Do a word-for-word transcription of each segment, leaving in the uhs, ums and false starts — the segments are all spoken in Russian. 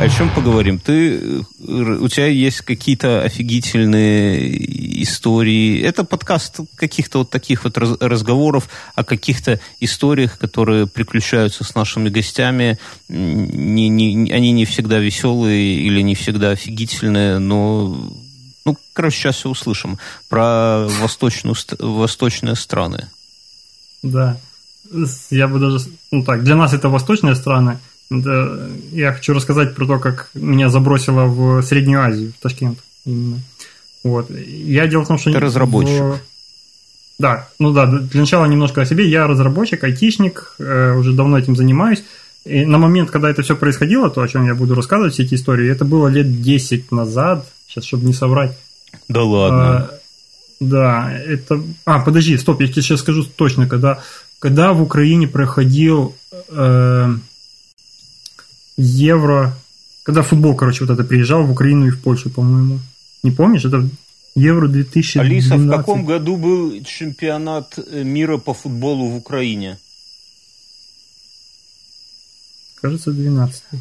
о чем поговорим? Ты, у тебя есть какие-то офигительные истории. Это подкаст каких-то вот таких вот разговоров о каких-то историях, которые приключаются с нашими гостями. Не, не, они не всегда веселые или не всегда офигительные, но... Ну, короче, сейчас все услышим. Про восточную, восточные страны. Да. Я бы даже... Ну так, для нас это восточные страны. Да, я хочу рассказать про то, как меня забросило в Среднюю Азию, в Ташкент именно. Вот. Я дело в том, что... Ты разработчик. В... Да, ну да, для начала немножко о себе. Я разработчик, айтишник, уже давно этим занимаюсь. И на момент, когда это все происходило, то, о чем я буду рассказывать, все эти истории, это было лет десять назад, сейчас, чтобы не соврать. Да ладно. А, да, это... А, подожди, стоп, я тебе сейчас скажу точно, когда, когда в Украине проходил... Э... Евро, когда футбол, короче, вот это приезжал в Украину и в Польшу, по-моему. Не помнишь? Это Евро две тысячи двенадцать. Алиса, в каком году был чемпионат мира по футболу в Украине? Кажется, двенадцатый.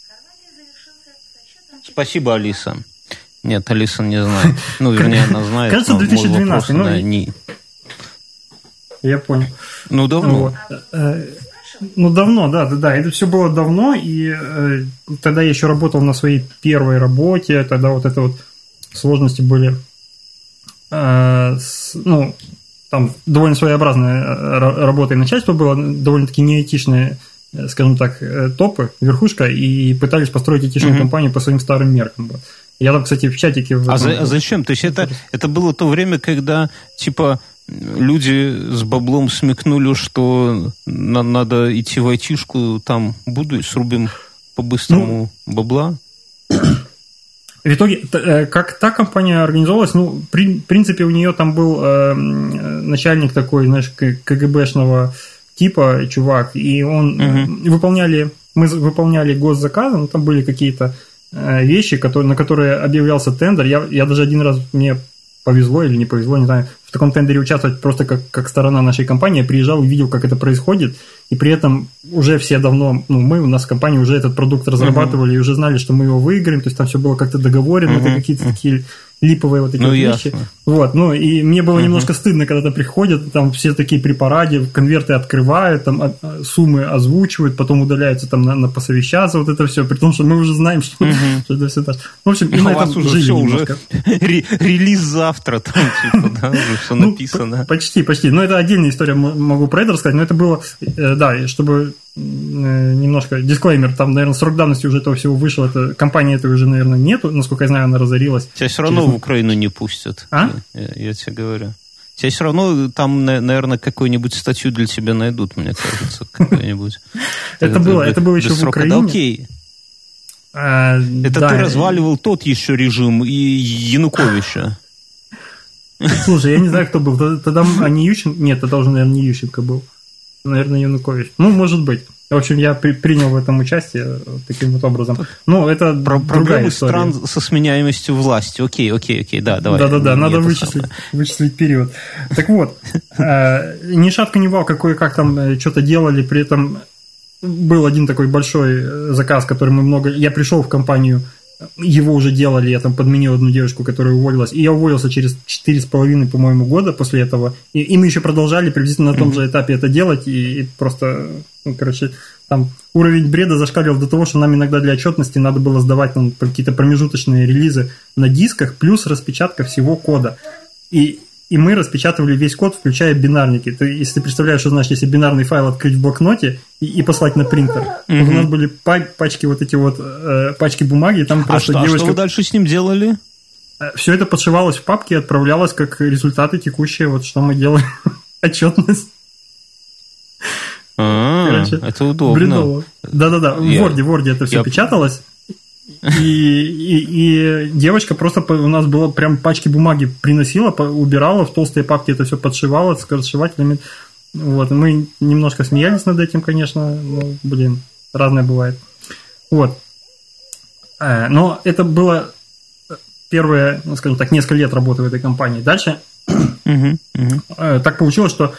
Спасибо, Алиса. Нет, Алиса не знает. Ну, вернее, она знает. Кажется, две тысячи двенадцатый. Ну, не... Я понял. Ну, давно. Вот. Ну, давно, да, да, да. Это все было давно, и э, тогда я еще работал на своей первой работе, тогда вот это вот сложности были, э, с, ну, там довольно своеобразная работа, и начальство было довольно-таки не айтишные, скажем так, топы, верхушка, и пытались построить айтишную mm-hmm. компанию по своим старым меркам. Я там, кстати, в чатике... В а, этом, за, а зачем? То есть это, это было то время, когда, типа... Люди с баблом смекнули, что на, надо идти в айтишку, там буду, срубим по-быстрому ну, бабла. В итоге, как та компания организовалась, ну, при, в принципе, у нее там был э, начальник такой, знаешь, КГБшного типа, чувак, и он угу. выполняли, мы выполняли госзаказы, ну, там были какие-то э, вещи, которые, на которые объявлялся тендер. Я, я даже один раз, мне повезло или не повезло, не знаю, в таком тендере участвовать просто как, как сторона нашей компании. Я приезжал и видел, как это происходит, и при этом уже все давно, ну, мы у нас в компании уже этот продукт разрабатывали uh-huh. и уже знали, что мы его выиграем, то есть там все было как-то договорено, uh-huh. это какие-то uh-huh. такие липовые вот эти ну, вот вещи. Ясно. Вот, ну, и мне было uh-huh. немножко стыдно, когда приходят, там все такие при параде, конверты открывают, там суммы озвучивают, потом удаляются там на, на посовещаться, вот это все, при том, что мы уже знаем, что, uh-huh. что это все так. В общем, и а на этом уже жили все, немножко. Уже релиз завтра, там, типа, да, уже все написано. Ну, почти, почти. Но это отдельная история, могу про это рассказать, но это было, да, чтобы немножко дисклеймер, там, наверное, срок давности уже этого всего вышел, это, компании этой уже, наверное, нету, насколько я знаю, она разорилась. Тебя все равно через... в Украину не пустят. А? Я, я тебе говорю. Тебя все равно там, наверное, какую-нибудь статью для тебя найдут, мне кажется, какую-нибудь. Это было, это было еще в Украине. Да окей. Это ты разваливал тот еще режим и Януковича. Слушай, я не знаю, кто был. Тогда они Ющенко... Нет, тогда уже, наверное, не Ющенко был. Наверное, Янукович. Ну, может быть. В общем, я при, принял в этом участие таким вот образом. Ну, это Про, проблемы история. Стран со сменяемостью власти. Окей, окей, окей, да, давай. Да-да-да, надо вычислить, вычислить период. Так вот, ни шатка, ни валка, кое-как там что-то делали, при этом был один такой большой заказ, который мы много... Я пришел в компанию, его уже делали, я там подменил одну девушку, которая уволилась, и я уволился через четыре с половиной, по-моему, года после этого, и, и мы еще продолжали приблизительно на том же этапе это делать, и, и просто, ну, короче, там уровень бреда зашкаливал до того, что нам иногда для отчетности надо было сдавать нам какие-то промежуточные релизы на дисках, плюс распечатка всего кода, и И мы распечатывали весь код, включая бинарники. Ты, если ты представляешь, что значит, если бинарный файл открыть в блокноте и, и послать на принтер. Mm-hmm. У нас были пачки вот эти вот, э, пачки бумаги, и там просто а девочка... А что вы дальше с ним делали? Все это подшивалось в папке и отправлялось как результаты текущие, вот что мы делаем. Отчетность. А, это удобно. Бредово. Да-да-да, в Word, в Word это все печаталось. И, и, и девочка просто у нас была прям пачки бумаги приносила, убирала, в толстые папки это все подшивала с расшивателями. Вот. Мы немножко смеялись над этим, конечно, но, блин, разное бывает. Вот. Но это было первые, ну, скажем так, несколько лет работы в этой компании. Дальше uh-huh, uh-huh. так получилось, что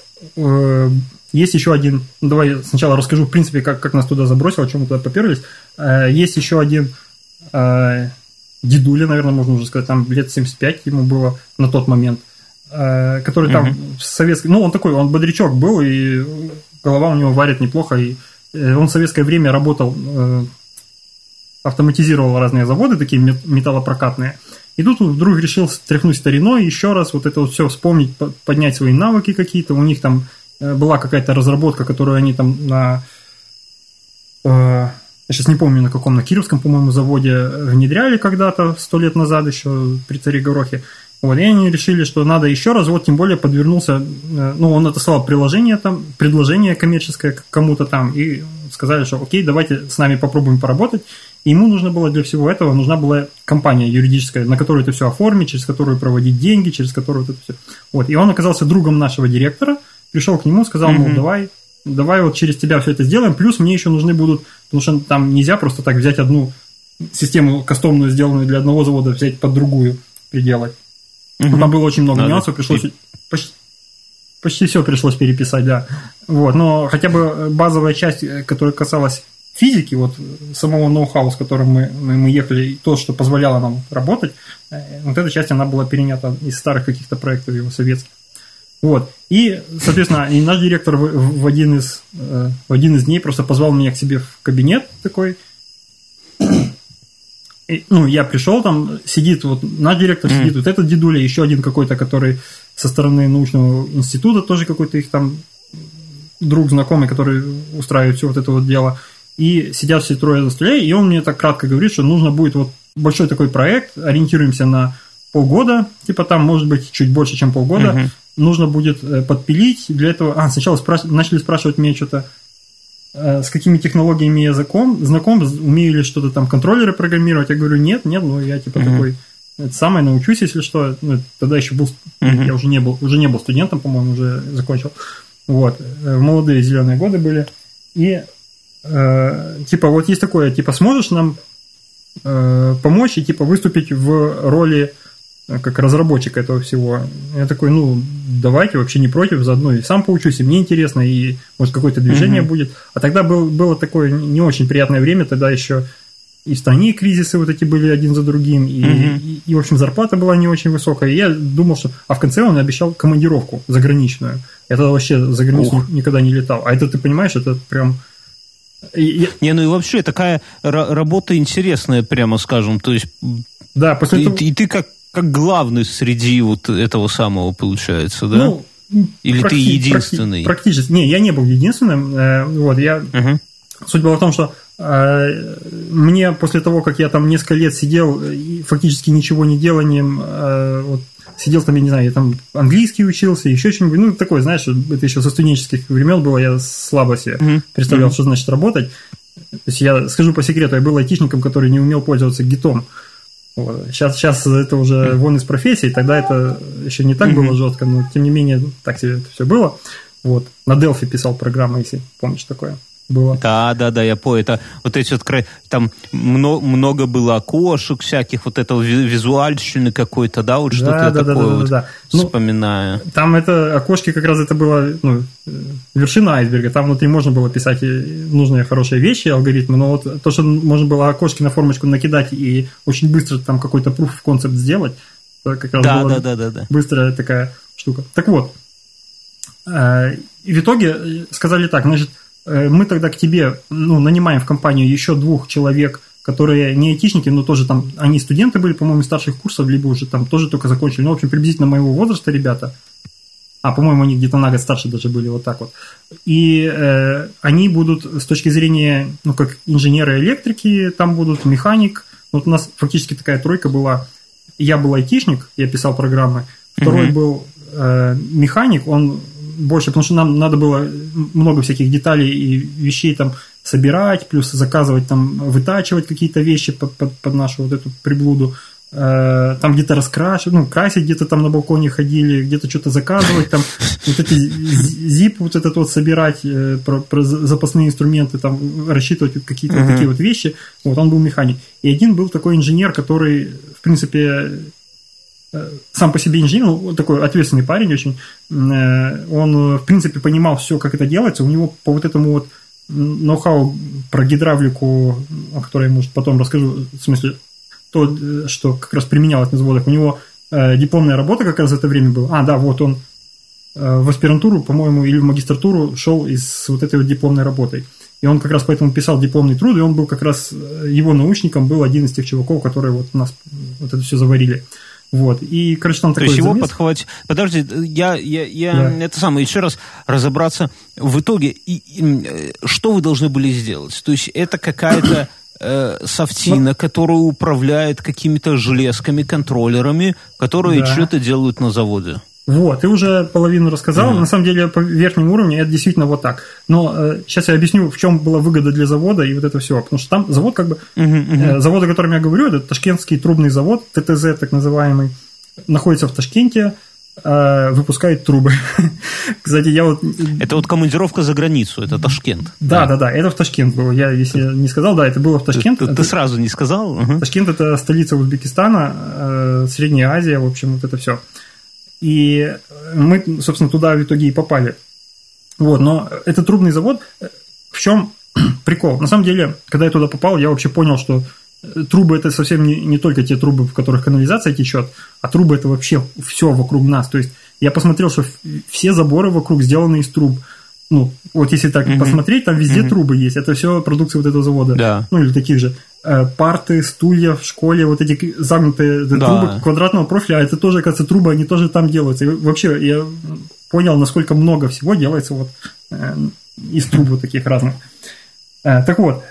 есть еще один... Давай сначала расскажу, в принципе, как, как нас туда забросило, о чем мы туда поперлись. Есть еще один дедуля, наверное, можно уже сказать, там лет семьдесят пять ему было на тот момент, который там mm-hmm. в советской... Ну, он такой, он бодрячок был, и голова у него варит неплохо, и он в советское время работал, автоматизировал разные заводы, такие металлопрокатные, и тут он вдруг решил стряхнуть стариной, еще раз вот это вот все вспомнить, поднять свои навыки какие-то, у них там была какая-то разработка, которую они там на... Я сейчас не помню, на каком, на Кировском, по-моему, заводе внедряли когда-то, сто лет назад еще при царе Горохе. Вот, и они решили, что надо еще раз, вот тем более подвернулся, ну, он отослал приложение там, предложение коммерческое кому-то там, и сказали, что окей, давайте с нами попробуем поработать. И ему нужно было для всего этого, нужна была компания юридическая, на которую это все оформить, через которую проводить деньги, через которую это все. Вот, и он оказался другом нашего директора, пришел к нему, сказал, мол, mm-hmm. давай, давай вот через тебя все это сделаем, плюс мне еще нужны будут, потому что там нельзя просто так взять одну систему кастомную, сделанную для одного завода, взять под другую, приделать. Mm-hmm. Там было очень много Надо. нюансов, пришлось почти, почти все пришлось переписать, да. Вот, но хотя бы базовая часть, которая касалась физики, вот самого ноу-хау, с которым мы, мы ехали, и то, что позволяло нам работать, вот эта часть, она была перенята из старых каких-то проектов его советских. Вот. И, соответственно, и наш директор в, в, один из, в один из дней просто позвал меня к себе в кабинет такой. И, ну, я пришел, там сидит вот наш директор, mm-hmm. сидит вот этот дедуля, еще один какой-то, который со стороны научного института, тоже какой-то их там друг, знакомый, который устраивает все вот это вот дело. И сидят все трое за столе, и он мне так кратко говорит, что нужно будет вот большой такой проект, ориентируемся на полгода, типа там, может быть, чуть больше, чем полгода, uh-huh. нужно будет подпилить для этого... А, сначала спраш... начали спрашивать меня что-то, э, с какими технологиями я знаком, знаком, умею ли что-то там контроллеры программировать. Я говорю, нет, нет, ну я типа uh-huh. такой, это самое, научусь, если что. Ну, тогда еще был, uh-huh. я уже не был, уже не был студентом, по-моему, уже закончил. Вот, молодые зеленые годы были, и... Типа, вот есть такое, типа, сможешь нам э, помочь и, типа, выступить в роли как разработчика этого всего? Я такой, ну, давайте, вообще не против, заодно и сам поучусь, и мне интересно, и, может, какое-то движение mm-hmm. будет. А тогда был, было такое не очень приятное время, тогда еще и в стране кризисы вот эти были один за другим, и, mm-hmm. и, и, в общем, зарплата была не очень высокая, и я думал, что... А в конце он обещал командировку заграничную. Я тогда вообще за границу Ух. никогда не летал. А это, ты понимаешь, это прям... И, не, ну и вообще такая р- работа интересная, прямо скажем, то есть да, после и, этого... и ты как, как главный среди вот этого самого получается, да? Ну, или практи- ты единственный? Практи- практически, не, я не был единственным, э, вот, я, uh-huh. суть была в том, что э, мне после того, как я там несколько лет сидел и фактически ничего не деланием, э, вот, сидел там, я не знаю, я там английский учился, еще что-нибудь, ну, такое, знаешь, это еще со студенческих времен было, я слабо себе mm-hmm. представлял, mm-hmm. что значит работать. То есть я скажу по секрету, я был айтишником, который не умел пользоваться гитом. Вот. Сейчас, сейчас это уже mm-hmm. вон из профессии, тогда это еще не так mm-hmm. было жестко, но тем не менее так себе это все было. Вот. На Delphi писал программы, если помнишь такое. Было. Да, да, да, я понял. Это вот эти вот там много, много было окошек всяких, вот этого визуальщины какой-то, да, вот что-то да, я да, такое да, да, вот да, да. вспоминаю. Ну, там это окошки как раз это было, ну, вершина айсберга. Там внутри можно было писать нужные хорошие вещи, алгоритмы, но вот то, что можно было окошки на формочку накидать и очень быстро там какой-то proof of concept сделать, это как раз да, была да, да, да, да. быстрая такая штука. Так вот, и в итоге сказали так, значит, мы тогда к тебе, ну, нанимаем в компанию еще двух человек, которые не айтишники, но тоже там, они студенты были, по-моему, старших курсов, либо уже там тоже только закончили, ну, в общем, приблизительно моего возраста ребята, а, по-моему, они где-то на год старше даже были, вот так вот, и э, они будут с точки зрения, ну, как инженеры-электрики, там будут механик, вот у нас фактически такая тройка была, я был айтишник, я писал программы, второй mm-hmm. был э, механик, он больше, потому что нам надо было много всяких деталей и вещей там собирать, плюс заказывать, там, вытачивать какие-то вещи под, под, под нашу вот эту приблуду, э, там где-то раскрашивать, ну, красить где-то там на балконе ходили, где-то что-то заказывать, там, вот эти зип вот этот вот собирать, э, про, про запасные инструменты, там, рассчитывать какие-то uh-huh. вот такие вот вещи, вот, он был механик. И один был такой инженер, который, в принципе, сам по себе инженер, ну, такой ответственный парень очень, он, в принципе, понимал все, как это делается, у него по вот этому вот ноу-хау про гидравлику, о которой я, может, потом расскажу, в смысле, то, что как раз применялось на заводах. У него э, дипломная работа как раз в это время была. А, да, вот он э, в аспирантуру, по-моему, или в магистратуру шел из вот этой вот дипломной работой. И он как раз поэтому писал дипломный труд, и он был как раз, его научником был один из тех чуваков, которые вот у нас вот это все заварили. Вот. И, короче, там То такой есть его замес. подхватить... Подожди, я, я, я Да. это самое, еще раз разобраться в итоге, и, и, что вы должны были сделать? То есть это какая-то э, софтина, которая управляет какими-то железками, контроллерами, которые Да. что-то делают на заводе. Вот, ты уже половину рассказал. Mm-hmm. На самом деле, по верхнему уровню это действительно вот так. Но э, сейчас я объясню, в чем была выгода для завода и вот это все. Потому что там завод, как бы, Mm-hmm. э, завод, о котором я говорю, это Ташкентский трубный завод, ТТЗ так называемый, находится в Ташкенте, э, выпускает трубы. Кстати, я вот... Это вот командировка за границу, это Ташкент. Да, да, да, это в Ташкент было. Я, если не сказал, да, это было в Ташкент. Ты, ты, ты сразу не сказал? Uh-huh. Ташкент – это столица Узбекистана, э, Средняя Азия, в общем, вот это все. И мы, собственно, туда в итоге и попали. Вот, но этот трубный завод, в чем прикол? На самом деле, когда я туда попал, я вообще понял, что трубы – это совсем не, не только те трубы, в которых канализация течет, а трубы – это вообще все вокруг нас. То есть я посмотрел, что все заборы вокруг сделаны из труб. Ну, вот если так mm-hmm. посмотреть, там везде mm-hmm. трубы есть. Это все продукция вот этого завода. Да. Ну, или таких же. Парты, стулья в школе, вот эти загнутые да. трубы квадратного профиля, а это тоже, кажется, трубы, они тоже там делаются. И вообще, я понял, насколько много всего делается вот э, из труб вот таких разных. Э, так вот,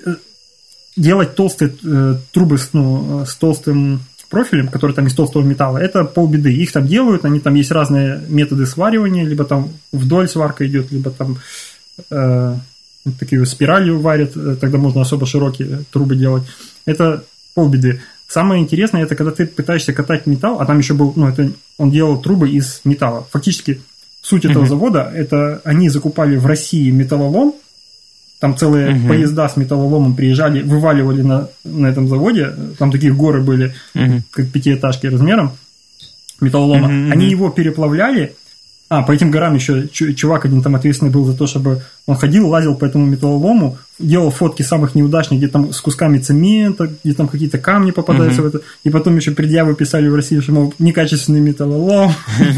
делать толстые э, трубы с, ну, с толстым профилем, который там из толстого металла, это полбеды. Их там делают, они там есть разные методы сваривания, либо там вдоль сварка идет, либо там э, такие спиралью варят, тогда можно особо широкие трубы делать. Это полбеды. Самое интересное, это когда ты пытаешься катать металл, а там еще был, ну, это он делал трубы из металла. Фактически суть этого mm-hmm. завода, это они закупали в России металлолом, там целые uh-huh. поезда с металлоломом приезжали, вываливали на, на этом заводе, там такие горы были, uh-huh. как пятиэтажки размером металлолома. Uh-huh. Они его переплавляли, а, по этим горам еще чувак один там ответственный был за то, чтобы он ходил, лазил по этому металлолому, делал фотки самых неудачных, где там с кусками цемента, где там какие-то камни попадаются uh-huh. в это, и потом еще предъявы писали в России, что, мол, некачественный металлолом.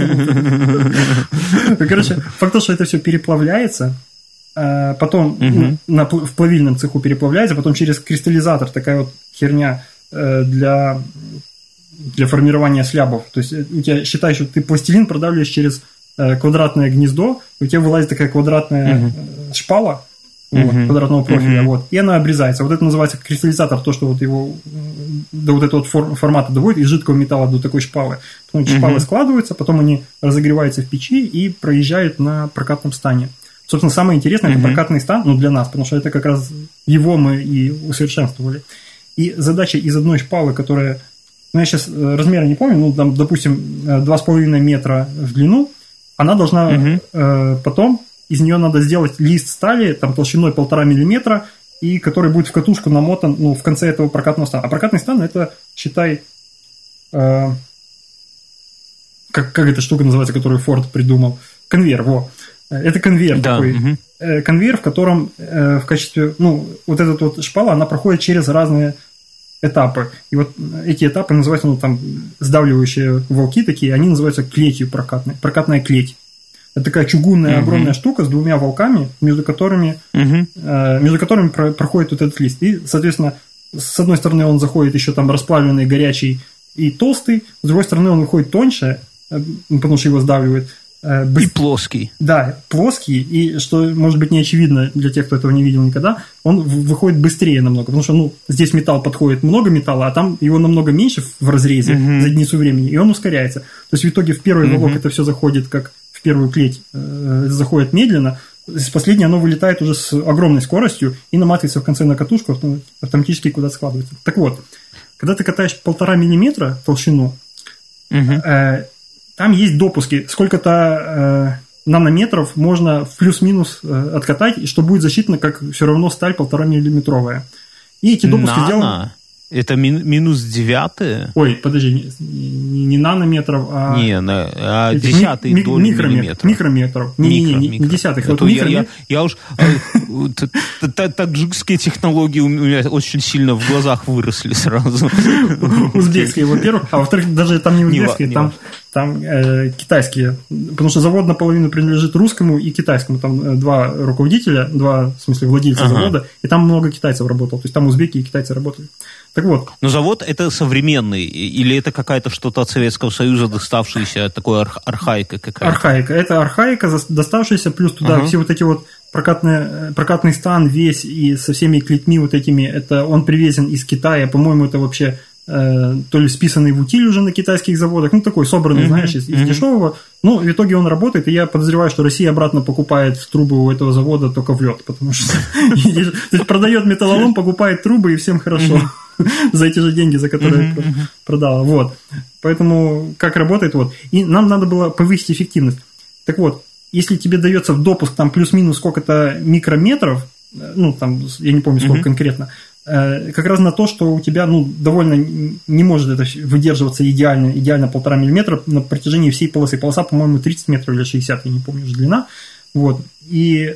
Короче, факт то, что это все переплавляется, потом uh-huh. на, в плавильном цеху переплавляется, потом через кристаллизатор, такая вот херня для, для формирования слябов. То есть у тебя, считай, что ты пластилин продавливаешь через квадратное гнездо, и у тебя вылазит такая квадратная uh-huh. шпала uh-huh. вот, квадратного профиля, uh-huh. вот, и она обрезается. Вот это называется кристаллизатор, то, что вот его до вот этого вот формата доводит, из жидкого металла до такой шпалы. Потом эти uh-huh. шпалы складываются, потом они разогреваются в печи и проезжают на прокатном стане. Собственно, самое интересное, uh-huh. это прокатный стан, ну, для нас, потому что это как раз его мы и усовершенствовали. И задача из одной шпалы, которая, ну, я сейчас размера не помню, ну, там, допустим, два с половиной метра в длину, она должна uh-huh. э, потом, из нее надо сделать лист стали, там, толщиной полтора миллиметра, и который будет в катушку намотан, ну, в конце этого прокатного стана. А прокатный стан, это, считай, э, как, как эта штука называется, которую Форд придумал? Конвейер, во. Это конвейер да. такой. Угу. Конвейер, в котором э, в качестве, ну, вот эта вот шпала, она проходит через разные этапы. И вот эти этапы называются, ну, там, сдавливающие волки такие, они называются клетью прокатной. Прокатная клеть. Это такая чугунная угу. огромная штука с двумя волками, между которыми, угу. э, между которыми про- проходит вот этот лист. И, соответственно, с одной стороны он заходит еще там расплавленный, горячий и толстый, с другой стороны он выходит тоньше, э, потому что его сдавливает. И плоский. Да, плоский, и что может быть не очевидно для тех, кто этого не видел никогда, он выходит быстрее намного, потому что, ну, здесь металл подходит много металла, а там его намного меньше в разрезе uh-huh. за единицу времени, и он ускоряется. То есть в итоге в первый uh-huh. волок это все заходит как в первую клеть, э, заходит медленно, с последней оно вылетает уже с огромной скоростью и наматывается в конце на катушку, автоматически куда-то складывается. Так вот, когда ты катаешь полтора миллиметра толщину, uh-huh. э, там есть допуски, сколько-то э, нанометров можно в плюс-минус э, откатать, и что будет засчитано как все равно сталь полтора миллиметровая. И эти допуски Нано? сделаны... Это мин, минус девятые? Ой, подожди, не, не нанометров, а... Не, на, а десятые ми, доли микрометр, миллиметра. Микрометров. Не, микро, не, не, не, не десятых. Вот я, я, я уж... Таджикские технологии у меня очень сильно в глазах выросли сразу. Узбекские, во-первых. А во-вторых, даже там не узбекские, там... Там э, китайские, потому что завод наполовину принадлежит русскому и китайскому. Там два руководителя, два, в смысле, владельца ага. завода, и там много китайцев работало. То есть там узбеки и китайцы работали. Так вот. Но завод это современный, или это какая-то что-то от Советского Союза доставшаяся, такой арх- архаика какая-то? Архаика. Это архаика, доставшаяся, плюс туда ага. все вот эти вот прокатные, прокатный стан весь и со всеми клетьми вот этими, это он привезен из Китая, по-моему, это вообще... то ли списанный в утиль уже на китайских заводах, ну, такой собранный, mm-hmm. знаешь, из, из mm-hmm. дешевого. Ну, в итоге он работает, и я подозреваю, что Россия обратно покупает трубы у этого завода только в лед, потому что продает металлолом, покупает трубы, и всем хорошо за эти же деньги, за которые продала. Вот. Поэтому как работает, вот. И нам надо было повысить эффективность. Так вот, если тебе дается в допуск там плюс-минус сколько-то микрометров, ну, там, я не помню, сколько конкретно, как раз на то, что у тебя ну, довольно не может это выдерживаться идеально, идеально полтора миллиметра на протяжении всей полосы. Полоса, по-моему, тридцать метров или шестьдесят, я не помню уже длина. Вот. И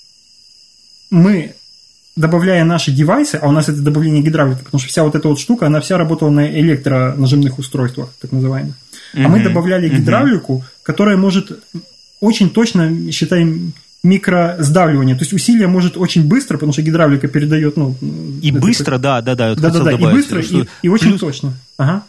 мы, добавляя наши девайсы, а у нас это добавление гидравлики, потому что вся вот эта вот штука, она вся работала на электронажимных устройствах, так называемых. Mm-hmm. А мы добавляли гидравлику, mm-hmm. которая может очень точно, считаем, микросдавливание. То есть усилие может очень быстро, потому что гидравлика передает... Ну, и быстро, да, да, да. Да, да, да, и быстро, и, и очень плюс... точно. Ага.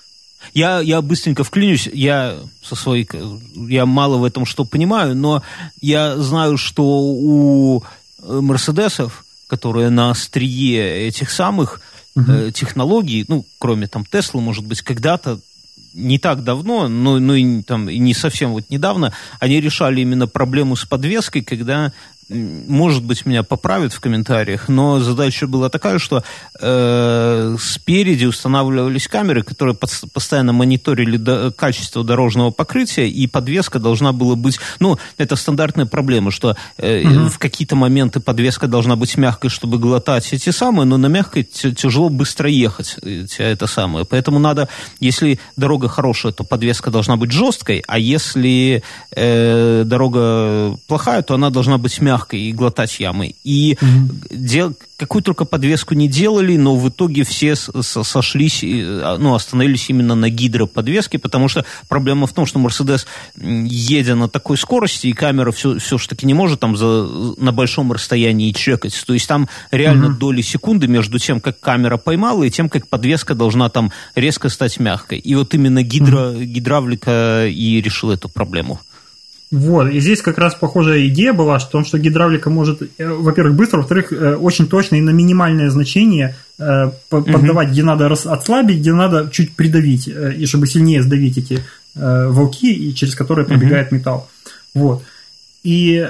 Я, я быстренько вклинюсь, я со своей... Я мало в этом что понимаю, но я знаю, что у мерседесов, которые на острие этих самых угу. э, технологий, ну, кроме там Теслы, может быть, когда-то не так давно, но, но и, там, и не совсем вот недавно, они решали именно проблему с подвеской, когда, может быть, меня поправят в комментариях, но задача была такая, что э, спереди устанавливались камеры, которые под, постоянно мониторили до, качество дорожного покрытия, и подвеска должна была быть... Ну, это стандартная проблема, что э, угу. в какие-то моменты подвеска должна быть мягкой, чтобы глотать эти самые, но на мягкой тяжело быстро ехать, это самое. Поэтому надо, если дорога хорошая, то подвеска должна быть жесткой, а если э, дорога плохая, то она должна быть мягкой и глотать ямы. И mm-hmm. дел... какую только подвеску не делали, но в итоге все сошлись, ну, остановились именно на гидроподвеске, потому что проблема в том, что Мерседес, едя на такой скорости, и камера все, все ж таки не может там за, на большом расстоянии чекать. То есть там реально mm-hmm. доли секунды между тем, как камера поймала, и тем, как подвеска должна там резко стать мягкой. И вот именно гидро... mm-hmm. гидравлика и решила эту проблему. Вот, и здесь как раз похожая идея была, что, что гидравлика может, во-первых, быстро, во-вторых, очень точно и на минимальное значение поддавать, mm-hmm. где надо отслабить, где надо чуть придавить, и чтобы сильнее сдавить эти волки, и через которые пробегает mm-hmm. металл. Вот. И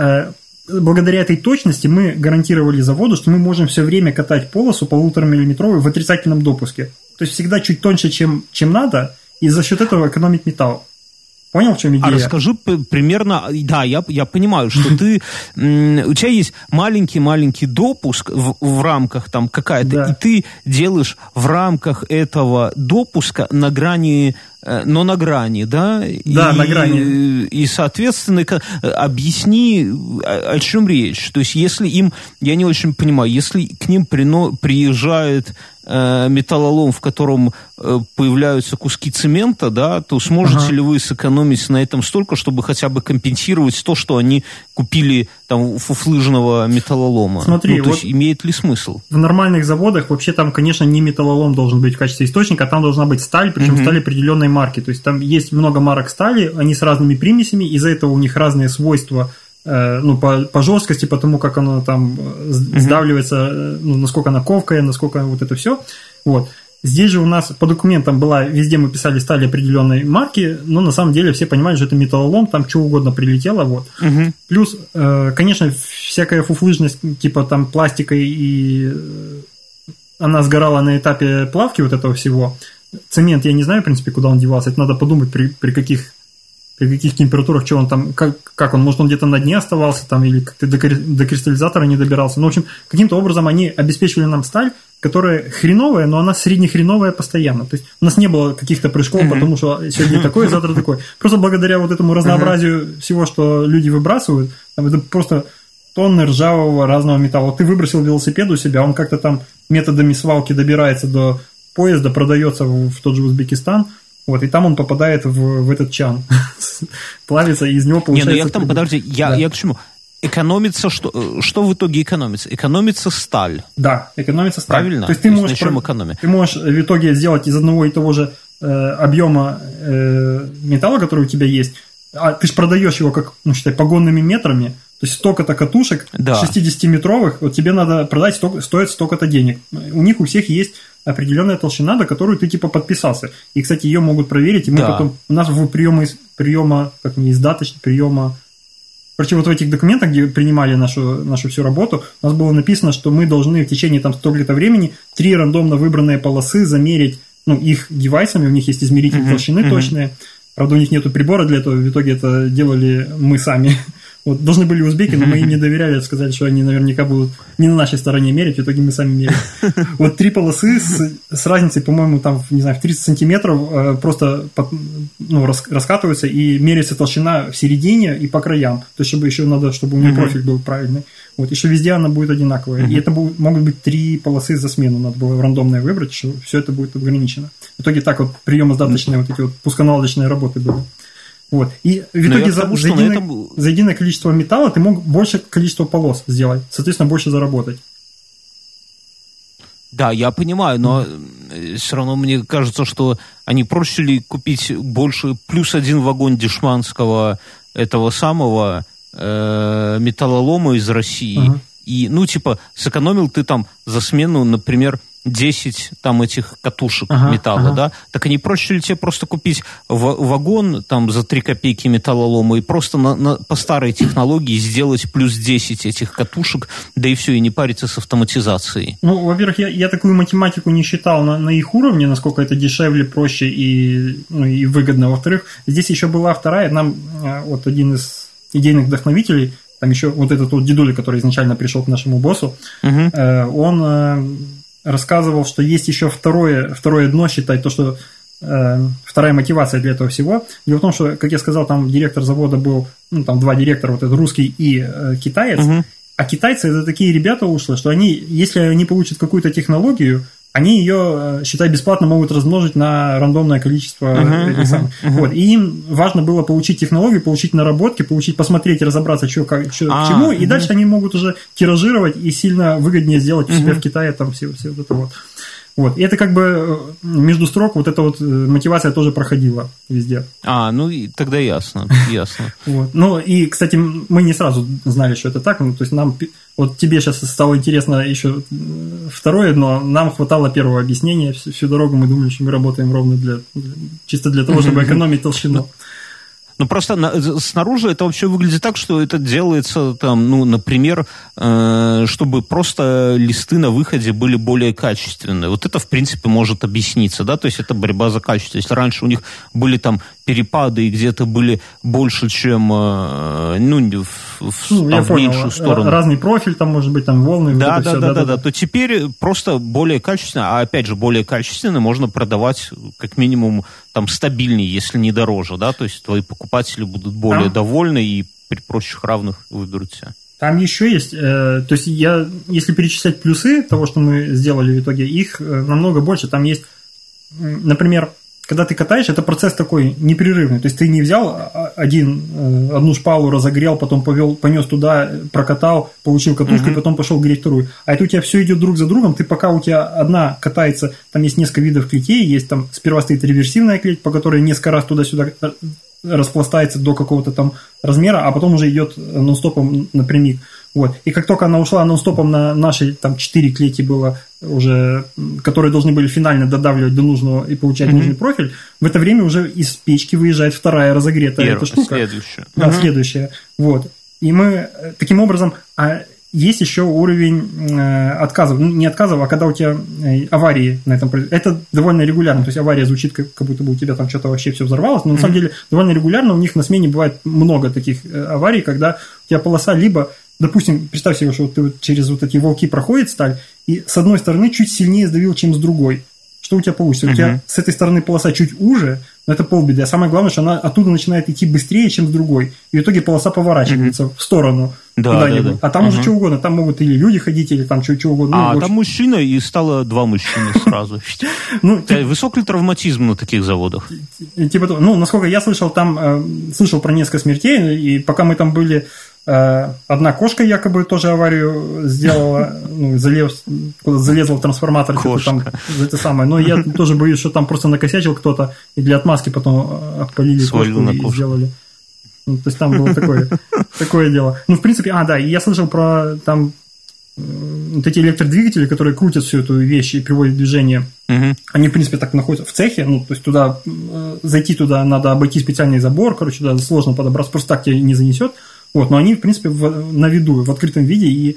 благодаря этой точности мы гарантировали заводу, что мы можем все время катать полосу полуторамиллиметровую в отрицательном допуске. То есть всегда чуть тоньше, чем, чем надо, и за счет этого экономить металл. Понял, в чем идея? А расскажи примерно, да, я, я понимаю, что ты, у тебя есть маленький-маленький допуск в, в рамках там какая-то, да. и ты делаешь в рамках этого допуска на грани, но на грани, да? Да, и, на грани. И, соответственно, объясни, о, о чем речь. То есть, если им, я не очень понимаю, если к ним прино, приезжает э, металлолом, в котором э, появляются куски цемента, да, то сможете ага. ли вы сэкономить на этом столько, чтобы хотя бы компенсировать то, что они купили там фуфлыжного металлолома? Смотри, ну, то вот есть, имеет ли смысл? В нормальных заводах вообще там, конечно, не металлолом должен быть в качестве источника, а там должна быть сталь, причем угу. сталь определенной марки. То есть там есть много марок стали, они с разными примесями, из-за этого у них разные свойства, э, ну, по, по жесткости, по тому, как оно там mm-hmm. сдавливается, ну, насколько она ковкая, насколько вот это все. Вот. Здесь же у нас по документам была, везде мы писали стали определенной марки, но на самом деле все понимали, что это металлолом, там что угодно прилетело. Вот. Mm-hmm. Плюс, э, конечно, всякая фуфлыжность, типа там пластика, и она сгорала на этапе плавки вот этого всего. Цемент, я не знаю, в принципе, куда он девался. Это надо подумать, при, при, каких, при каких температурах, что он там, как, как он, может, он где-то на дне оставался, там, или как-то до, до кристаллизатора не добирался. Ну, в общем, каким-то образом они обеспечивали нам сталь которая хреновая, но она среднехреновая постоянно. То есть у нас не было каких-то прыжков, mm-hmm. потому что сегодня такой, завтра такой. Просто благодаря вот этому разнообразию mm-hmm. всего, что люди выбрасывают, там, это просто тонны ржавого разного металла. Вот ты выбросил велосипед у себя, он как-то там методами свалки добирается до поезда, продается в, в тот же Узбекистан, вот, и там он попадает в, в этот чан, плавится, и из него получается... Не, ну я там, подожди, я, да. я к чему? Экономится, что, что в итоге экономится? Экономится сталь. Да, экономится сталь. Правильно? То есть ты, То можешь, про... ты можешь в итоге сделать из одного и того же э, объема э, металла, который у тебя есть, а ты же продаешь его как, ну, считай, погонными метрами, то есть столько-то катушек, да. шестидесятиметровых, вот тебе надо продать, столько, стоит столько-то денег. У них у всех есть определенная толщина, до которой ты типа подписался. И, кстати, ее могут проверить, и мы да. потом, у нас в приема, приема как не издаточно, приема, короче, вот в этих документах, где принимали нашу, нашу всю работу, у нас было написано, что мы должны в течение там столько-то времени три рандомно выбранные полосы замерить, ну, их девайсами, у них есть измеритель uh-huh, толщины uh-huh. точные, правда, у них нету прибора для этого, в итоге это делали мы сами. Вот, должны были узбеки, но мы им не доверяли, сказали, что они наверняка будут не на нашей стороне мерить, в итоге мы сами меряем. Вот три полосы с, с разницей, по-моему, там, не знаю, в тридцать сантиметров э, просто под, ну, рас, раскатываются, и меряется толщина в середине и по краям. То есть, чтобы еще надо, чтобы у нее профиль был правильный. Вот, еще везде она будет одинаковая. И это будут, могут быть три полосы за смену, надо было рандомное выбрать, что все это будет ограничено. В итоге так вот приемо-сдаточные вот эти вот пусконаладочные работы были. Вот. И в итоге за, тому, за, единое, этом... за единое количество металла ты мог больше количество полос сделать, соответственно, больше заработать. Да, я понимаю, но все равно мне кажется, что они проще ли купить больше, плюс один вагон дешманского этого самого э, металлолома из России, uh-huh. и, ну, типа, сэкономил ты там за смену, например, десять там этих катушек ага, металла, ага. да, так они проще ли тебе просто купить в- вагон там за три копейки металлолома и просто на, на, по старой технологии сделать плюс десять этих катушек, да и все, и не париться с автоматизацией. Ну, во-первых, я, я такую математику не считал на, на их уровне, насколько это дешевле, проще и, ну, и выгодно. Во-вторых, здесь еще была вторая, нам вот один из идейных вдохновителей, там еще вот этот вот дедуля, который изначально пришел к нашему боссу, угу. э, он... Э, рассказывал, что есть еще второе, второе дно, считать, то, что э, вторая мотивация для этого всего. Дело в том, что, как я сказал, там директор завода был, ну, там два директора, вот этот русский и э, китаец, угу. а китайцы это такие ребята ушлые, что они, если они получат какую-то технологию, они ее, считай, бесплатно могут размножить на рандомное количество uh-huh, этих uh-huh, самых. Uh-huh. Вот. И им важно было получить технологию, получить наработки, получить, посмотреть, разобраться, что, как, что а, к чему, uh-huh. и дальше они могут уже тиражировать и сильно выгоднее сделать у себя uh-huh. в Китае там все, все вот это вот. Вот. И это как бы между строк вот эта вот мотивация тоже проходила везде. А, ну и тогда ясно, ясно. Вот. Ну и, кстати, мы не сразу знали, что это так, ну, то есть нам, вот тебе сейчас стало интересно еще второе, но нам хватало первого объяснения, всю, всю дорогу мы думали, что мы работаем ровно для, чисто для того, чтобы экономить толщину. Ну, просто на, снаружи это вообще выглядит так, что это делается, там, ну, например, э, чтобы просто листы на выходе были более качественные. Вот это, в принципе, может объясниться, да, то есть это борьба за качество. Если раньше у них были там перепады и где-то были больше, чем, э, ну, в, в, ну, там, в меньшую сторону. Разный профиль, там, может быть, там волны. Да, вот да, все, да, да, да, да, да, то теперь просто более качественно, а опять же, более качественно можно продавать как минимум там стабильнее, если не дороже, да, то есть твои покупатели будут более там, довольны и при прочих равных выберут себя. Там еще есть, э, то есть я, если перечислять плюсы того, что мы сделали в итоге, их э, намного больше. Там есть, например, когда ты катаешь, это процесс такой непрерывный. То есть ты не взял один, э, одну шпалу, разогрел, потом повел, понес туда, прокатал, получил катушку, uh-huh. и потом пошел греть вторую. А это у тебя все идет друг за другом. Ты пока у тебя одна катается, там есть несколько видов клетей, есть там сперва стоит реверсивная клеть, по которой несколько раз туда-сюда распластается до какого-то там размера, а потом уже идет нон-стопом напрямик. Вот. И как только она ушла нон-стопом на наши там четыре клети было уже, которые должны были финально додавливать до нужного и получать mm-hmm. нужный профиль, в это время уже из печки выезжает вторая разогретая Первая, эта штука. Следующая. Да, mm-hmm. следующая. Вот. И мы таким образом... А есть еще уровень э, отказов. Ну, не отказов, а когда у тебя э, аварии на этом произойдут. Это довольно регулярно. То есть авария звучит, как, как будто бы у тебя там что-то вообще все взорвалось. Но mm-hmm. на самом деле довольно регулярно у них на смене бывает много таких э, аварий, когда у тебя полоса либо допустим, представь себе, что вот ты вот через вот эти волки проходит сталь, и с одной стороны чуть сильнее сдавил, чем с другой. Что у тебя получится? Uh-huh. У тебя с этой стороны полоса чуть уже, но это полбеды. А самое главное, что она оттуда начинает идти быстрее, чем с другой. И в итоге полоса поворачивается uh-huh. в сторону да, куда-нибудь. Да, да. А там uh-huh. уже что угодно. Там могут или люди ходить, или там что, что угодно. А, ну, там мужчина, и стало два мужчины сразу. Высок ли травматизм на таких заводах? Типа, ну, насколько я слышал, там слышал про несколько смертей, и пока мы там были... Одна кошка якобы тоже аварию сделала, ну, залез, залезла в трансформатор, типа, там, это самое. Но я тоже боюсь, что там просто накосячил кто-то, и для отмазки потом обпалили кошку и кошку. Сделали. Ну, то есть там было такое, такое дело. Ну, в принципе, а, да, и я слышал про там вот эти электродвигатели, которые крутят всю эту вещь и приводят в движение. Угу. Они, в принципе, так находятся в цехе, ну, то есть туда, зайти туда надо обойти специальный забор, короче, туда сложно подобраться, просто так тебя не занесет. Вот, но они, в принципе, в, на виду, в открытом виде, и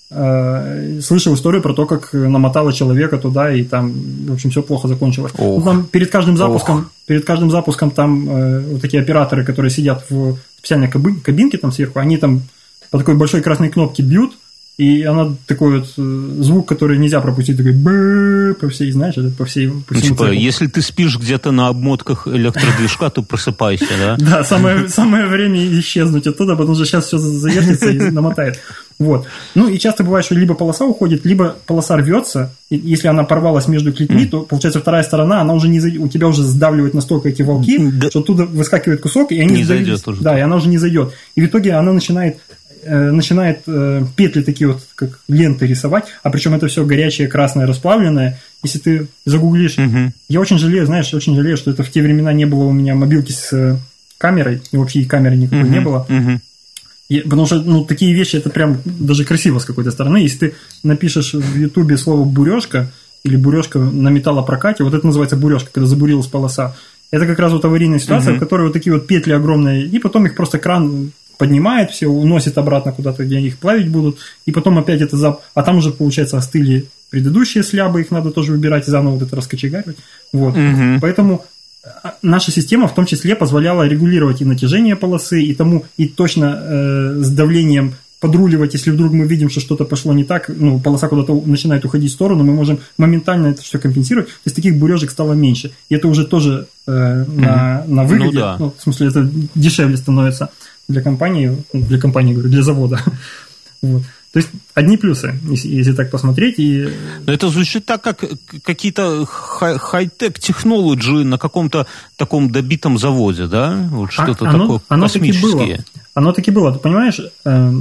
э, слышал историю про то, как намотало человека туда, и там, в общем, все плохо закончилось. Ну, там перед каждым запуском, Ох. перед каждым запуском там э, вот такие операторы, которые сидят в специальной кабинке там сверху, они там по такой большой красной кнопке бьют, и она такой вот звук, который нельзя пропустить, такой бэ по всей, знаешь, по всей... По ну, типа, если ты спишь где-то на обмотках электродвижка, то просыпайся, да? Да, самое, самое время исчезнуть оттуда, потому что сейчас все завертится и намотает. Вот. Ну, и часто бывает, что либо полоса уходит, либо полоса рвется, и если она порвалась между клетьми, то, получается, вторая сторона, она уже не зайдет, у тебя уже сдавливают настолько эти волки, да. что оттуда выскакивает кусок, и они не зайдет уже. Да, и она уже не зайдет. И в итоге она начинает... начинает э, петли такие вот, как ленты рисовать, а причем это все горячее, красное, расплавленное. Если ты загуглишь, угу. я очень жалею, знаешь, очень жалею, что это в те времена не было у меня мобилки с э, камерой, и вообще и камеры никакой угу. не было. Угу. И, потому что, ну, такие вещи, это прям даже красиво с какой-то стороны. Если ты напишешь в Ютубе слово «бурежка» или «бурежка» на металлопрокате, вот это называется бурежка, когда забурилась полоса. Это как раз вот аварийная ситуация, угу. в которой вот такие вот петли огромные, и потом их просто кран... поднимает все, уносит обратно куда-то, где они их плавить будут, и потом опять это зап... А там уже, получается, остыли предыдущие слябы, их надо тоже выбирать и заново вот это раскочегаривать. Вот. Угу. Поэтому наша система в том числе позволяла регулировать и натяжение полосы, и тому, и точно э, с давлением подруливать, если вдруг мы видим, что что-то пошло не так, ну, полоса куда-то начинает уходить в сторону, мы можем моментально это все компенсировать. То есть таких бурежек стало меньше. И это уже тоже э, угу. на, на выгоде, ну, да. ну, в смысле, это дешевле становится для компании, для компании, говорю, для завода. Вот. То есть одни плюсы, если, если так посмотреть. И... Но это звучит так, как какие-то хай-тек технологии на каком-то таком добитом заводе, да? Вот что-то а, такое оно, космическое. Оно таки было. Оно таки было. Ты понимаешь, э,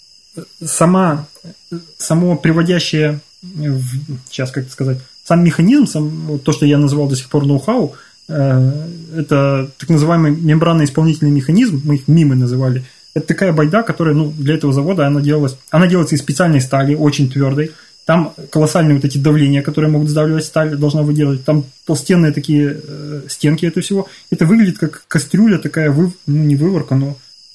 сама, само приводящее, в, сейчас как сказать, сам механизм, сам, то, что я называл до сих пор ноу-хау, э, это так называемый мембранно-исполнительный механизм, мы их мимы называли. Это такая байда, которая, ну, для этого завода она делалась, она делается из специальной стали, очень твердой. Там колоссальные вот эти давления, которые могут сдавливать сталь, должна выдерживать. Там толстенные такие э, стенки этого всего. Это выглядит как кастрюля такая, вы, ну, не выворка, но...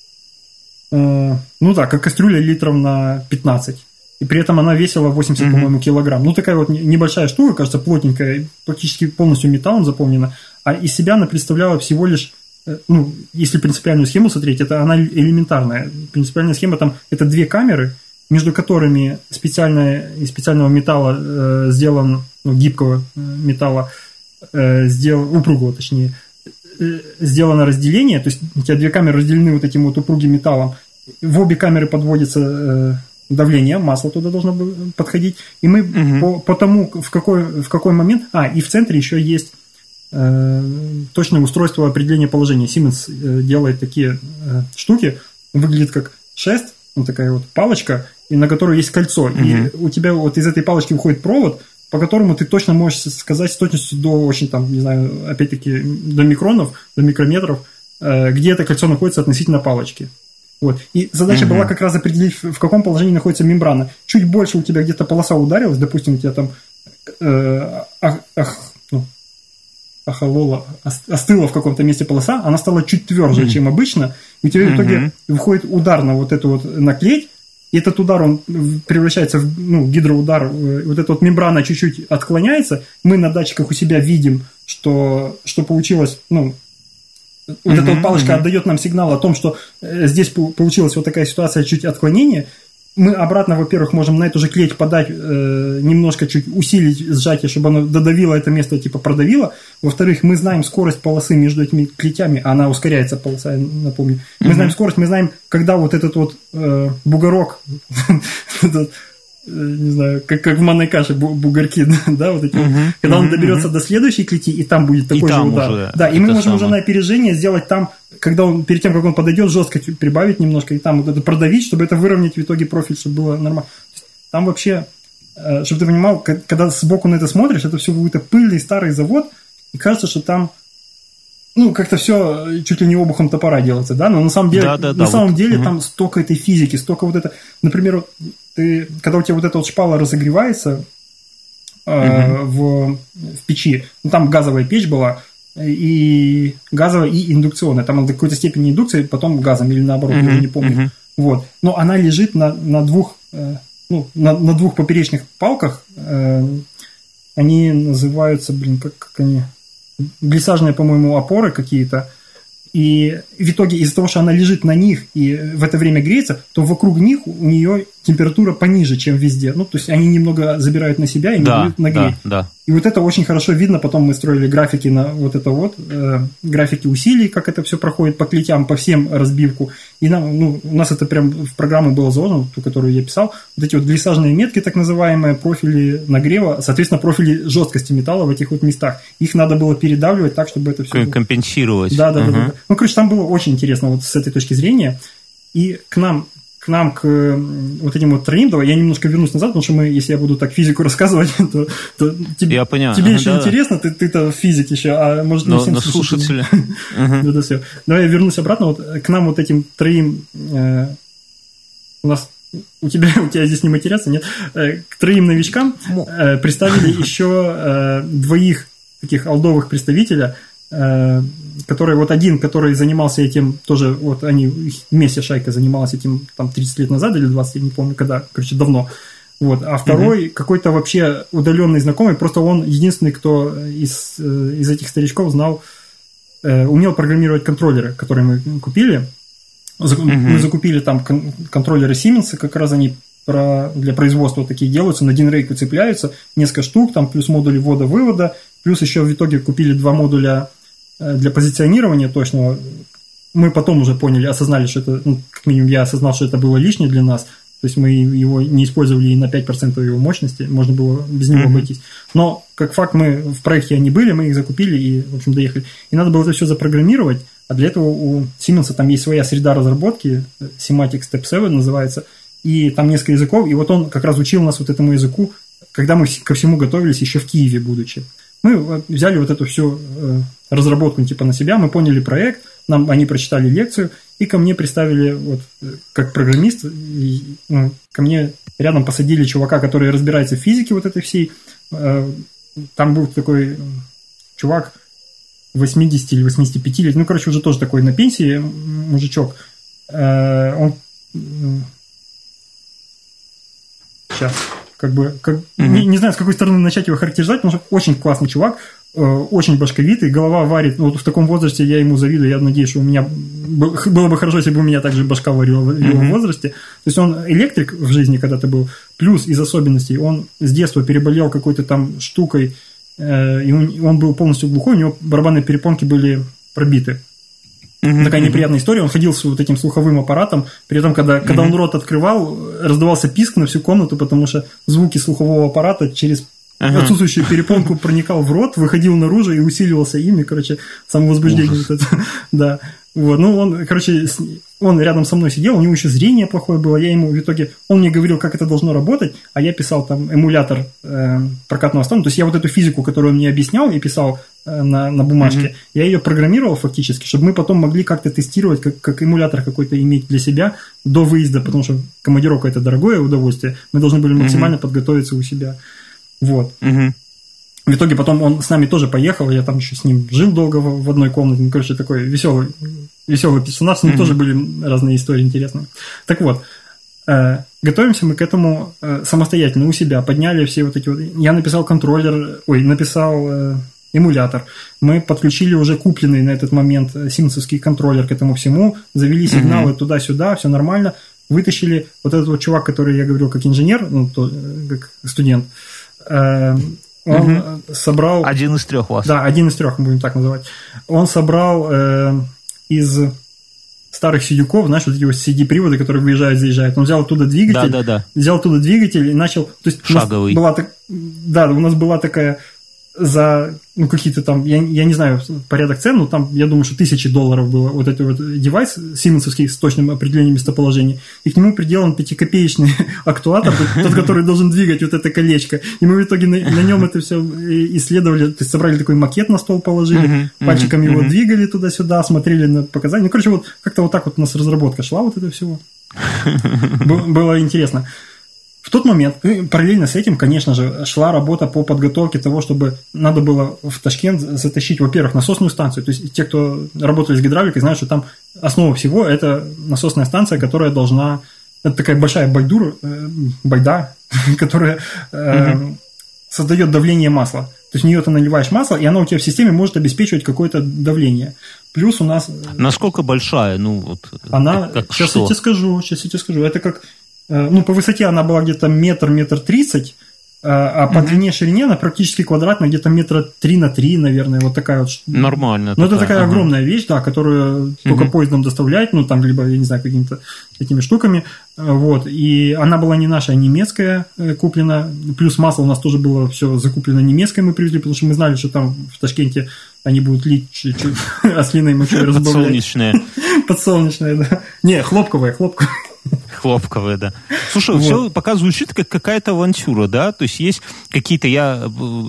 Э, ну да, как кастрюля литров на пятнадцать. И при этом она весила восемьдесят, mm-hmm. по-моему, килограмм. Ну, такая вот небольшая штука, кажется, плотненькая, практически полностью металлом заполнена. А из себя она представляла всего лишь... Ну, если принципиальную схему смотреть, это она элементарная. Принципиальная схема там это две камеры, между которыми специальная, из специального металла э, сделан, ну, гибкого металла, э, сделан, упругого точнее, э, сделано разделение, то есть у тебя две камеры разделены вот этим вот упругим металлом, в обе камеры подводится э, давление, масло туда должно подходить, и мы угу. по, по тому, в какой, в какой момент, а, и в центре еще есть точное устройство определения положения. Siemens делает такие штуки, выглядит как шест, вот такая вот палочка, и на которой есть кольцо. Mm-hmm. И у тебя вот из этой палочки выходит провод, по которому ты точно можешь сказать с точностью до очень там, не знаю, опять-таки до микронов, до микрометров, где это кольцо находится относительно палочки. Вот. И задача mm-hmm. была как раз определить, в каком положении находится мембрана. Чуть больше у тебя где-то полоса ударилась, допустим, у тебя там э, ах, ах, ну, охолола, остыла в каком-то месте полоса, она стала чуть тверже, mm-hmm. чем обычно, и у тебя mm-hmm. в итоге выходит удар на вот эту вот на клеть, и этот удар, он превращается в, ну, гидроудар, вот эта вот мембрана чуть-чуть отклоняется, мы на датчиках у себя видим, что, что получилось, ну, вот mm-hmm. эта вот палочка mm-hmm. отдает нам сигнал о том, что здесь получилась вот такая ситуация, чуть отклонение, мы обратно, во-первых, можем на эту же клеть подать, э, немножко чуть усилить сжатие, чтобы оно додавило это место, типа продавило. Во-вторых, мы знаем скорость полосы между этими клетями, а она ускоряется, полоса, я напомню. Мы mm-hmm. знаем скорость, мы знаем, когда вот этот вот э, бугорок, не знаю, как, как в манной каше бугорки, да, вот эти, uh-huh, когда uh-huh, он доберется uh-huh. до следующей клети, и там будет такой и же удар. Уже да, и мы можем самое. уже на опережение сделать там, когда он, перед тем, как он подойдет, жестко прибавить немножко, и там вот это продавить, чтобы это выровнять в итоге профиль, чтобы было нормально. Там вообще, чтобы ты понимал, когда сбоку на это смотришь, это все какой-то пыльный старый завод, и кажется, что там ну, как-то все чуть ли не обухом топора делается, да, но на самом деле, да, да, на да, самом вот. деле угу. там столько этой физики, столько вот это, например, ты, когда у тебя вот эта вот шпала разогревается э, угу. в, в печи, ну, там газовая печь была, и газовая, и индукционная, там до какой-то степени индукции, потом газом, или наоборот, угу. я уже не помню, угу. вот, но она лежит на, на двух, э, ну, на, на двух поперечных палках, э, они называются, блин, как, как они... глиссажные, по-моему, опоры какие-то, и в итоге из-за того, что она лежит на них и в это время греется, то вокруг них у нее температура пониже, чем везде. Ну, то есть они немного забирают на себя и не да, дают нагреть. Да, да. И вот это очень хорошо видно. Потом мы строили графики на вот это вот, э, графики усилий, как это все проходит по клетям, по всем разбивку. И нам, ну, у нас это прям в программу было заложено, ту, которую я писал. Вот эти вот глиссажные метки, так называемые, профили нагрева, соответственно, профили жесткости металла в этих вот местах. Их надо было передавливать так, чтобы это все... Компенсировать. Да, да, угу. да, да. Ну, короче, там было очень интересно вот с этой точки зрения. И к нам... к нам, к вот этим вот троим, давай я немножко вернусь назад, потому что мы, если я буду так физику рассказывать, то, то тебе, я понял. тебе ага, еще да, интересно, да. ты, ты-то физик еще, а может не всем слушателям. Это все. Давай я вернусь обратно, вот к нам вот этим троим, э, у нас, у тебя, у тебя здесь не матерятся, нет? Э, к троим новичкам э, представили еще э, двоих таких олдовых представителя, который вот один, который занимался этим, тоже вот они вместе шайка занималась этим там тридцать лет назад или двадцать, я не помню когда, короче, давно. Вот. А второй mm-hmm. какой-то вообще удаленный знакомый, просто он единственный, кто из, из этих старичков знал, э, умел программировать контроллеры, которые мы купили. Mm-hmm. Мы закупили там кон- контроллеры Siemens, как раз они про, для производства вот такие делаются, на динрейку цепляются, несколько штук, там плюс модули ввода-вывода, плюс еще в итоге купили два модуля для позиционирования точного. Мы потом уже поняли, осознали, что это, ну, как минимум я осознал, что это было лишнее для нас, то есть мы его не использовали и на пять процентов его мощности, можно было без него mm-hmm. обойтись. Но, как факт, мы в проекте они были, мы их закупили и, в общем, доехали. И надо было это все запрограммировать, а для этого у Siemens там есть своя среда разработки, Semantic Step семь называется, и там несколько языков, и вот он как раз учил нас вот этому языку, когда мы ко всему готовились еще в Киеве будучи. Мы взяли вот эту всю э, разработку типа на себя, мы поняли проект, нам они прочитали лекцию, и ко мне представили, вот, как программист, и, ну, ко мне рядом посадили чувака, который разбирается в физике вот этой всей. Э, там был такой чувак восемьдесят или восемьдесят пять лет, ну, короче, уже тоже такой на пенсии мужичок. Э, он... Сейчас... Как бы, как, mm-hmm. не, не знаю, с какой стороны начать его характеризовать, потому что очень классный чувак, э, очень башковитый, голова варит. Вот в таком возрасте я ему завидую, я надеюсь, что у меня был, было бы хорошо, если бы у меня также башка варила в его mm-hmm. возрасте. То есть он электрик в жизни когда-то был, плюс из особенностей он с детства переболел какой-то там штукой, э, и он, он был полностью глухой, у него барабанные перепонки были пробиты. Mm-hmm. Такая неприятная история. Он ходил с вот этим слуховым аппаратом. При этом, когда, mm-hmm. когда он рот открывал, раздавался писк на всю комнату, потому что звуки слухового аппарата через uh-huh. отсутствующую перепонку проникал в рот, выходил наружу и усиливался ими. Короче, самовозбуждение. Вот это. Да. Вот. Ну, он, короче, он рядом со мной сидел, у него еще зрение плохое было. Я ему в итоге... Он мне говорил, как это должно работать, а я писал там эмулятор э, прокатного станка. То есть я вот эту физику, которую он мне объяснял, и писал э, на, на бумажке, mm-hmm. я ее программировал фактически, чтобы мы потом могли как-то тестировать, как, как эмулятор какой-то иметь для себя до выезда, потому что командировка – это дорогое удовольствие. Мы должны были максимально mm-hmm. подготовиться у себя. Вот. Mm-hmm. В итоге потом он с нами тоже поехал, я там еще с ним жил долго в, в одной комнате. Ну, короче, такой веселый, веселый персонаж, с ним mm-hmm. тоже были разные истории интересные. Так вот, э, готовимся мы к этому э, самостоятельно у себя, подняли все вот эти вот... Я написал контроллер, ой, написал э, эмулятор. Мы подключили уже купленный на этот момент симсовский контроллер к этому всему, завели сигналы mm-hmm. туда-сюда, все нормально. вытащили вот этот вот чувак, который я говорил как инженер, ну, то, как студент, э, он угу. собрал... Один из трех у вас. Да, один из трех, будем так называть. Он собрал э, из старых сидюков, знаешь, вот эти вот си ди-приводы, которые выезжают, заезжают. Он взял оттуда двигатель, да, да, да. взял оттуда двигатель и начал... То есть шаговый. У нас была так, да, у нас была такая... за, ну, какие-то там, я, я не знаю порядок цен, но там, я думаю, что тысячи долларов было вот этот вот девайс сименсовский с точным определением местоположения, и к нему приделан пятикопеечный актуатор, тот, который должен двигать вот это колечко, и мы в итоге на, на нем это все исследовали, то есть собрали такой макет на стол, положили, uh-huh, пальчиками uh-huh, его uh-huh. двигали туда-сюда, смотрели на показания, ну, короче, вот как-то вот так вот у нас разработка шла вот это всего. Было интересно. В тот момент, параллельно с этим, конечно же, шла работа по подготовке того, чтобы надо было в Ташкент затащить, во-первых, насосную станцию. То есть те, кто работали с гидравликой, знают, что там основа всего – это насосная станция, которая должна… Это такая большая байдура, байда, которая mm-hmm. создает давление масла. То есть в нее ты наливаешь масло, и она у тебя в системе может обеспечивать какое-то давление. Плюс у нас… Насколько большая? Ну, вот, она… как сейчас что? я тебе скажу, сейчас я тебе скажу. Это как… Ну, по высоте она была где-то метр, метр тридцать, а по mm-hmm. длине, ширине она практически квадратная, где-то метра три на три, наверное, вот такая вот. Нормально. Ну, это такая ага. огромная вещь, да, которую mm-hmm. только поездом доставлять, ну, там, либо, я не знаю, какими-то этими штуками, вот, и она была не наша, а немецкая куплена, плюс масло у нас тоже было все закуплено немецкое, мы привезли, потому что мы знали, что там в Ташкенте они будут лить чуть-чуть ослиной мочой разбавлять. Подсолнечное. Подсолнечное, да. Не, хлопковое, хлопковое. Хлопковые, да. Слушай, вот. Все пока звучит как какая-то авантюра, да? То есть есть какие-то, я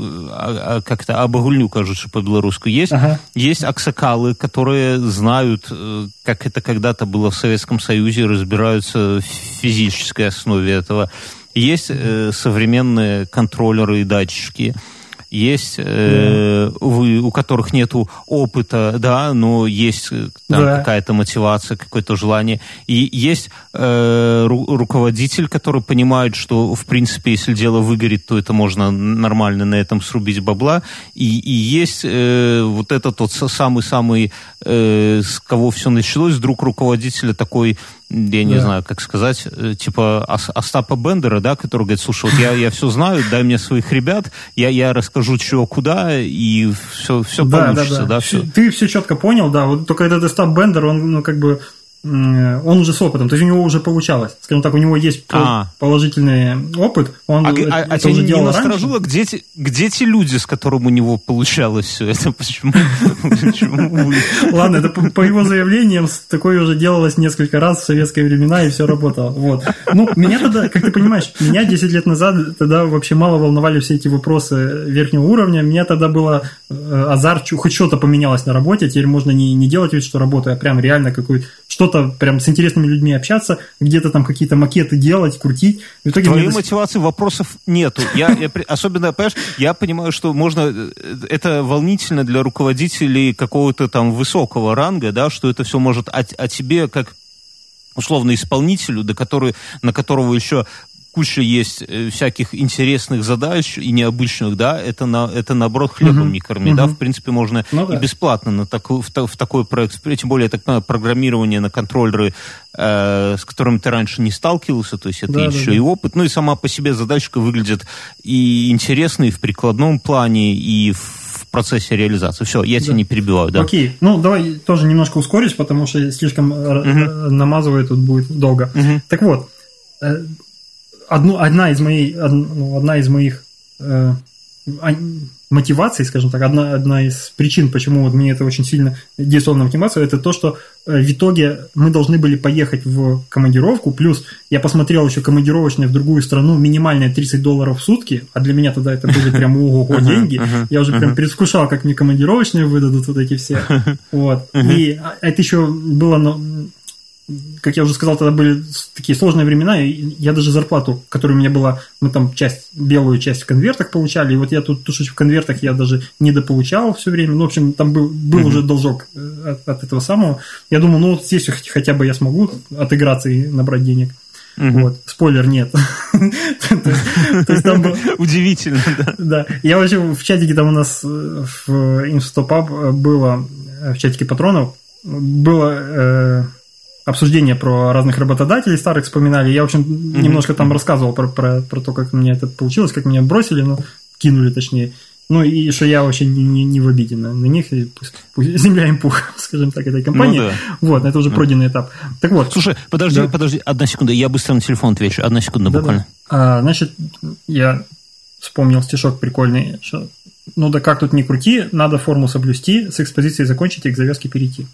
как-то обогульню, кажется, по-белорусски, есть, ага. есть аксакалы, которые знают, как это когда-то было в Советском Союзе, разбираются в физической основе этого. Есть э, современные контроллеры и датчики. Есть э, да. вы, у которых нету опыта, да, но есть там да. какая-то мотивация, какое-то желание. И есть э, ру- руководитель, который понимает, что, в принципе, если дело выгорит, то это можно нормально на этом срубить бабла. И, и есть э, вот этот тот самый-самый, э, с кого все началось, друг руководителя такой, я не да. знаю, как сказать, типа Остапа Бендера, да, который говорит, слушай, вот я, я все знаю, дай мне своих ребят, я, я расскажу, чего, куда, и все, все да, получится, да, да. да все. Ты все четко понял, да, вот только этот Остап Бендер, он, ну, как бы, он уже с опытом, то есть у него уже получалось, скажем так, у него есть а. положительный опыт, он а, это, а, это а тебя уже не делал насторожило, где те, где те люди, с которыми у него получалось все это, почему? Ладно, это по его заявлениям такое уже делалось несколько раз в советские времена, и все работало, вот. Ну, меня тогда, как ты понимаешь, меня десять лет назад тогда вообще мало волновали все эти вопросы верхнего уровня, меня тогда было азарт, хоть что-то поменялось на работе, теперь можно не, не делать вид, что работаю, а прям реально какой-то что-то прям с интересными людьми общаться, где-то там какие-то макеты делать, крутить. В итоге твоей мне... мотивации вопросов нету. Я, я, особенно, понимаешь, я понимаю, что можно... Это волнительно для руководителей какого-то там высокого ранга, да, что это все может... А, а тебе, как условно исполнителю, до которой, на которого еще... куча есть всяких интересных задач и необычных, да, это, на, это наоборот, хлебом uh-huh. не корми, uh-huh. да, в принципе, можно ну, да. и бесплатно на такой, в, в такой проект, тем более, я так понимаю, программирование на контроллеры, э, с которым ты раньше не сталкивался, то есть это да, еще да, и да. опыт, ну и сама по себе задачка выглядит и интересной в прикладном плане, и в в процессе реализации. Все, я да. тебя не перебиваю, да. Окей, ну давай тоже немножко ускорюсь, потому что слишком uh-huh. намазывать тут будет долго. Uh-huh. Так вот, Одну, одна из моих, одна из моих э, мотиваций, скажем так, одна, одна из причин, почему вот мне это очень сильно действовало на мотивацию, это то, что в итоге мы должны были поехать в командировку, плюс я посмотрел еще командировочные в другую страну, минимальные тридцать долларов в сутки, а для меня тогда это были прям ого-го деньги, я уже прям предвкушал, как мне командировочные выдадут вот эти все, вот, и это еще было, ну, как я уже сказал, тогда были такие сложные времена, и я даже зарплату, которая у меня была, мы там часть, белую часть в конвертах получали, и вот я тут тушить в конвертах я даже недополучал все время, ну, в общем, там был, был mm-hmm. уже должок от, от этого самого. Я думал, ну, вот здесь хотя бы я смогу отыграться и набрать денег. Mm-hmm. Вот, спойлер, нет. Удивительно, да. Да. Я вообще в чатике там у нас в Инстопаб было, в чатике патронов, было... обсуждения про разных работодателей старых вспоминали. Я, в общем, mm-hmm. немножко там рассказывал про, про, про то, как у меня это получилось, как меня бросили, ну, кинули точнее. Ну, и что я вообще не, не, не в обиде на, на них, и пусть, пусть земля им пух, скажем так, этой компании. Ну, да. Вот, это уже пройденный этап. Так вот. Слушай, подожди, да. подожди, одна секунда, я быстро на телефон отвечу, одна секунда да, буквально. Да. А, значит, я вспомнил стишок прикольный, что, ну да как тут ни крути, надо форму соблюсти, с экспозицией закончить и к завязке перейти.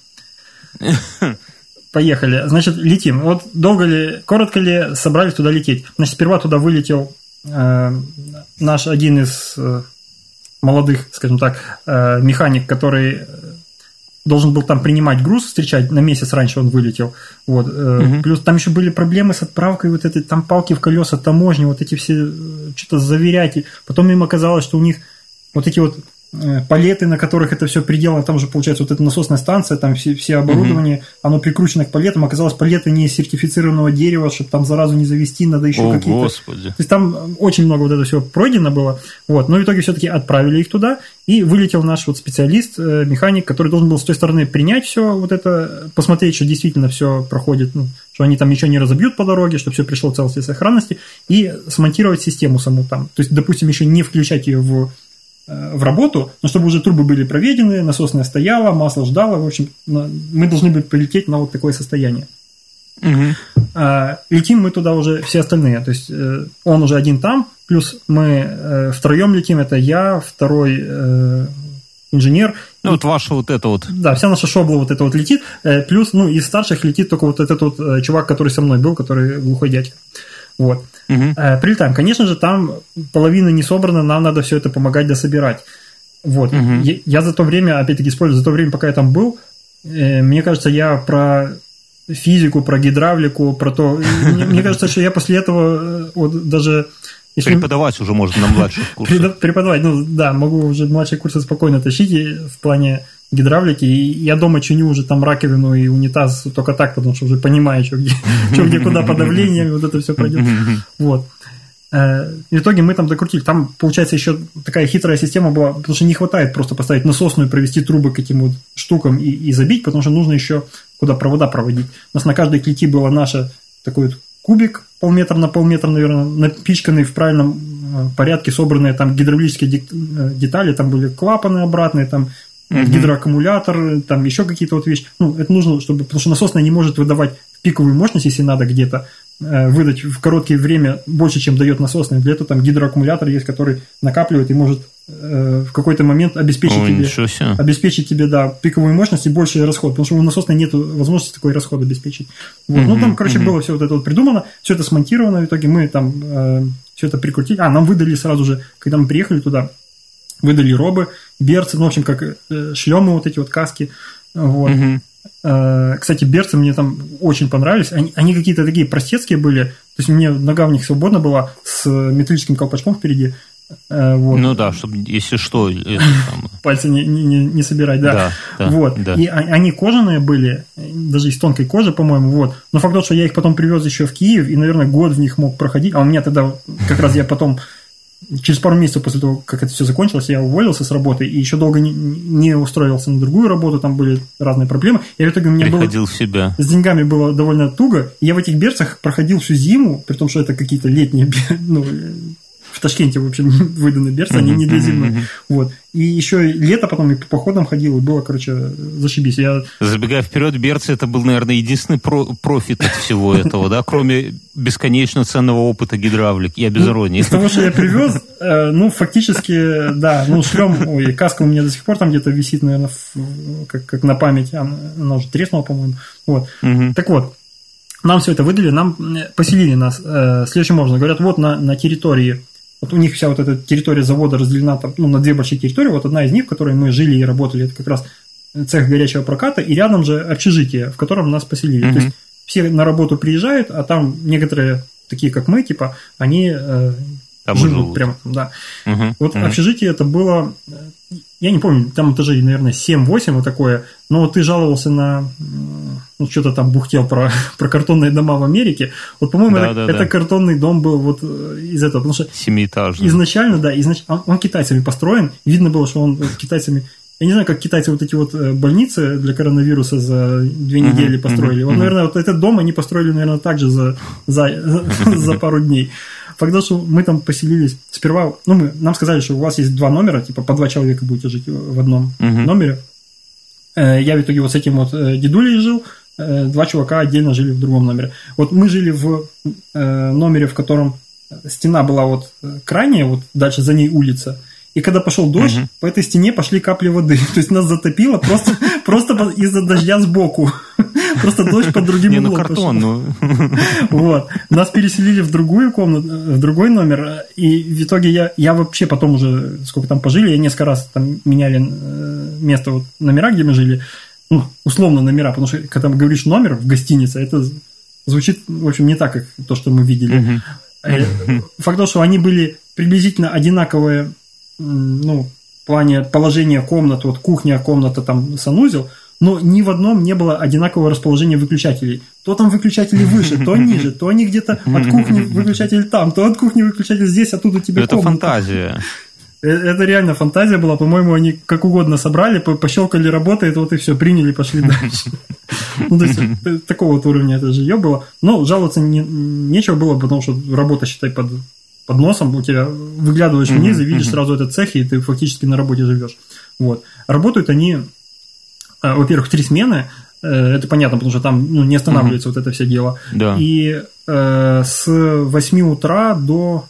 Поехали. Значит, летим. Вот долго ли, коротко ли собрались туда лететь? Значит, сперва туда вылетел э, наш один из... Э, молодых, скажем так, механик, который должен был там принимать груз, встречать, на месяц раньше он вылетел. Вот. Угу. Плюс там еще были проблемы с отправкой, вот этой, там палки в колеса, таможни, вот эти все, что-то заверять. Потом им оказалось, что у них вот эти вот палеты, на которых это все приделано, там же получается вот эта насосная станция, там все, все оборудование, угу. оно прикручено к палетам, оказалось, палеты не из сертифицированного дерева, чтобы там заразу не завести, надо еще О, какие-то... Господи. То есть там очень много вот этого всего пройдено было, вот, но в итоге все-таки отправили их туда, и вылетел наш вот специалист, механик, который должен был с той стороны принять все вот это, посмотреть, что действительно все проходит, ну, что они там ничего не разобьют по дороге, что все пришло в целости и сохранности, и смонтировать систему саму там, то есть, допустим, еще не включать ее в в работу, но чтобы уже трубы были проведены, насосная стояла, масло ждало, в общем, мы должны были полететь на вот такое состояние. Угу. А, летим мы туда уже все остальные, то есть он уже один там, плюс мы втроем летим, это я, второй э, инженер. Ну, вот ваша вот это вот. Да, вся наша шобла вот это вот летит, плюс, ну, из старших летит только вот этот вот чувак, который со мной был, который глухой дядька. Вот. Угу. Прилетаем. Конечно же, там половина не собрана, нам надо все это помогать дособирать. Вот. Угу. Я, я за то время, опять-таки, использую, за то время, пока я там был, э, мне кажется, я про физику, про гидравлику, про то... Мне, мне кажется, что я после этого вот даже... Если... Преподавать уже можно на младших курсах. Преподавать, ну да, могу уже младшие курсы спокойно тащить в плане гидравлики, и я дома чиню уже там раковину и унитаз только так, потому что уже понимаю, что где, что, где куда по давлению, вот это все пройдет. Вот. В итоге мы там докрутили. Там, получается, еще такая хитрая система была, потому что не хватает просто поставить насосную, провести трубы к этим вот штукам и, и забить, потому что нужно еще куда провода проводить. У нас на каждой клети было наше такой вот кубик, полметра на полметра, наверное, напичканный в правильном порядке, собранные там гидравлические детали, там были клапаны обратные, там Uh-huh. гидроаккумулятор, там еще какие-то вот вещи. Ну, это нужно, чтобы... Потому что насосная не может выдавать пиковую мощность, если надо где-то э, выдать в короткое время больше, чем дает насосная. Для этого там гидроаккумулятор есть, который накапливает и может э, в какой-то момент обеспечить Ой, тебе... Обеспечить тебе, да, пиковую мощность и больший расход. Потому что у насосной нет возможности такой расход обеспечить. Вот. Uh-huh. Ну, там, короче, uh-huh. было все вот это вот придумано, все это смонтировано. В итоге мы там э, все это прикрутили. А, нам выдали сразу же, когда мы приехали туда, выдали робы, берцы, ну, в общем, как э, шлемы, вот эти вот каски. Вот. Uh-huh. Э, кстати, берцы мне там очень понравились. Они, они какие-то такие простецкие были. То есть, мне нога в них свободна была с металлическим колпачком впереди. Э, вот. Ну да, чтобы, если что... Это, там... Пальцы не, не, не собирать, да. да, да вот. Да. И они кожаные были, даже из тонкой кожи, по-моему. Вот. Но факт тот, что я их потом привез еще в Киев, и, наверное, год в них мог проходить. А у меня тогда как раз я потом... Через пару месяцев после того, как это все закончилось, я уволился с работы и еще долго не, не устроился на другую работу, там были разные проблемы. И в итоге у меня Приходил было, в себя. С деньгами было довольно туго. И я в этих берцах проходил всю зиму, при том, что это какие-то летние, ну, в Ташкенте, в общем, выданы берцы, они не для зимы. Вот. И еще лето потом и по походам ходил, и было, короче, зашибись. Я... Забегая вперед, берцы — это был, наверное, единственный про- профит от всего этого, да, кроме бесконечно ценного опыта гидравлики, я без иронии. Из того, что я привез, ну, фактически, да, ну, шлем, ой, каска у меня до сих пор там где-то висит, наверное, как, как на память, она уже треснула, по-моему. Вот. Так вот, нам все это выдали, нам поселили нас следующим образом. Говорят, вот на, на территории, вот у них вся вот эта территория завода разделена там, ну, на две большие территории. Вот одна из них, в которой мы жили и работали, это как раз цех горячего проката, и рядом же общежитие, в котором нас поселили. Mm-hmm. То есть все на работу приезжают, а там некоторые, такие как мы, типа, они э, живут, живут прямо там, да. Mm-hmm. Вот mm-hmm. общежитие это было, я не помню, там этажей, наверное, семь-восемь вот такое, но вот ты жаловался на, ну, что-то там бухтел про, про картонные дома в Америке. Вот, по-моему, да, это, да, это да. картонный дом был вот из этого, потому что семиэтажный. Изначально, да, изнач... он, он китайцами построен, видно было, что он китайцами Я не знаю, как китайцы вот эти вот больницы для коронавируса за две недели uh-huh, построили. Uh-huh, вот, наверное, вот этот дом они построили, наверное, так же за, за, за пару дней. Факт, что мы там поселились сперва, ну, мы, нам сказали, что у вас есть два номера, типа по два человека будете жить в одном uh-huh. номере. Я в итоге вот с этим вот дедулей жил, два чувака отдельно жили в другом номере. Вот мы жили в номере, в котором стена была вот крайняя, вот дальше за ней улица. И когда пошел дождь, угу. по этой стене пошли капли воды. То есть нас затопило просто, просто из-за дождя сбоку. Просто дождь под другим углом. Не, ну картон, ну. Вот. Нас переселили в другую комнату, в другой номер. И в итоге я, я вообще потом уже, сколько там пожили, я несколько раз там меняли место, вот, номера, где мы жили. Ну, условно номера, потому что когда говоришь номер в гостинице, это звучит, в общем, не так, как то, что мы видели. Угу. Факт того, что они были приблизительно одинаковые, ну, в плане положения комнат, вот кухня, комната, там санузел, но ни в одном не было одинакового расположения выключателей. То там выключатели выше, то ниже, то они где-то от кухни выключатель там, то от кухни выключатель здесь, а тут у тебя это комната. Фантазия. Это реально фантазия была, по-моему, они как угодно собрали, пощелкали, работает, вот и все, приняли, пошли дальше. Ну, то есть, такого вот уровня это жилье было. Но жаловаться нечего было, потому что работа, считай, под... под носом, у тебя выглядываешь mm-hmm. вниз и видишь mm-hmm. сразу этот цех, и ты фактически на работе живешь. Вот. Работают они, э, во-первых, три смены, э, это понятно, потому что там ну, не останавливается mm-hmm. вот это все дело. Да. И э, с восьми утра до,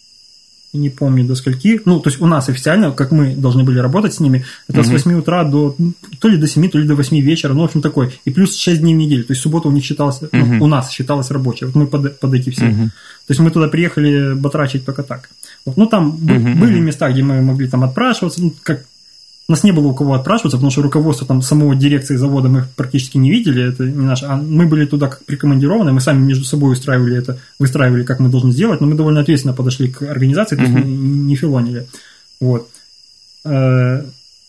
не помню, до скольки, ну, то есть у нас официально, как мы должны были работать с ними, это mm-hmm. с восьми утра до, то ли до семи, то ли до восьми вечера, ну, в общем, такой. И плюс шесть дней в неделю, то есть суббота у них считалась, mm-hmm. ну, у нас считалась рабочей, вот мы под, под эти все. Mm-hmm. То есть мы туда приехали батрачить только так. Вот. Ну, там uh-huh, были uh-huh. места, где мы могли там отпрашиваться. Ну, как... У нас не было у кого отпрашиваться, потому что руководство там самого дирекции завода мы практически не видели. Это не наше. А мы были туда как прикомандированы, мы сами между собой устраивали это, выстраивали, как мы должны сделать, но мы довольно ответственно подошли к организации, то есть uh-huh. не филонили. Вот. Так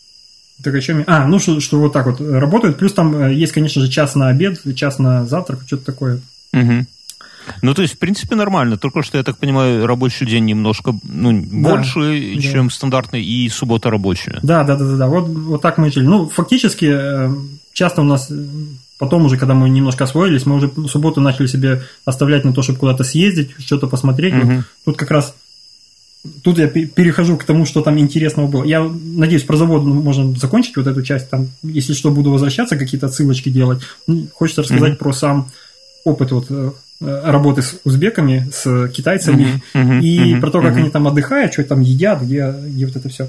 о чем? А, ну что, что вот так вот работают. Плюс там есть, конечно же, час на обед, час на завтрак, что-то такое. Uh-huh. Ну, то есть, в принципе, нормально. Только что, я так понимаю, рабочий день немножко ну, да, больше, да. чем стандартный, и суббота рабочая. Да, да, да, да, да. Вот, вот так мы жили. Ну, фактически, часто у нас потом уже, когда мы немножко освоились, мы уже субботу начали себе оставлять на то, чтобы куда-то съездить, что-то посмотреть. Угу. Вот тут как раз, тут я перехожу к тому, что там интересного было. Я надеюсь, про завод можем закончить вот эту часть. Там, если что, буду возвращаться, какие-то отсылочки делать. Хочется рассказать угу. про сам опыт вот работы с узбеками, с китайцами, uh-huh, uh-huh, и uh-huh, про то, как uh-huh. они там отдыхают, что там едят, где, где вот это все.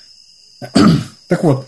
Так вот.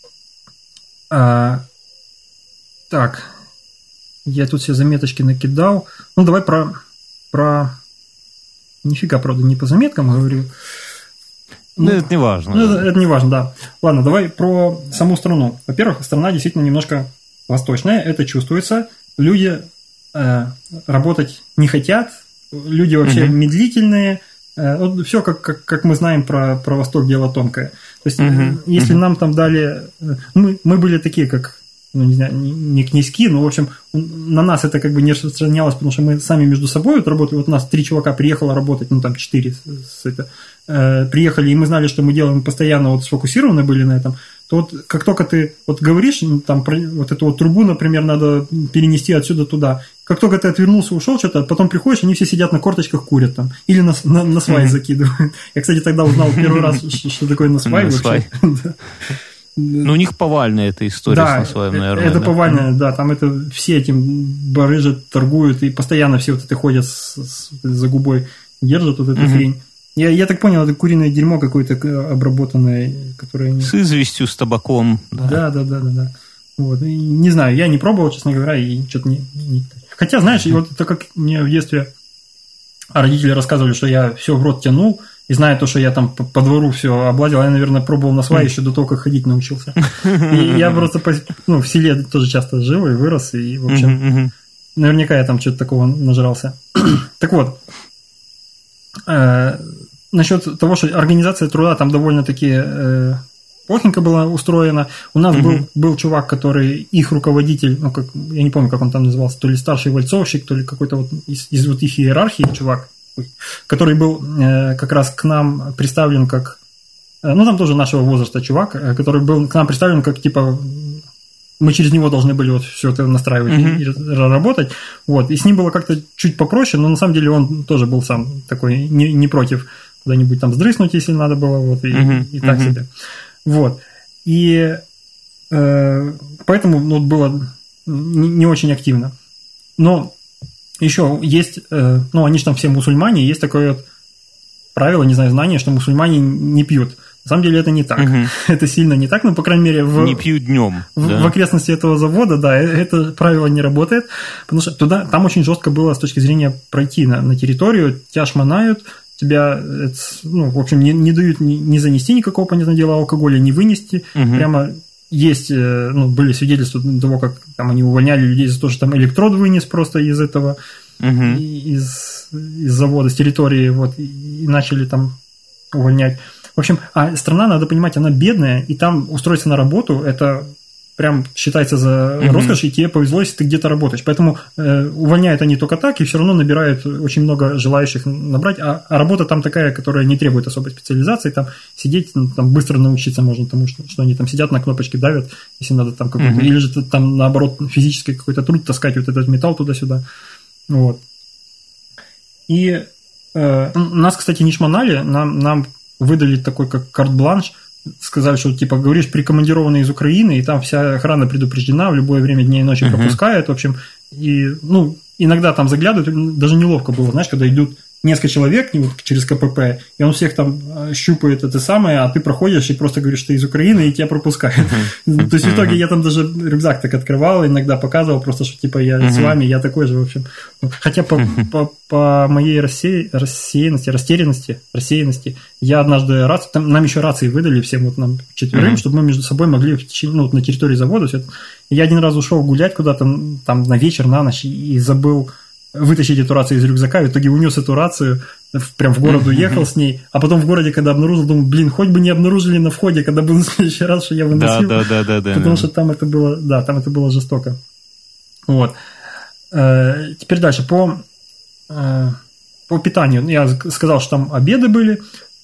А, так. Я тут все заметочки накидал. Ну, давай про... про... Нифига, правда, не по заметкам говорю. Ну, это не важно. Ну, это, это не важно, да. Ладно, давай про саму страну. Во-первых, страна действительно немножко восточная, это чувствуется. Люди... работать не хотят, люди вообще uh-huh. медлительные, вот все как, как, как мы знаем про, про Восток, дело тонкое. То есть, uh-huh. если uh-huh. нам там дали... Мы, мы были такие, как, ну, не знаю, не князьки, но, в общем, на нас это как бы не распространялось, потому что мы сами между собой вот работали. Вот у нас три чувака приехало работать, ну, там, четыре с, с это, э, приехали, и мы знали, что мы делаем, постоянно вот сфокусированы были на этом. То вот как только ты вот говоришь, там, про, вот эту вот трубу, например, надо перенести отсюда туда, как только ты отвернулся, ушел что-то, потом приходишь, они все сидят на корточках, курят там, или на, на, на свай mm-hmm. закидывают. Я, кстати, тогда узнал первый раз, что такое на свай вообще. Ну, у них повальная эта история да, с насваем, наверное. Это да? повальная, да, там это все этим барыжат, торгуют, и постоянно все вот это ходят с, с, за губой, держат вот эту mm-hmm. хрень. Я, я так понял, это куриное дерьмо какое-то обработанное, которое... С известью, с табаком. Да, да, да, да, да. да. Вот. И не знаю, я не пробовал, честно говоря, и что-то не... не... Хотя, знаешь, вот это как мне в детстве родители рассказывали, что я все в рот тянул, и зная то, что я там по, по двору все облазил, я, наверное, пробовал на свай еще до того, как ходить научился. И я просто ну, в селе тоже часто жил и вырос, и, в общем, наверняка я там что-то такого нажрался. Так вот, насчет того, что организация труда там довольно-таки плохенько была устроена. У нас был, был чувак, который их руководитель, ну, как, я не помню, как он там назывался, то ли старший вальцовщик, то ли какой-то вот из, из вот их иерархии чувак, который был э, как раз к нам представлен как ну, там тоже нашего возраста чувак, который был к нам представлен как, типа, мы через него должны были вот все это настраивать uh-huh. и, и работать. Вот. И с ним было как-то чуть попроще, но на самом деле он тоже был сам такой не, не против куда-нибудь там сдрыснуть, если надо было, вот, и, uh-huh. и так uh-huh. себе. Вот. И э, поэтому ну, было не, не очень активно. Но еще есть, э, ну, они же там все мусульмане, есть такое вот правило, не знаю, знание, что мусульмане не пьют. На самом деле это не так. Угу. Это сильно не так, но, по крайней мере, в, не пьют днем, в, да? в окрестности этого завода, да, это правило не работает, потому что туда, там очень жестко было с точки зрения пройти на, на территорию, тебя шмонают, тебя, ну, в общем, не, не дают ни, ни занести никакого, понятное дело, алкоголя, ни вынести. Угу. Прямо есть, ну, были свидетельства того, как там они увольняли людей за то, что там электрод вынес просто из этого, угу. из, из завода, с территории, вот, и, и начали там увольнять. В общем, а страна, надо понимать, она бедная, и там устроиться на работу, это прям считается за mm-hmm. роскошь, и тебе повезло, если ты где-то работаешь. Поэтому э, увольняют они только так, и все равно набирают очень много желающих набрать, а, а работа там такая, которая не требует особой специализации, там сидеть, ну, там быстро научиться можно тому, что, что они там сидят, на кнопочки давят, если надо там какой-то, mm-hmm. или же там, наоборот, физический какой-то труд, таскать вот этот металл туда-сюда. Вот. И э, нас, кстати, не шмонали, нам... нам выдали такой, как карт-бланш, сказали, что, типа, говоришь, прикомандированный из Украины, и там вся охрана предупреждена, в любое время дня и ночи uh-huh. пропускают, в общем, и, ну, иногда там заглядывают, даже неловко было, знаешь, когда идут несколько человек вот, через КПП, и он всех там щупает это самое, а ты проходишь и просто говоришь, что ты из Украины, и тебя пропускают. Uh-huh. То есть, в итоге я там даже рюкзак так открывал, иногда показывал, просто, что, типа, я uh-huh. с вами, я такой же, в общем. Хотя по, uh-huh. по, по моей рассея... рассеянности, растерянности, рассеянности, я однажды рацию, там, нам еще рации выдали всем, вот нам четверым, uh-huh. чтобы мы между собой могли в течение, ну, вот на территории завода. Все это. Я один раз ушел гулять куда-то, там, на вечер, на ночь, и забыл вытащить эту рацию из рюкзака, и в итоге унес эту рацию, прям в город уехал с ней, а потом в городе, когда обнаружил, думаю, блин, хоть бы не обнаружили на входе, когда был в следующий раз, что я выносил, да, да, да, да, потому да. что там это было, да, там это было жестоко. Вот. Теперь дальше, по, по питанию. Я сказал, что там обеды были,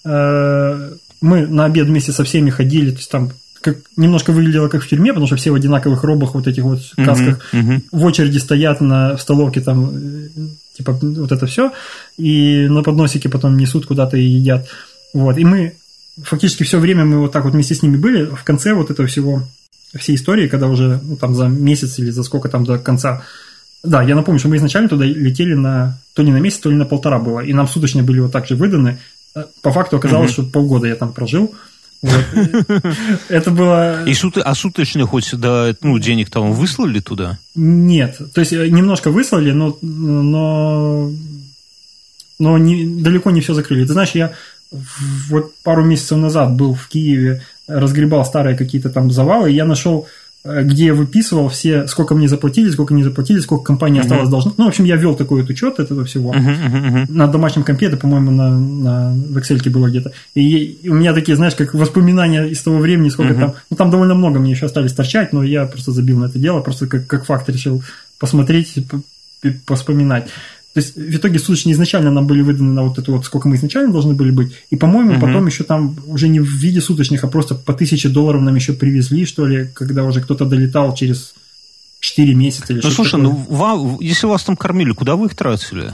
мы на обед вместе со всеми ходили, то есть там как, немножко выглядело как в тюрьме, потому что все в одинаковых робах, вот этих вот касках, uh-huh, uh-huh. в очереди стоят на в столовке, там, типа, вот это все, и на подносике потом несут куда-то и едят. Вот, и мы фактически все время мы вот так вот вместе с ними были, в конце вот этого всего, всей истории, когда уже, ну, там, за месяц или за сколько там до конца. Да, я напомню, что мы изначально туда летели на, то ли на месяц, то ли на полтора было, и нам суточные были вот так же выданы. По факту оказалось, uh-huh. что полгода я там прожил. Вот. Это было... И сут... А суточные хоть сюда, ну, денег там выслали туда? Нет, то есть немножко выслали, но, но, но не, далеко не все закрыли. Ты знаешь, я вот пару месяцев назад был в Киеве, разгребал старые какие-то там завалы, и я нашел, где я выписывал все, сколько мне заплатили, сколько не заплатили, сколько компания осталось uh-huh. должна. Ну, в общем, я вел такой вот учет этого всего. Uh-huh, uh-huh. На домашнем компе, это, по-моему, на, на в Excel было где-то. И, и у меня такие, знаешь, как воспоминания из того времени, сколько uh-huh. там... Ну, там довольно много мне еще остались торчать, но я просто забил на это дело, просто как, как факт решил посмотреть, поспоминать. То есть, в итоге, суточные изначально нам были выданы на вот это вот, сколько мы изначально должны были быть. И, по-моему, uh-huh. потом еще там уже не в виде суточных, а просто по тысяче долларов нам еще привезли, что ли, когда уже кто-то долетал через четыре месяца или ну, что-то слушай, такое. ну, вам, если вас там кормили, куда вы их тратили?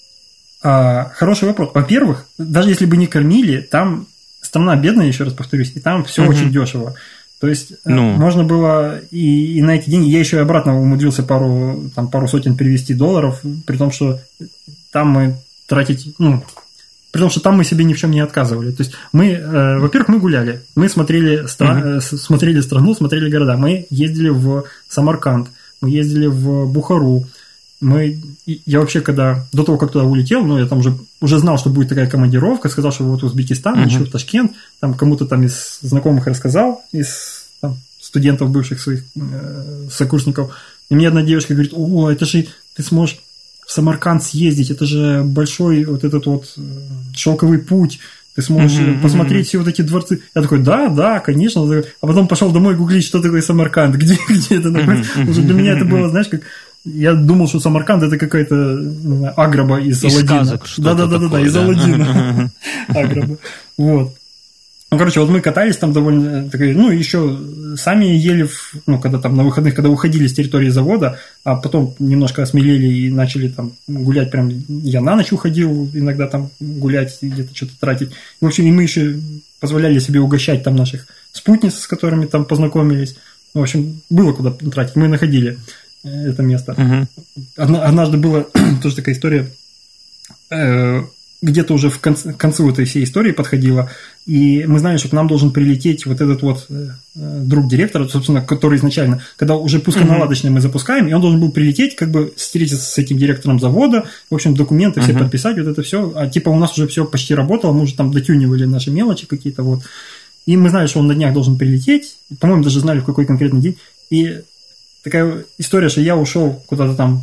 А, хороший вопрос. Во-первых, даже если бы не кормили, там страна бедная, еще раз повторюсь, и там все uh-huh. очень дешево. То есть, ну. можно было и, и на эти деньги, я еще и обратно умудрился пару, там, пару сотен привезти долларов, при том, что там мы тратить, ну, при том, что там мы себе ни в чем не отказывали. То есть, мы, э, во-первых, мы гуляли, мы смотрели, стра- uh-huh. э, смотрели страну, смотрели города, мы ездили в Самарканд, мы ездили в Бухару, мы, я вообще, когда, до того, как туда улетел, ну, я там уже, уже знал, что будет такая командировка, сказал, что вот Узбекистан, uh-huh. еще в Ташкент, там кому-то там из знакомых рассказал, из там, студентов, бывших своих э, сокурсников, и мне одна девушка говорит, о, это же ты сможешь в Самарканд съездить, это же большой вот этот вот шелковый путь, ты сможешь uh-huh, посмотреть uh-huh. все вот эти дворцы. Я такой, да, да, конечно. А потом пошел домой гуглить, что такое Самарканд, где, где это находится. Uh-huh, uh-huh. Для меня это было, знаешь, как... Я думал, что Самарканд это какая-то Аграба из, из Аладдина. Да-да-да, из Аладдина. Аграба. Вот. Ну, короче, вот мы катались там довольно, ну, еще сами ели, ну, когда там на выходных, когда уходили с территории завода, а потом немножко осмелели и начали там гулять, прям я на ночь уходил иногда там гулять, где-то что-то тратить. В общем, и мы еще позволяли себе угощать там наших спутниц, с которыми там познакомились. В общем, было куда тратить, мы находили это место. Uh-huh. Однажды была тоже такая история, где-то уже в конце, к концу этой всей истории подходила, и мы знали, что к нам должен прилететь вот этот вот э, друг директора, собственно, который изначально, когда уже пусконаладочный мы запускаем, и он должен был прилететь, как бы встретиться с этим директором завода, в общем, документы все uh-huh. подписать, вот это все, а типа у нас уже все почти работало, мы уже там дотюнивали наши мелочи какие-то, вот, и мы знали, что он на днях должен прилететь, по-моему, даже знали, в какой конкретный день, и такая история, что я ушел куда-то там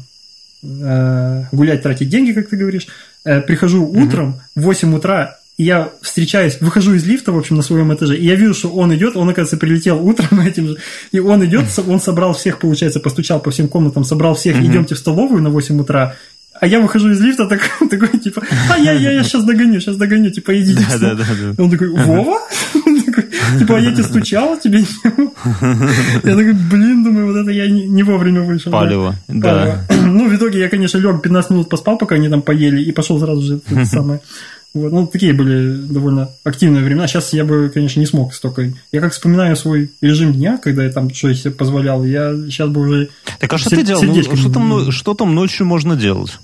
э, гулять, тратить деньги, как ты говоришь. Э, прихожу утром в восемь утра, и я встречаюсь, выхожу из лифта, в общем, на своем этаже, и я вижу, что он идет, он, оказывается, прилетел утром этим же, и он идет, он собрал всех, получается, постучал по всем комнатам, собрал всех, uh-huh. идемте в столовую на восемь утра, а я выхожу из лифта такой, такой типа, а я, я, я сейчас догоню, сейчас догоню, типа, идите в стол. Да, да, да. Он такой, Вова? Типа, а я тебе стучал, тебе не... Я такой, блин, думаю, вот это я не вовремя вышел. Палево, да. Ну, в итоге я, конечно, лег, пятнадцать минут поспал, пока они там поели, и пошел сразу же это самое. Вот. Ну, такие были довольно активные времена. Сейчас я бы, конечно, не смог столько. Я как вспоминаю свой режим дня, когда я там что я себе позволял, я сейчас бы уже... Так а что ты делал? Ну, что, там, что там ночью можно делать?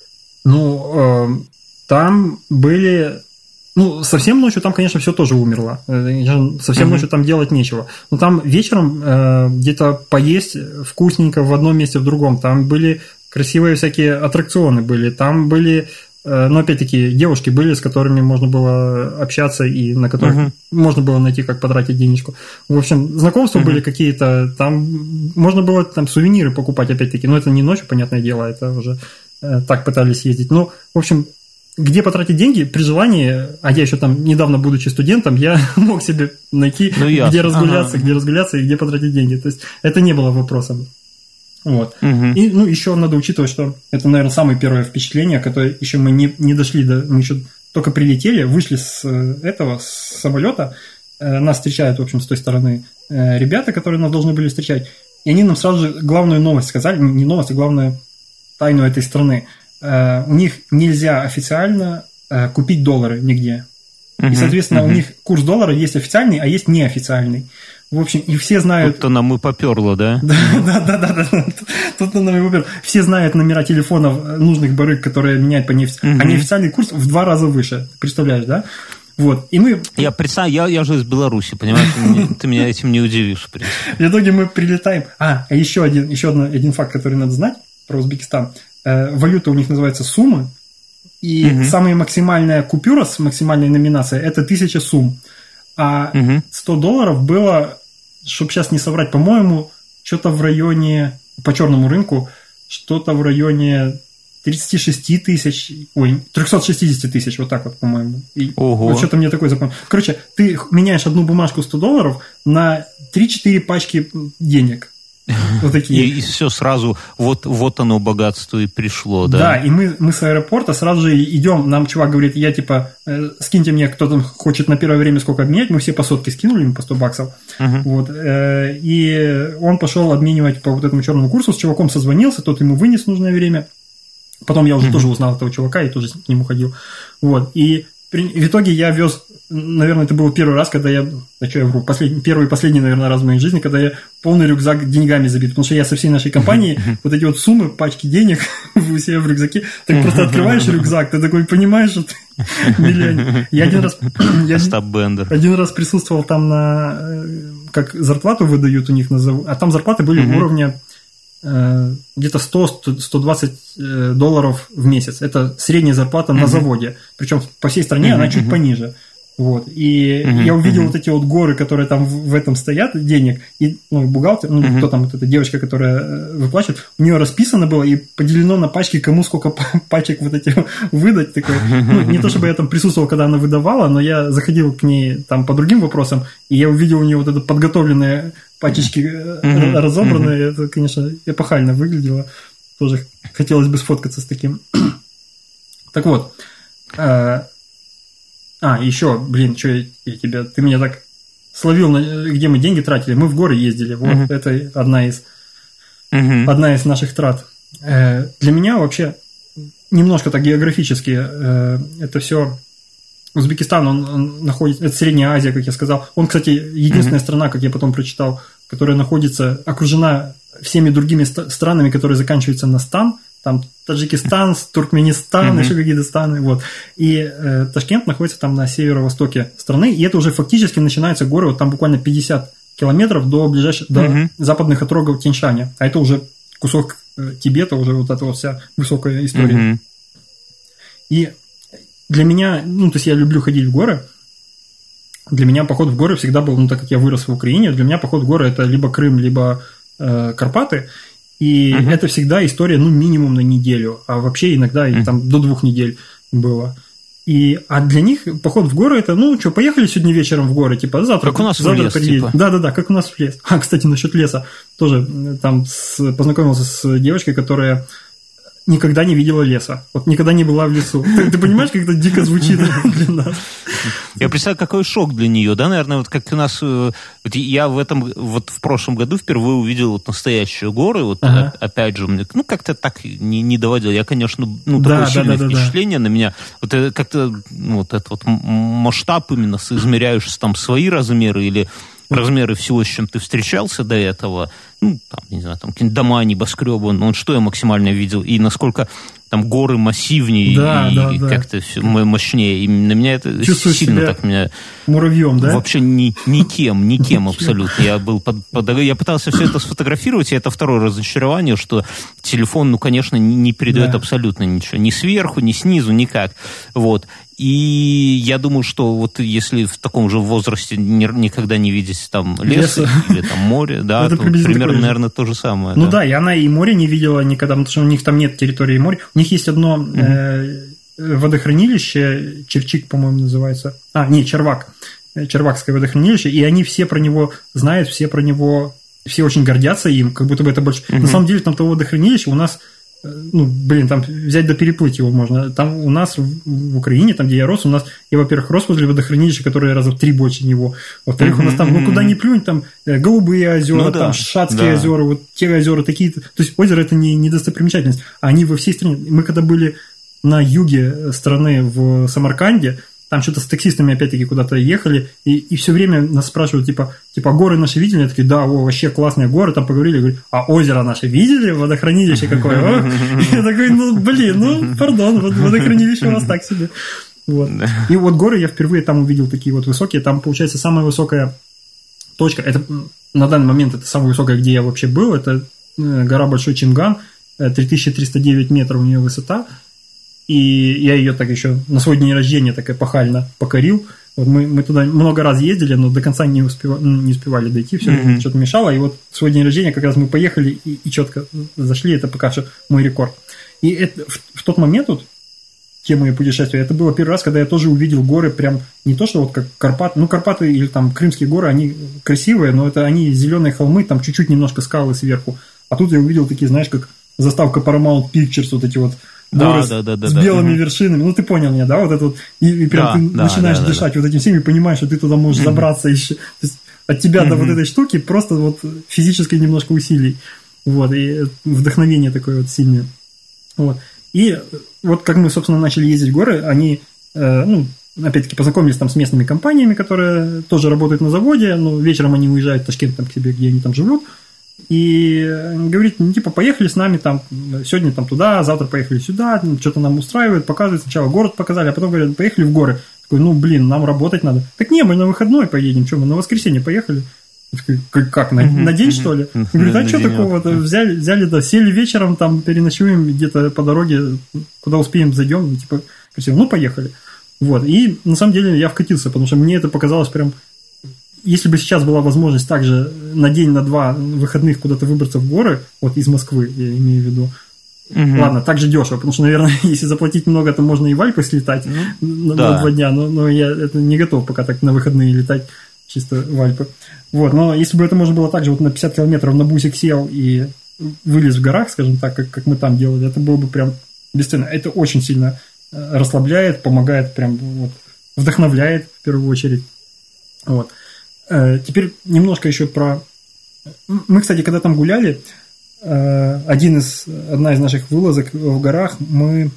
Ну, э, там были... Ну, совсем ночью там, конечно, все тоже умерло. Совсем uh-huh. ночью там делать нечего. Но там вечером э, где-то поесть вкусненько в одном месте, в другом. Там были красивые всякие аттракционы были. Там были... Но, опять-таки, девушки были, с которыми можно было общаться и на которых uh-huh. можно было найти, как потратить денежку. В общем, знакомства uh-huh. были какие-то, там можно было там сувениры покупать, опять-таки, но это не ночью, понятное дело, это уже э, так пытались ездить. Ну, в общем, где потратить деньги, при желании, а я еще там, недавно будучи студентом, я мог себе найти, ну, где разгуляться, ага. где разгуляться и где потратить деньги. То есть, это не было вопросом. Вот. Угу. И, ну, еще надо учитывать, что это, наверное, самое первое впечатление, которое еще мы не, не дошли до... Мы еще только прилетели, вышли с этого, с самолета, нас встречают, в общем, с той стороны ребята, которые нас должны были встречать, и они нам сразу же главную новость сказали, не новость, а главную тайну этой страны. У них нельзя официально купить доллары нигде. Uh-huh, и, соответственно, uh-huh. у них курс доллара есть официальный, а есть неофициальный. В общем, и все знают... Тут-то нам и поперло, да? Да-да-да. Тут-то нам и поперло. Все знают номера телефонов нужных барыг, которые меняют по неофициальному. Uh-huh. А неофициальный курс в два раза выше. Представляешь, да? Вот. И мы... Я представляю, я, я же из Беларуси, понимаешь? Ты меня этим не удивишь, в принципе. В итоге мы прилетаем... А, еще один, еще один факт, который надо знать про Узбекистан. Валюта у них называется суммы. И uh-huh. самая максимальная купюра с максимальной номинацией – это тысяча сум. А uh-huh. сто долларов было, чтобы сейчас не соврать, по-моему, что-то в районе, по черному рынку, что-то в районе тридцать шесть тысяч, ой, триста шестьдесят тысяч, вот так вот, по-моему. И вот что-то мне такое запомнил. Короче, ты меняешь одну бумажку сто долларов на три-четыре пачки денег. Вот такие. И, и все сразу, вот, вот оно богатство и пришло, да? Да, и мы, мы с аэропорта сразу же идем, нам чувак говорит, я типа, э, скиньте мне, кто там хочет на первое время сколько обменять, мы все по сотке скинули, ему по сто баксов, uh-huh. вот, э, и он пошел обменивать по вот этому черному курсу, с чуваком созвонился, тот ему вынес нужное время, потом я уже uh-huh. тоже узнал этого чувака и тоже к нему ходил, вот, и в итоге я вез, наверное, это был первый раз, когда я, а что я вру, последний, первый и последний, наверное, раз в моей жизни, когда я полный рюкзак деньгами забит, потому что я со всей нашей компании вот эти вот суммы, пачки денег у себя в рюкзаке, так просто открываешь рюкзак, ты такой понимаешь, что ты миллионер. Я один раз, я один раз присутствовал там на, как зарплату выдают у них, а там зарплаты были уровня где-то сто - сто двадцать долларов в месяц. Это средняя зарплата uh-huh. на заводе. Причем по всей стране uh-huh. она чуть uh-huh. пониже. Вот. И uh-huh. я увидел uh-huh. вот эти вот горы, которые там в этом стоят, денег. И ну, бухгалтер, ну, uh-huh. кто там, вот эта девочка, которая выплачивает, у нее расписано было и поделено на пачки, кому сколько пачек вот этих выдать. Такое. Ну, не то, чтобы я там присутствовал, когда она выдавала, но я заходил к ней там по другим вопросам, и я увидел у нее вот это подготовленное пачечки mm-hmm. разобранные, mm-hmm. это, конечно, эпохально выглядело. Тоже хотелось бы сфоткаться с таким. Так вот, А, еще, блин, что я, я тебя... Ты меня так словил, на, где мы деньги тратили. Мы в горы ездили. Вот uh-huh. это одна из, uh-huh. одна из наших трат. Э, для меня вообще немножко так географически э, это все... Узбекистан, он, он находится... Это Средняя Азия, как я сказал. Он, кстати, единственная uh-huh. страна, как я потом прочитал, которая находится, окружена всеми другими ст- странами, которые заканчиваются на стан. Там Таджикистан, Туркменистан, uh-huh. еще какие-то страны. Вот. И э, Ташкент находится там на северо-востоке страны. И это уже фактически начинаются горы. Вот там буквально пятьдесят километров до ближайших, uh-huh. до западных отрогов Тянь-Шаня. А это уже кусок э, Тибета, уже вот эта вот вся высокая история. Uh-huh. И для меня, ну, то есть я люблю ходить в горы. Для меня поход в горы всегда был, ну, так как я вырос в Украине, для меня поход в горы это либо Крым, либо э, Карпаты. И uh-huh. это всегда история, ну, минимум на неделю, а вообще иногда и там до двух недель было. И, а для них поход в горы это, ну, что, поехали сегодня вечером в горы, типа, завтра, как у нас завтра в лес, приедем. типа. Да-да-да, как у нас в лес. А, кстати, насчет леса, тоже там с, познакомился с девочкой, которая никогда не видела леса, вот никогда не была в лесу. Ты, ты понимаешь, как это дико звучит для нас? Я представляю, какой шок для нее, да, наверное, вот как у нас, вот я в этом, вот в прошлом году впервые увидел вот настоящие горы, вот ага. опять же, мне, ну, как-то так не, не доводил. Я, конечно, ну, такое да, сильное да, да, впечатление да. на меня, вот это как-то, ну, вот этот вот масштаб именно, соизмеряешь там свои размеры или размеры всего, с чем ты встречался до этого, ну, там, не знаю, там, какие-то дома, небоскребы, ну, что я максимально видел, и насколько там горы массивнее да, и, да, и да. как-то все мощнее. И на меня это чувствую сильно так меня... муравьем, да? Вообще ни, никем, никем абсолютно. Я был под, под... Я пытался все это сфотографировать, и это второе разочарование, что телефон, ну, конечно, не передает да. абсолютно ничего. Ни сверху, ни снизу, никак. Вот. И я думаю, что вот если в таком же возрасте ни, никогда не видеть там леса, леса. или там море, да, это то примерно, наверное, то же самое. Ну да. да, и она и море не видела никогда, потому что у них там нет территории моря. У них есть одно угу. э, водохранилище, Черчик, по-моему, называется. А, не, Червак. Червакское водохранилище, и они все про него знают, все про него, все очень гордятся им, как будто бы это больше... Угу. На самом деле там того водохранилища у нас... Ну, блин, там взять да переплыть его можно. Там у нас в, в Украине, там, где я рос, у нас, я, во-первых, рос возле водохранилища, которое раза в три больше него. Во-вторых, mm-hmm. у нас там, ну, куда ни плюнь, там Голубые озера, ну, там да. Шацкие да. озера, вот те озера такие. То есть озеро это не, не достопримечательность, а они во всей стране. Мы когда были на юге страны в Самарканде, там что-то с таксистами опять-таки куда-то ехали, и, и все время нас спрашивают, типа, типа, горы наши видели? Я такие, да, о, вообще классные горы, там поговорили, говорю, а озеро наше видели? Водохранилище какое? Я такой, ну, блин, ну, пардон, водохранилище у вас так себе. Вот. И вот горы я впервые там увидел такие вот высокие, там, получается, самая высокая точка, это на данный момент это самая высокая, где я вообще был, это гора Большой Чинган, три тысячи триста девять метров у нее высота. И я ее так еще на свой день рождения так эпохально покорил. Вот мы, мы туда много раз ездили, но до конца не, успева, не успевали дойти, все mm-hmm. что-то мешало. И вот в свой день рождения как раз мы поехали и, и четко зашли, это пока что мой рекорд. И это, в, в тот момент, вот, те мои путешествия, это было первый раз, когда я тоже увидел горы прям не то, что вот как Карпаты, ну Карпаты или там Крымские горы, они красивые, но это они зеленые холмы, там чуть-чуть немножко скалы сверху. А тут я увидел такие, знаешь, как заставка Paramount Pictures, вот эти вот горы да, да, да, с да, белыми да. вершинами. Ну, ты понял меня, да? Вот это вот. И, и прям да, ты да, начинаешь да, дышать да, вот этим всем и понимаешь, что ты туда можешь забраться еще. То есть от тебя mm-hmm. до вот этой штуки просто вот физически немножко усилий. Вот. И вдохновение такое вот сильное. Вот. И вот как мы, собственно, начали ездить в горы, они, э, ну, опять-таки, познакомились там с местными компаниями, которые тоже работают на заводе, но вечером они уезжают в Ташкент, там, к себе, где они там живут. И говорит, ну, типа, поехали с нами там, сегодня там туда, завтра поехали сюда, что-то нам устраивает, показывают, сначала город показали, а потом говорят, поехали в горы. Такой, ну, блин, нам работать надо. Так не, мы на выходной поедем, что, мы на воскресенье поехали. Такой, как, на, на день, что ли? Говорит, а что такого-то, взяли, взяли, да, сели вечером, там, переночуем где-то по дороге, куда успеем, зайдем, типа, ну, поехали. Вот, и на самом деле я вкатился, потому что мне это показалось прям... Если бы сейчас была возможность также на день, на два выходных куда-то выбраться в горы, вот из Москвы, я имею в виду, угу. ладно, так же дешево, потому что, наверное, если заплатить много, то можно и в Альпы слетать ну, на, да. на два дня, но, но я это не готов пока так на выходные летать чисто в Альпы. Вот, но если бы это можно было так же вот на пятьдесят километров на бусик сел и вылез в горах, скажем так, как, как мы там делали, это было бы прям бесценно. Это очень сильно расслабляет, помогает прям вот вдохновляет в первую очередь. Вот. Теперь немножко еще про... Мы, кстати, когда там гуляли, один из, одна из наших вылазок в горах, мы...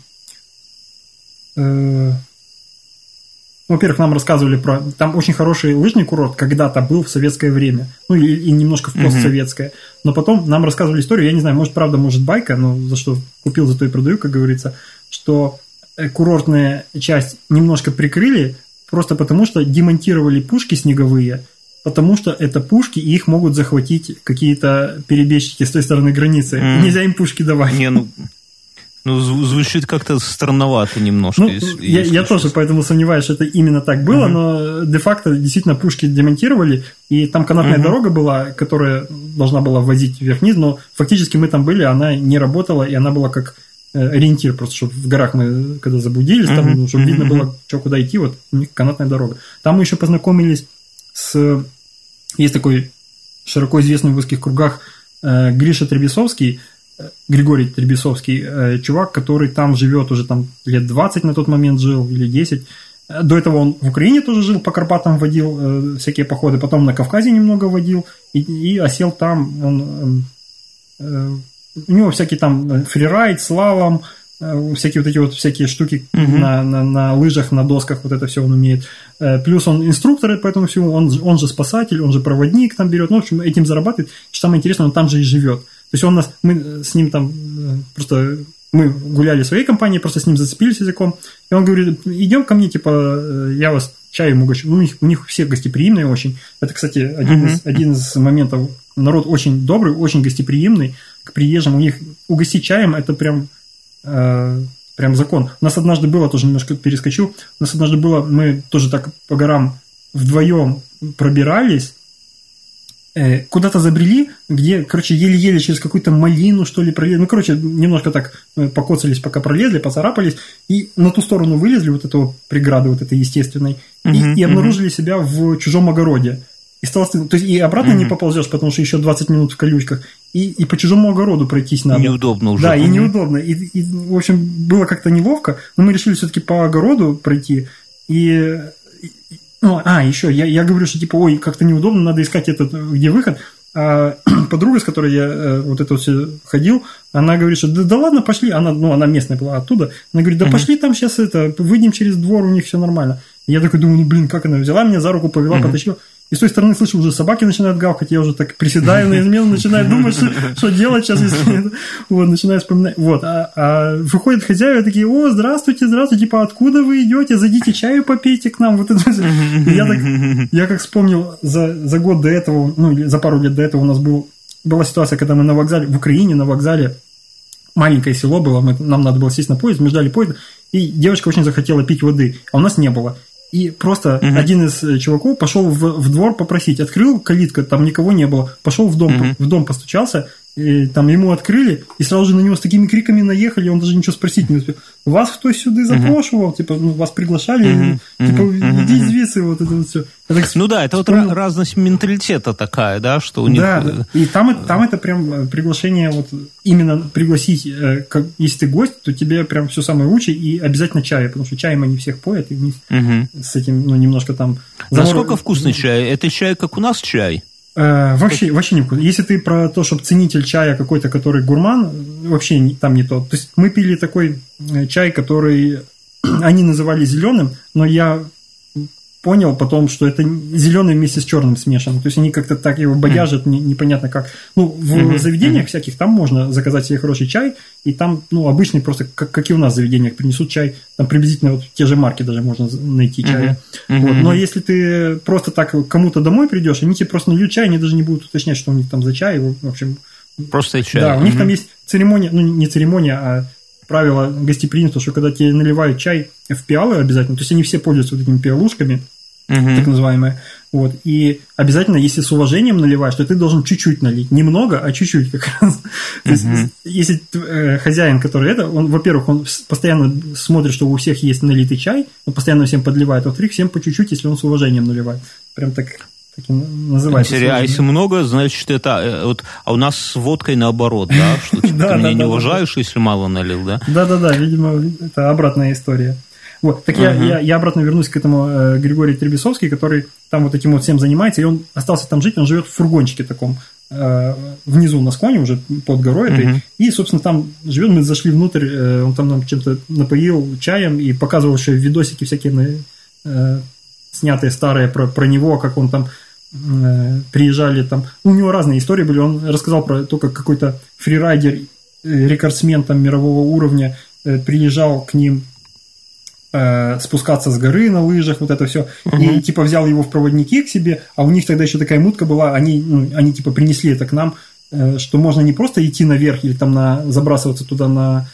Во-первых, нам рассказывали про... Там очень хороший лыжный курорт когда-то был в советское время. Ну, и, и немножко в постсоветское. Но потом нам рассказывали историю, я не знаю, может, правда, может, байка, но за что купил, за то и продаю, как говорится, что курортная часть немножко прикрыли просто потому, что демонтировали пушки снеговые, потому что это пушки, и их могут захватить какие-то перебежчики с той стороны границы. Mm. И нельзя им пушки давать. Не, ну... Ну, звучит как-то странновато немножко. Ну, если, я если я тоже поэтому сомневаюсь, что это именно так было, uh-huh. но де-факто действительно пушки демонтировали, и там канатная uh-huh. дорога была, которая должна была возить вверх-вниз, но фактически мы там были, она не работала, и она была как ориентир, просто чтобы в горах мы когда заблудились, uh-huh. там, чтобы uh-huh. видно было, что куда идти, вот у них канатная дорога. Там мы еще познакомились с... Есть такой широко известный в узких кругах э, Гриша Требесовский, Григорий Требесовский, чувак, который там живет уже там лет двадцать на тот момент жил, или десять. До этого он в Украине тоже жил, по Карпатам водил э, всякие походы, потом на Кавказе немного водил, и, и осел там. Он, э, у него всякие там фрирайд, слалом, э, всякие вот эти вот всякие штуки mm-hmm. на, на, на лыжах, на досках, вот это все он умеет. Э, плюс он инструктор по этому всему, он, он же спасатель, он же проводник там берет, ну, в общем, этим зарабатывает. Что самое интересное, он там же и живет. То есть он нас, мы с ним там просто, мы гуляли в своей компании, просто с ним зацепились языком, и он говорит, идем ко мне, типа, я вас чаем угощу. У них, у них все гостеприимные очень. Это, кстати, один, mm-hmm. из, один из моментов. Народ очень добрый, очень гостеприимный к приезжим. У них угостить чаем – это прям, э, прям закон. У нас однажды было, тоже немножко перескочу, у нас однажды было, мы тоже так по горам вдвоем пробирались, куда-то забрели, где, короче, еле-еле через какую-то малину, что ли, пролезли. Ну, короче, немножко так покоцались, пока пролезли, поцарапались, и на ту сторону вылезли, вот эту преграду, вот этой естественной, uh-huh, и, и обнаружили uh-huh. себя в чужом огороде. И стало стыдно. То есть, и обратно uh-huh. не поползешь, потому что еще двадцать минут в колючках, и, и по чужому огороду пройтись надо. Неудобно уже. Да, uh-huh. и неудобно. И, и, в общем, было как-то неловко, но мы решили все-таки по огороду пройти, и... Ну, а, еще, я, я говорю, что типа, ой, как-то неудобно, надо искать этот, где выход. А подруга, с которой я вот это вот все ходил, она говорит, что да, да ладно, пошли. Она, ну, она местная была оттуда. Она говорит, да uh-huh. пошли там сейчас это, выйдем через двор, у них все нормально. И я такой думаю, ну, блин, как она взяла меня за руку, повела, uh-huh. потащила. И с той стороны слышу, уже собаки начинают гавкать, я уже так приседаю на измену, начинаю думать, что, что делать сейчас, если... Вот, начинаю вспоминать. Вот, а, а выходят хозяева такие, о, здравствуйте, здравствуйте, типа, откуда вы идете, зайдите чаю попейте к нам. Вот это. И я, так, я как вспомнил, за, за год до этого, ну, или за пару лет до этого у нас был, была ситуация, когда мы на вокзале, в Украине на вокзале, маленькое село было, мы, нам надо было сесть на поезд, мы ждали поезда, и девочка очень захотела пить воды, а у нас не было. И просто uh-huh. один из чуваков пошел в, в двор попросить. Открыл калитку, там никого не было. Пошел в дом, uh-huh. в дом постучался, и там ему открыли, и сразу же на него с такими криками наехали, он даже ничего спросить не успел. Вас кто сюда запрошивал? Uh-huh. Типа, ну, вас приглашали, uh-huh. типа, uh-huh. иди звідси, вот это вот все. Так, ну да, это вспомнил. Вот разность менталитета такая, да, что у них... Да, да. И там, там это прям приглашение, вот именно пригласить, как, если ты гость, то тебе прям все самое лучшее, и обязательно чай, потому что чаем они всех поят, и у них uh-huh. с этим, ну, немножко там... Насколько замор... вкусный чай? Это чай, как у нас чай? Э, вообще, вообще не вкусно. Если ты про то, чтобы ценитель чая какой-то, который гурман, вообще не, там не то. То есть мы пили такой чай, который они называли зеленым, но я понял потом, что это зеленый вместе с черным смешан. То есть они как-то так его бодяжат, не, непонятно как. Ну, в mm-hmm. заведениях mm-hmm. всяких там можно заказать себе хороший чай, и там, ну, обычный просто, как, как и у нас в заведениях, принесут чай, там приблизительно вот те же марки даже можно найти чая. Mm-hmm. Вот. Но если ты просто так кому-то домой придешь, они тебе просто нальют чай, они даже не будут уточнять, что у них там за чай. В общем, просто чай. Да, у mm-hmm. них там есть церемония, ну, не церемония, а правило гостеприимства, что когда тебе наливают чай в пиалы обязательно, то есть они все пользуются вот этими пиалушками, Uh-huh. так называемые. Вот. И обязательно, если с уважением наливаешь, то ты должен чуть-чуть налить. Немного, а чуть-чуть как раз. Uh-huh. То есть, если э, хозяин, который это, он, во-первых, он постоянно смотрит, что у всех есть налитый чай, он постоянно всем подливает, а во-вторых, всем по чуть-чуть, если он с уважением наливает. Прям так, так и называется. А если много, значит, это... Вот, а у нас с водкой наоборот, да? Что типа, ты меня не уважаешь, если мало налил, да? Да-да-да, видимо, это обратная история. Вот, так uh-huh. я, я, я обратно вернусь к этому э, Григорию Требесовский, который там вот этим вот всем занимается, и он остался там жить, он живет в фургончике таком, э, внизу на склоне, уже под горой этой, uh-huh. и, собственно, там живет, мы зашли внутрь, э, он там нам чем-то напоил чаем и показывал еще видосики всякие э, снятые старые про, про него, как он там э, приезжали там, у него разные истории были, он рассказал про то, как какой-то фрирайдер, э, рекордсмен там мирового уровня э, приезжал к ним спускаться с горы на лыжах, вот это все, uh-huh. и типа взял его в проводники к себе, а у них тогда еще такая мутка была, они, ну, они типа принесли это к нам, что можно не просто идти наверх или там на, забрасываться туда на,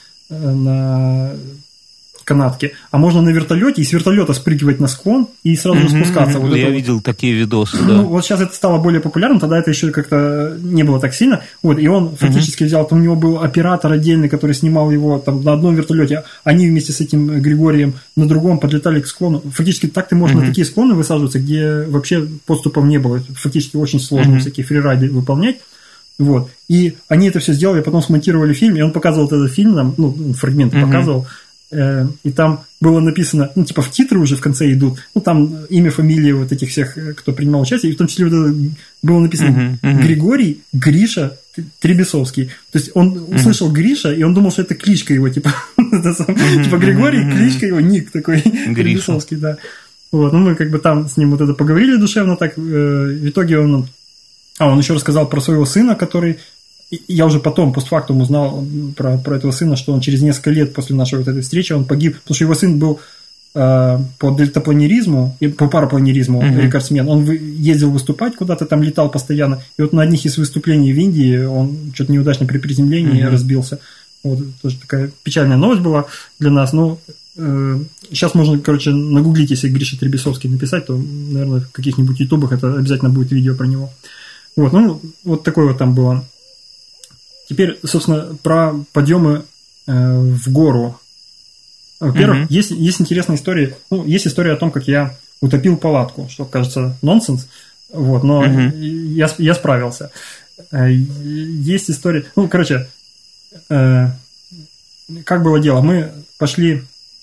на канатке, а можно на вертолете и с вертолета спрыгивать на склон и сразу же спускаться. Mm-hmm. Вот Я это видел вот. Такие видосы, да. Ну, вот сейчас это стало более популярным, тогда это еще как-то не было так сильно. Вот, и он фактически mm-hmm. взял, там у него был оператор отдельный, который снимал его там на одном вертолете, они вместе с этим Григорием на другом подлетали к склону. Фактически так ты можешь mm-hmm. на такие склоны высаживаться, где вообще подступов не было. Фактически очень сложно mm-hmm. всякие фрирайды выполнять. Вот. И они это все сделали, потом смонтировали фильм, и он показывал этот фильм, там, ну, фрагменты mm-hmm. показывал, э, и там было написано, ну, типа в титры уже в конце идут, ну, там имя, фамилия вот этих всех, кто принимал участие, и в том числе вот это было написано mm-hmm. Mm-hmm. Григорий Гриша Требесовский. То есть он услышал mm-hmm. Гриша, и он думал, что это кличка его, типа, mm-hmm. типа Григорий, mm-hmm. кличка его, ник такой, Требесовский, да. Вот, ну, мы как бы там с ним вот это поговорили душевно так, э, в итоге он... А, он еще рассказал про своего сына, который... Я уже потом, постфактум, узнал про, про этого сына, что он через несколько лет после нашей вот этой встречи, он погиб, потому что его сын был э, по дельтапланеризму, по парапланеризму uh-huh. рекордсмен. Он вы, ездил выступать куда-то, там летал постоянно. И вот на одних из выступлений в Индии он что-то неудачно при приземлении uh-huh. разбился. Вот, тоже такая печальная новость была для нас. Но э, сейчас можно, короче, нагуглить, если Гриша Требесовский написать, то, наверное, в каких-нибудь ютубах это обязательно будет видео про него. Вот, ну, вот такое вот там было. Теперь, собственно, про подъемы э, в гору. Во-первых, mm-hmm. есть, есть интересная история. Ну, есть история о том, как я утопил палатку, что, кажется, нонсенс. Вот, но mm-hmm. я, я справился. Есть история... Ну, короче, э, как было дело? Мы пошли...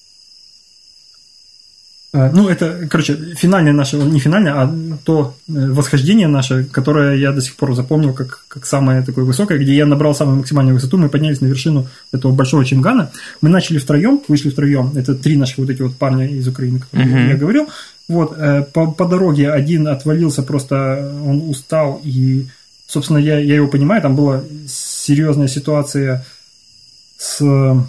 Ну, это, короче, финальное наше, не финальное, а то восхождение наше, которое я до сих пор запомнил как, как самое такое высокое, где я набрал самую максимальную высоту, мы поднялись на вершину этого большого Чингана, мы начали втроем, вышли втроем, это три наших вот эти вот парня из Украины, которые uh-huh. я говорил, вот, по, по дороге один отвалился, просто он устал, и, собственно, я, я его понимаю, там была серьезная ситуация с,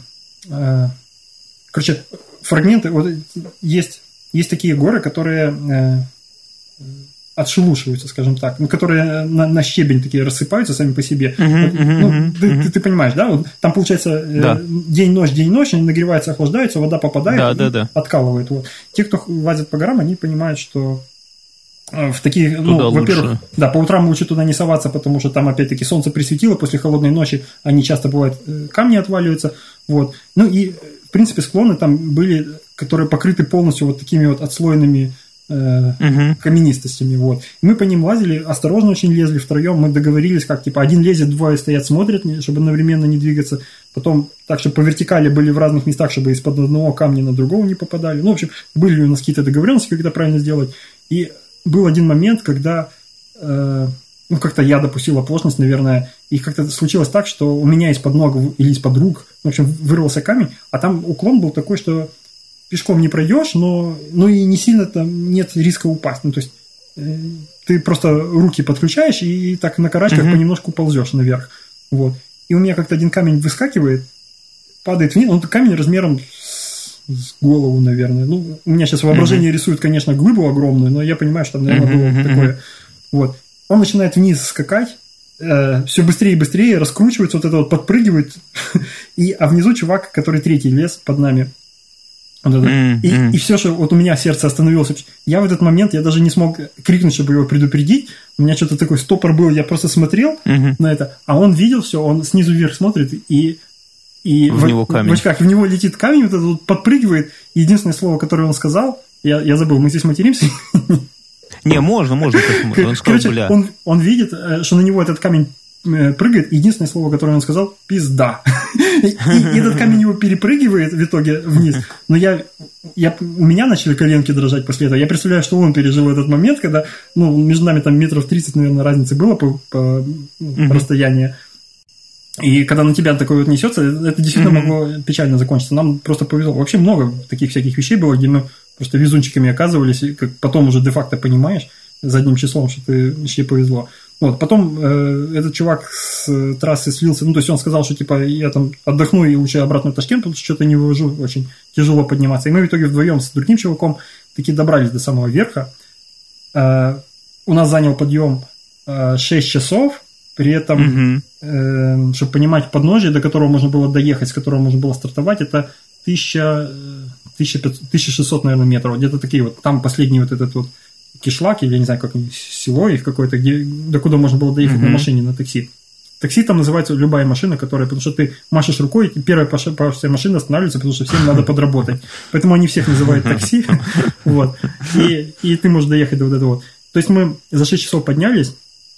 короче, фрагменты, вот есть... Есть такие горы, которые э, отшелушиваются, скажем так, ну, которые на, на щебень такие рассыпаются сами по себе. Uh-huh, вот, uh-huh, ну, uh-huh. Ты, ты, ты понимаешь, да? Вот, там получается э, да. день-ночь, день-ночь, они нагреваются, охлаждаются, вода попадает да, и да, да. откалывает. Вот. Те, кто лазит по горам, они понимают, что э, в такие, ну, туда во-первых, лучше. Да, по утрам лучше туда не соваться, потому что там опять-таки солнце присветило, после холодной ночи они часто бывают, э, камни отваливаются. Вот. Ну и, в принципе, склоны там были... которые покрыты полностью вот такими вот отслоенными э, uh-huh. каменистостями. Вот. И мы по ним лазили, осторожно очень лезли втроем, мы договорились, как типа один лезет, двое стоят, смотрят, чтобы одновременно не двигаться, потом так, чтобы по вертикали были в разных местах, чтобы из-под одного камня на другого не попадали. Ну, в общем, были у нас какие-то договоренности, как это правильно сделать. И был один момент, когда... Э, ну, как-то я допустил оплошность, наверное, и как-то случилось так, что у меня из-под ног или из-под рук, в общем, вырвался камень, а там уклон был такой, что пешком не пройдешь, но ну и не сильно там нет риска упасть. Ну, то есть э, ты просто руки подключаешь и, и так на карачках uh-huh. понемножку ползешь наверх. Вот. И у меня как-то один камень выскакивает, падает вниз, он камень размером с, с голову, наверное. Ну, у меня сейчас воображение uh-huh. рисует, конечно, глыбу огромную, но я понимаю, что там, наверное, uh-huh. было такое. Вот. Он начинает вниз скакать, э, все быстрее и быстрее, раскручивается, вот это вот подпрыгивает, и, а внизу чувак, который третий лез под нами. Вот это. Mm-hmm. И, и все, что вот у меня сердце остановилось. Я в этот момент, я даже не смог крикнуть, чтобы его предупредить. У меня что-то такой стопор был, я просто смотрел mm-hmm. на это, а он видел все, он снизу вверх смотрит, и, и в, в, него камень. В очках в него летит камень, вот этот вот подпрыгивает. И единственное слово, которое он сказал, я, я забыл, мы здесь материмся? Не, можно, можно. Он, сказал, Короче, он, он видит, что на него этот камень прыгает. Единственное слово, которое он сказал, пизда. И, и этот камень его перепрыгивает в итоге вниз. Но я, я, у меня начали коленки дрожать после этого. Я представляю, что он пережил этот момент, когда ну, между нами там метров тридцать, наверное, разницы было по, по mm-hmm. расстоянию. И когда на тебя такое вот несется, это действительно mm-hmm. могло печально закончиться. Нам просто повезло. Вообще много таких всяких вещей было, где мы просто везунчиками оказывались, и как потом уже де-факто понимаешь задним числом, что ты еще повезло. Вот. Потом э, этот чувак с трассы слился, ну, то есть он сказал, что типа я там отдохну и лучше обратно в Ташкент, потому что что-то не вывожу, очень тяжело подниматься. И мы в итоге вдвоем с другим чуваком таки добрались до самого верха. Э, у нас занял подъем э, шесть часов, при этом, mm-hmm. э, чтобы понимать подножие, до которого можно было доехать, с которого можно было стартовать, это тысяча, тысяча шестьсот, наверное, метров. Где-то такие вот, там последний вот этот вот кишлак, или я не знаю, как село их какое-то, где, до куда можно было доехать mm-hmm. на машине, на такси. Такси там называется любая машина, которая, потому что ты машешь рукой, и первая вся машина останавливается, потому что всем надо подработать. Поэтому они всех называют такси. Вот. И, и ты можешь доехать до вот этого. То есть мы за шесть часов поднялись.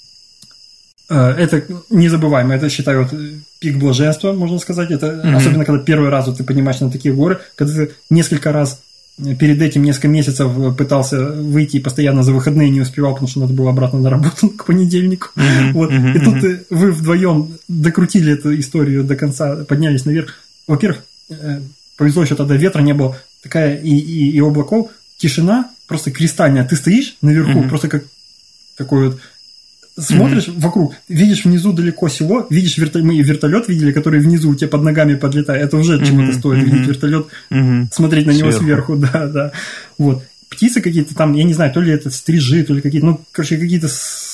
Это незабываемо. Это, считаю, вот, пик блаженства, можно сказать. Это mm-hmm. особенно, когда первый раз вот, ты поднимаешься на такие горы, когда ты несколько раз перед этим несколько месяцев пытался выйти и постоянно за выходные не успевал, потому что надо было обратно на работу к понедельнику. Mm-hmm. Вот. Mm-hmm. И тут вы вдвоем докрутили эту историю до конца, поднялись наверх. Во-первых, повезло еще тогда, ветра не было, такая и, и, и облаков, тишина просто кристальная. Ты стоишь наверху, mm-hmm. просто как такой вот смотришь mm-hmm. вокруг, видишь внизу далеко село, видишь вертолет, мы вертолет видели, который внизу у тебя под ногами подлетает. Это уже mm-hmm. чего-то стоит, mm-hmm. видеть вертолет, mm-hmm. смотреть на него сверху, да, да. Вот. Птицы какие-то там, я не знаю, то ли это стрижи, то ли какие-то, ну, короче, какие-то с...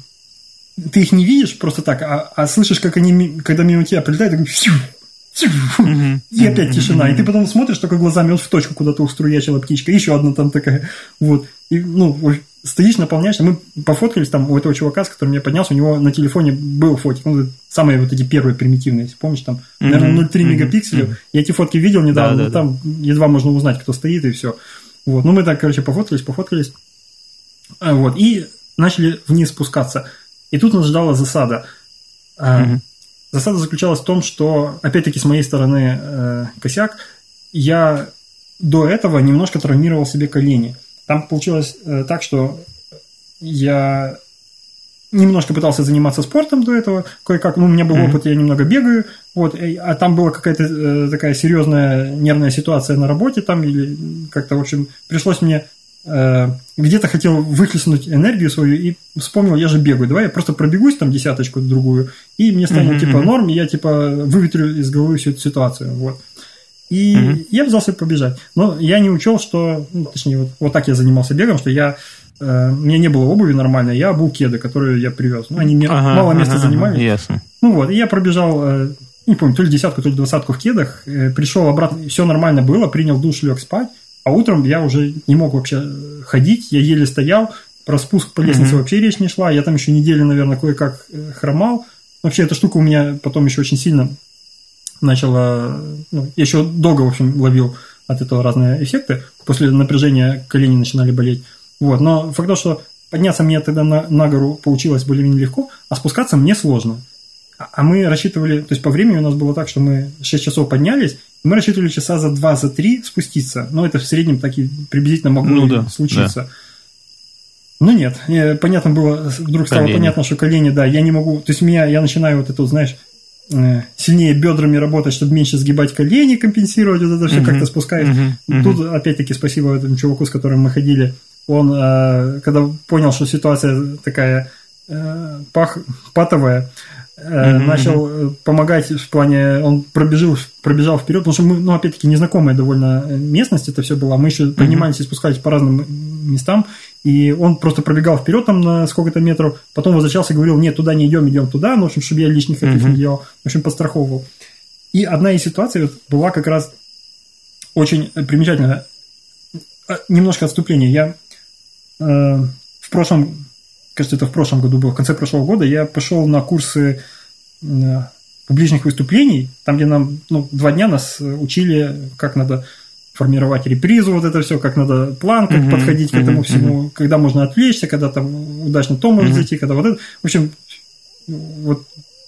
Ты их не видишь просто так, а, а слышишь, как они, когда мимо тебя прилетают, такой... Mm-hmm. И опять mm-hmm. тишина. И ты потом смотришь только глазами вот в точку, куда-то уструячила птичка, еще одна там такая. Вот. И, ну, стоишь, наполняешься. Мы пофоткались там у этого чувака, с которым я поднялся, у него на телефоне был фотик. Ну, самые вот эти первые примитивные, если помнишь, там, mm-hmm. наверное, ноль целых три mm-hmm. мегапикселя. Mm-hmm. Я эти фотки видел недавно, да, да, там да. едва можно узнать, кто стоит, и все. Вот. Ну, мы так, короче, пофоткались, пофоткались. Вот. И начали вниз спускаться. И тут нас ждала засада. Mm-hmm. Засада заключалась в том, что, опять-таки, с моей стороны э, косяк, я до этого немножко травмировал себе колени. Там получилось э, так, что я немножко пытался заниматься спортом до этого, кое-как, ну, у меня был mm-hmm. опыт, я немного бегаю, вот, а там была какая-то э, такая серьезная нервная ситуация на работе, там, или как-то, в общем, пришлось мне... где-то хотел выхлестнуть энергию свою и вспомнил, я же бегаю, давай я просто пробегусь там десяточку другую, и мне станет mm-hmm. типа норм, и я типа выветрю из головы всю эту ситуацию, вот. И mm-hmm. я взялся побежать, но я не учел, что, ну, точнее, вот, вот так я занимался бегом, что я, э, у меня не было обуви нормальной, я обул кеды, которые я привез, ну, они ага, мало места ага, занимали, ясно. Ну вот, и я пробежал, э, не помню, то ли десятку, то ли двадцатку в кедах, э, пришел обратно, все нормально было, принял душ, лег спать. А утром я уже не мог вообще ходить, я еле стоял, про спуск по лестнице mm-hmm. вообще речь не шла, я там еще неделю, наверное, кое-как хромал. Вообще эта штука у меня потом еще очень сильно начала, ну, я еще долго, в общем, ловил от этого разные эффекты, после напряжения колени начинали болеть. Вот. Но факт то, что подняться мне тогда на, на гору получилось более-менее легко, а спускаться мне сложно. А мы рассчитывали, то есть по времени у нас было так, что мы шесть часов поднялись, мы рассчитывали часа за два, за три спуститься. Но это в среднем так и приблизительно могло ну, да, случиться. Да. Ну нет, понятно было, вдруг стало колени. Понятно, что колени, да, я не могу, то есть меня, я начинаю вот это, знаешь, сильнее бедрами работать, чтобы меньше сгибать колени, компенсировать, вот это все uh-huh. как-то спускаешь. Uh-huh. Тут, uh-huh. опять-таки, спасибо этому чуваку, с которым мы ходили, он, когда понял, что ситуация такая пах, патовая, Mm-hmm. начал помогать в плане, он пробежал, пробежал вперед, потому что мы, ну, опять-таки, незнакомая довольно местность это все было, мы еще mm-hmm. поднимались и спускались по разным местам, и он просто пробегал вперед там на сколько-то метров, потом возвращался и говорил, нет, туда не идем, идем туда, ну, в общем, чтобы я лишних этих mm-hmm. не делал, в общем, подстраховывал. И одна из ситуаций вот была как раз очень примечательная, немножко отступление, я э, в прошлом кажется, это в прошлом году было, в конце прошлого года, я пошел на курсы публичных выступлений, там, где нам, ну, два дня нас учили, как надо формировать репризу, вот это все, как надо план, как uh-huh, подходить к этому uh-huh, всему, uh-huh. когда можно отвлечься, когда там удачно то может uh-huh. зайти, когда вот это. В общем, вот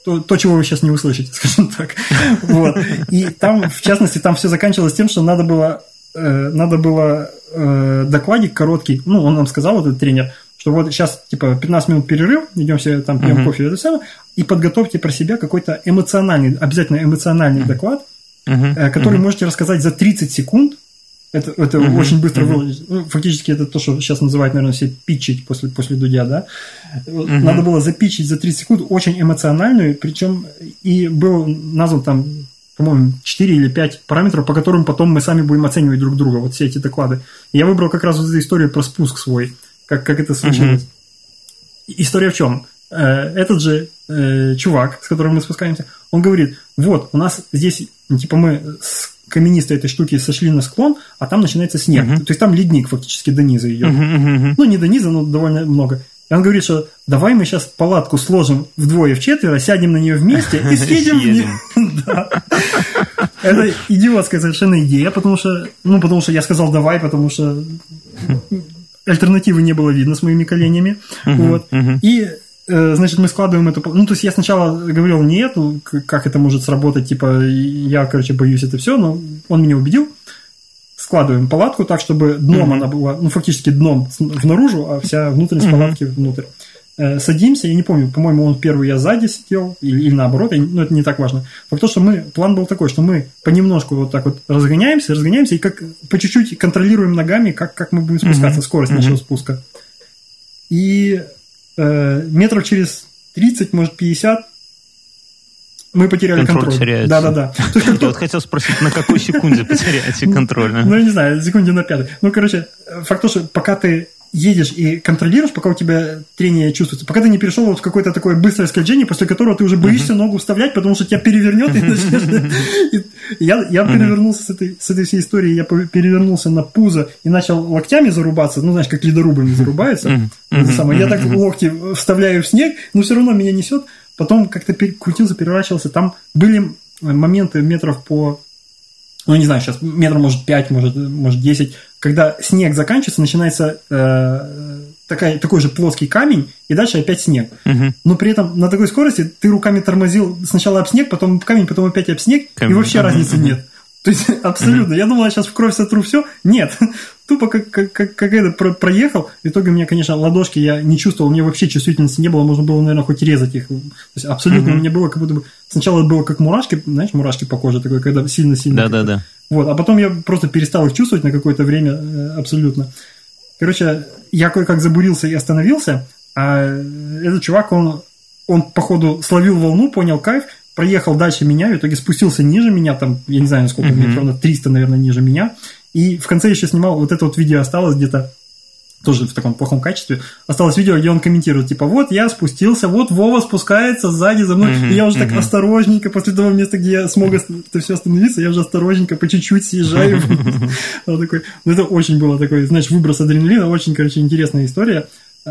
то, то, чего вы сейчас не услышите, скажем так. Вот. И там, в частности, там все заканчивалось тем, что надо было, э, надо было э, докладик короткий, ну, он нам сказал, вот этот тренер, что вот сейчас, типа, пятнадцать минут перерыв, идем все там пьем uh-huh. кофе, это самое, и подготовьте про себя какой-то эмоциональный, обязательно эмоциональный uh-huh. доклад, uh-huh. Э, который uh-huh. можете рассказать за тридцать секунд. Это, это uh-huh. очень быстро uh-huh. выложить. Ну, фактически это то, что сейчас называют, наверное, все питчить после, после Дудя, да. Uh-huh. Надо было запитчить за тридцать секунд очень эмоциональную, причем и был назван там, по-моему, четыре или пять параметров, по которым потом мы сами будем оценивать друг друга, вот все эти доклады. И я выбрал как раз вот эту историю про спуск свой, как, как это случилось. Uh-huh. История в чем? Этот же э, чувак, с которым мы спускаемся, он говорит, вот, у нас здесь, типа, мы с каменистой этой штуки сошли на склон, а там начинается снег. Uh-huh. То есть там ледник фактически до низа идет. Uh-huh, uh-huh. Ну, не до низа, но довольно много. И он говорит, что давай мы сейчас палатку сложим вдвое, вчетверо, сядем на нее вместе и съедем в нее. Это идиотская совершенно идея, потому что, ну, потому что я сказал давай, потому что альтернативы не было видно с моими коленями. Вот. И значит, мы складываем эту... Ну, то есть, я сначала говорил, нет, ну, как это может сработать, типа, я, короче, боюсь это все, но он меня убедил. Складываем палатку так, чтобы дном mm-hmm. она была, ну, фактически дном внаружу, а вся внутренность mm-hmm. палатки внутрь. Э, садимся, я не помню, по-моему, он первый, я сзади сидел, или, или наоборот, я, ну, это не так важно. Факт то, что мы... План был такой, что мы понемножку вот так вот разгоняемся, разгоняемся, и как по чуть-чуть контролируем ногами, как, как мы будем спускаться, mm-hmm. скорость mm-hmm. нашего спуска. И... метров через тридцать, может, пятьдесят мы потеряли контроль. Контроль теряется. Да-да-да. Я вот хотел спросить, на какой секунде потеряете контроль? Ну, я не знаю, секунде на пятой. Ну, короче, факт то, что пока ты едешь и контролируешь, пока у тебя трение чувствуется, пока ты не перешел вот в какое-то такое быстрое скольжение, после которого ты уже боишься uh-huh. ногу вставлять, потому что тебя перевернет, и начнешь... Я, я uh-huh. перевернулся с этой, с этой всей историей, я перевернулся на пузо и начал локтями зарубаться, ну, знаешь, как ледорубами зарубаются. Uh-huh. Это самое. Я так локти вставляю в снег, но все равно меня несет. Потом как-то крутился, переворачивался. Там были моменты метров по... Ну, не знаю, сейчас метр, может, пять, может, может, десять. Когда снег заканчивается, начинается э, такая, такой же плоский камень, и дальше опять снег. Uh-huh. Но при этом на такой скорости ты руками тормозил сначала об снег, потом об камень, потом опять об снег, камень. И вообще uh-huh. разницы нет. То есть, абсолютно. Uh-huh. Я думал, я сейчас в кровь сотру все. Нет. Тупо как, как, как, как это про, проехал. В итоге у меня, конечно, ладошки я не чувствовал, у меня вообще чувствительности не было, можно было, наверное, хоть резать их. То есть, абсолютно uh-huh. у меня было как будто бы... Сначала это было как мурашки, знаешь, мурашки по коже, такой, когда сильно-сильно... Да-да-да. Вот, а потом я просто перестал их чувствовать на какое-то время абсолютно. Короче, я кое-как забурился и остановился, а этот чувак, он, он походу, словил волну, понял кайф, проехал дальше меня, в итоге спустился ниже меня, там, я не знаю, сколько, uh-huh. метров, на триста, наверное, ниже меня, и в конце еще снимал, вот это вот видео осталось где-то, тоже в таком плохом качестве, осталось видео, где он комментирует, типа, вот я спустился, вот Вова спускается сзади за мной, uh-huh, и я уже uh-huh. так осторожненько, после того места, где я смог это все остановиться, я уже осторожненько по чуть-чуть съезжаю. Вот такой, ну, это очень было такой, знаешь, выброс адреналина, очень, короче, интересная история,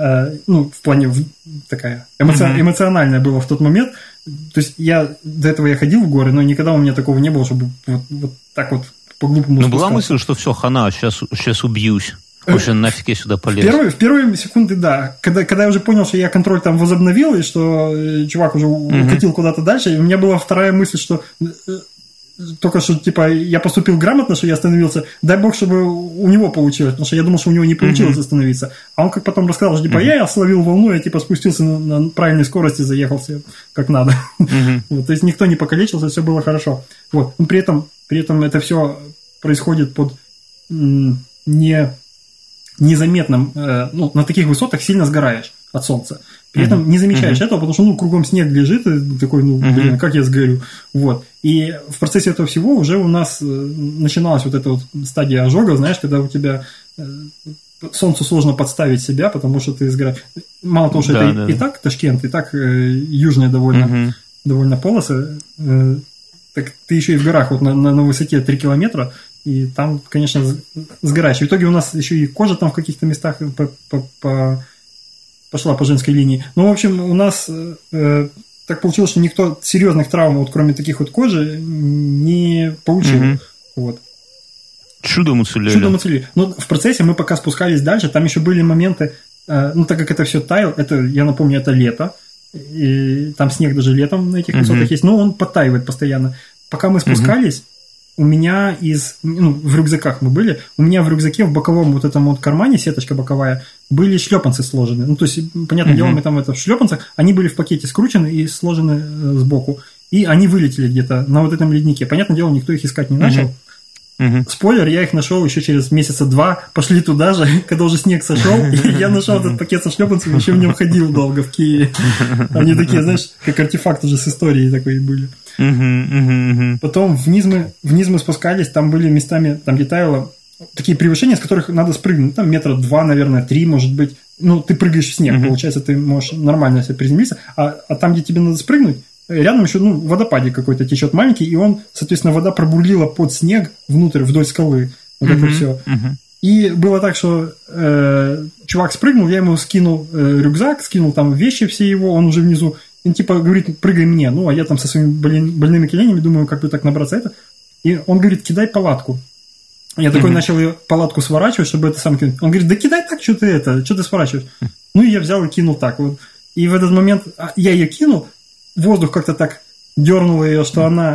ну, в плане такая эмоциональная была в тот момент, то есть я, до этого я ходил в горы, но никогда у меня такого не было, чтобы вот так вот по-глупому спускаться. Ну, была мысль, что все, хана, сейчас, сейчас убьюсь. Уже нафиг я сюда полез. В первые, в первые секунды, да. Когда, когда я уже понял, что я контроль там возобновил, и что чувак уже uh-huh. укатил куда-то дальше, у меня была вторая мысль, что только что, типа, я поступил грамотно, что я остановился, дай бог, чтобы у него получилось, потому что я думал, что у него не получилось uh-huh. остановиться. А он как потом рассказал, что, типа, uh-huh. я словил волну, я, типа, спустился на, на правильной скорости, заехался как надо. Uh-huh. Вот, то есть, никто не покалечился, все было хорошо. Вот. Но при этом, при этом это все происходит под м- не... незаметным, э, ну, на таких высотах сильно сгораешь от солнца. При uh-huh. этом не замечаешь uh-huh. этого, потому что, ну, кругом снег лежит, и такой, ну, uh-huh. блин, как я сгорю. Вот. И в процессе этого всего уже у нас начиналась вот эта вот стадия ожога, знаешь, когда у тебя э, солнцу сложно подставить себя, потому что ты сгораешь. Мало того, что да, это да, и, да. и так Ташкент, и так э, южная довольно, uh-huh. довольно полосы, э, так ты еще и в горах, вот на, на, на высоте три километра, и там, конечно, сгораешь. В итоге у нас еще и кожа там в каких-то местах по, по, по, пошла по женской линии. Ну, в общем, у нас э, так получилось, что никто серьезных травм, вот, кроме таких вот кожи, не получил. Mm-hmm. Вот. Чудом уцелели. Чудом уцелели. Но в процессе мы пока спускались дальше, там еще были моменты, э, ну, так как это все таяло, это, я напомню, это лето, и там снег даже летом на этих высотах uh-huh. есть, но он подтаивает постоянно. Пока мы спускались, uh-huh. у меня из... Ну, в рюкзаках мы были, у меня в рюкзаке в боковом вот этом вот кармане, сеточка боковая, были шлепанцы сложены. Ну, то есть, понятное uh-huh. дело, мы там это в шлепанцах, они были в пакете скручены и сложены э, сбоку. И они вылетели где-то на вот этом леднике. Понятное дело, никто их искать не начал. Uh-huh. Uh-huh. Спойлер, я их нашел еще через месяца два, пошли туда же, когда уже снег сошел, и я нашел этот пакет со шлепанцами, еще в нем ходил долго в Киеве. Они такие, знаешь, как артефакт уже с историей такой были. Uh-huh, uh-huh, uh-huh. Потом вниз мы, вниз мы спускались, там были местами, там где таяло, такие превышения, с которых надо спрыгнуть, там метра два, наверное, три, может быть. Ну, ты прыгаешь в снег, uh-huh. получается, ты можешь нормально себе приземлиться, а, а там, где тебе надо спрыгнуть, рядом еще, ну, водопадик какой-то течет маленький, и он, соответственно, вода пробурлила под снег внутрь, вдоль скалы. Вот uh-huh, это все. Uh-huh. И было так, что э, чувак спрыгнул, я ему скинул э, рюкзак, скинул там вещи все его, он уже внизу, он типа говорит, прыгай мне. Ну, а я там со своими болен, больными коленями думаю, как бы так набраться это. И он говорит, кидай палатку. Я uh-huh. такой начал ее палатку сворачивать, чтобы это сам кинуть. Он говорит, да кидай так, что ты это, что ты сворачиваешь? Uh-huh. Ну, и я взял и кинул так вот. И в этот момент я ее кинул, воздух как-то так дернул ее, что она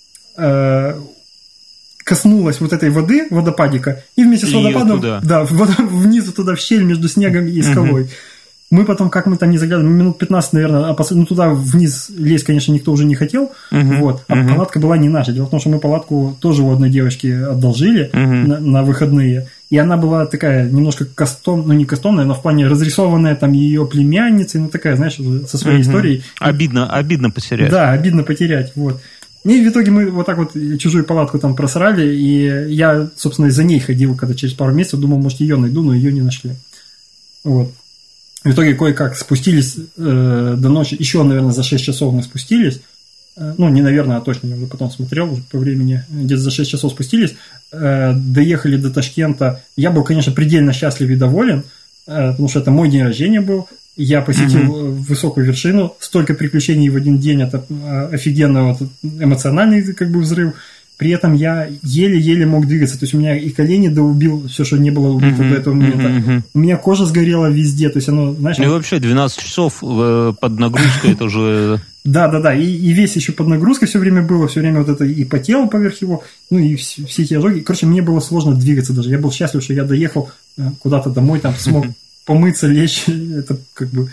э, коснулась вот этой воды, водопадика, и вместе с водопадом да, внизу туда в щель между снегом и скалой. Uh-huh. Мы потом, как мы там не заглядывали, минут пятнадцать, наверное, а пос... ну туда вниз лезть, конечно, никто уже не хотел, uh-huh. вот, а uh-huh. палатка была не наша. Дело в том, что мы палатку тоже у одной девочки одолжили uh-huh. на, на выходные. И она была такая немножко кастом, ну не кастомная, но в плане разрисованная там ее племянницей, ну такая, знаешь, со своей угу. историей. Обидно, обидно потерять. Да, обидно потерять, вот. И в итоге мы вот так вот чужую палатку там просрали, и я, собственно, за ней ходил, когда через пару месяцев думал, может, ее найду, но ее не нашли. Вот. В итоге кое-как спустились э, до ночи, еще, наверное, за шесть часов мы спустились. Ну, не наверное, а точно, я уже потом смотрел уже по времени, где-то за шесть часов спустились, э, доехали до Ташкента. Я был, конечно, предельно счастлив и доволен, э, потому что это мой день рождения был. Я посетил mm-hmm. высокую вершину, столько приключений в один день, это офигенно, вот, эмоциональный как бы взрыв. При этом я еле-еле мог двигаться, то есть у меня и колени доубил, все, что не было убито mm-hmm. до этого момента. Mm-hmm. У меня кожа сгорела везде, то есть оно, знаешь... Ну и вообще двенадцать часов под нагрузкой, это уже... Да, да, да. И, и весь еще под нагрузкой все время было, все время вот это и потело поверх его, ну и все, все эти ожоги. Короче, мне было сложно двигаться даже. Я был счастлив, что я доехал куда-то домой, там смог помыться, лечь. Это как бы.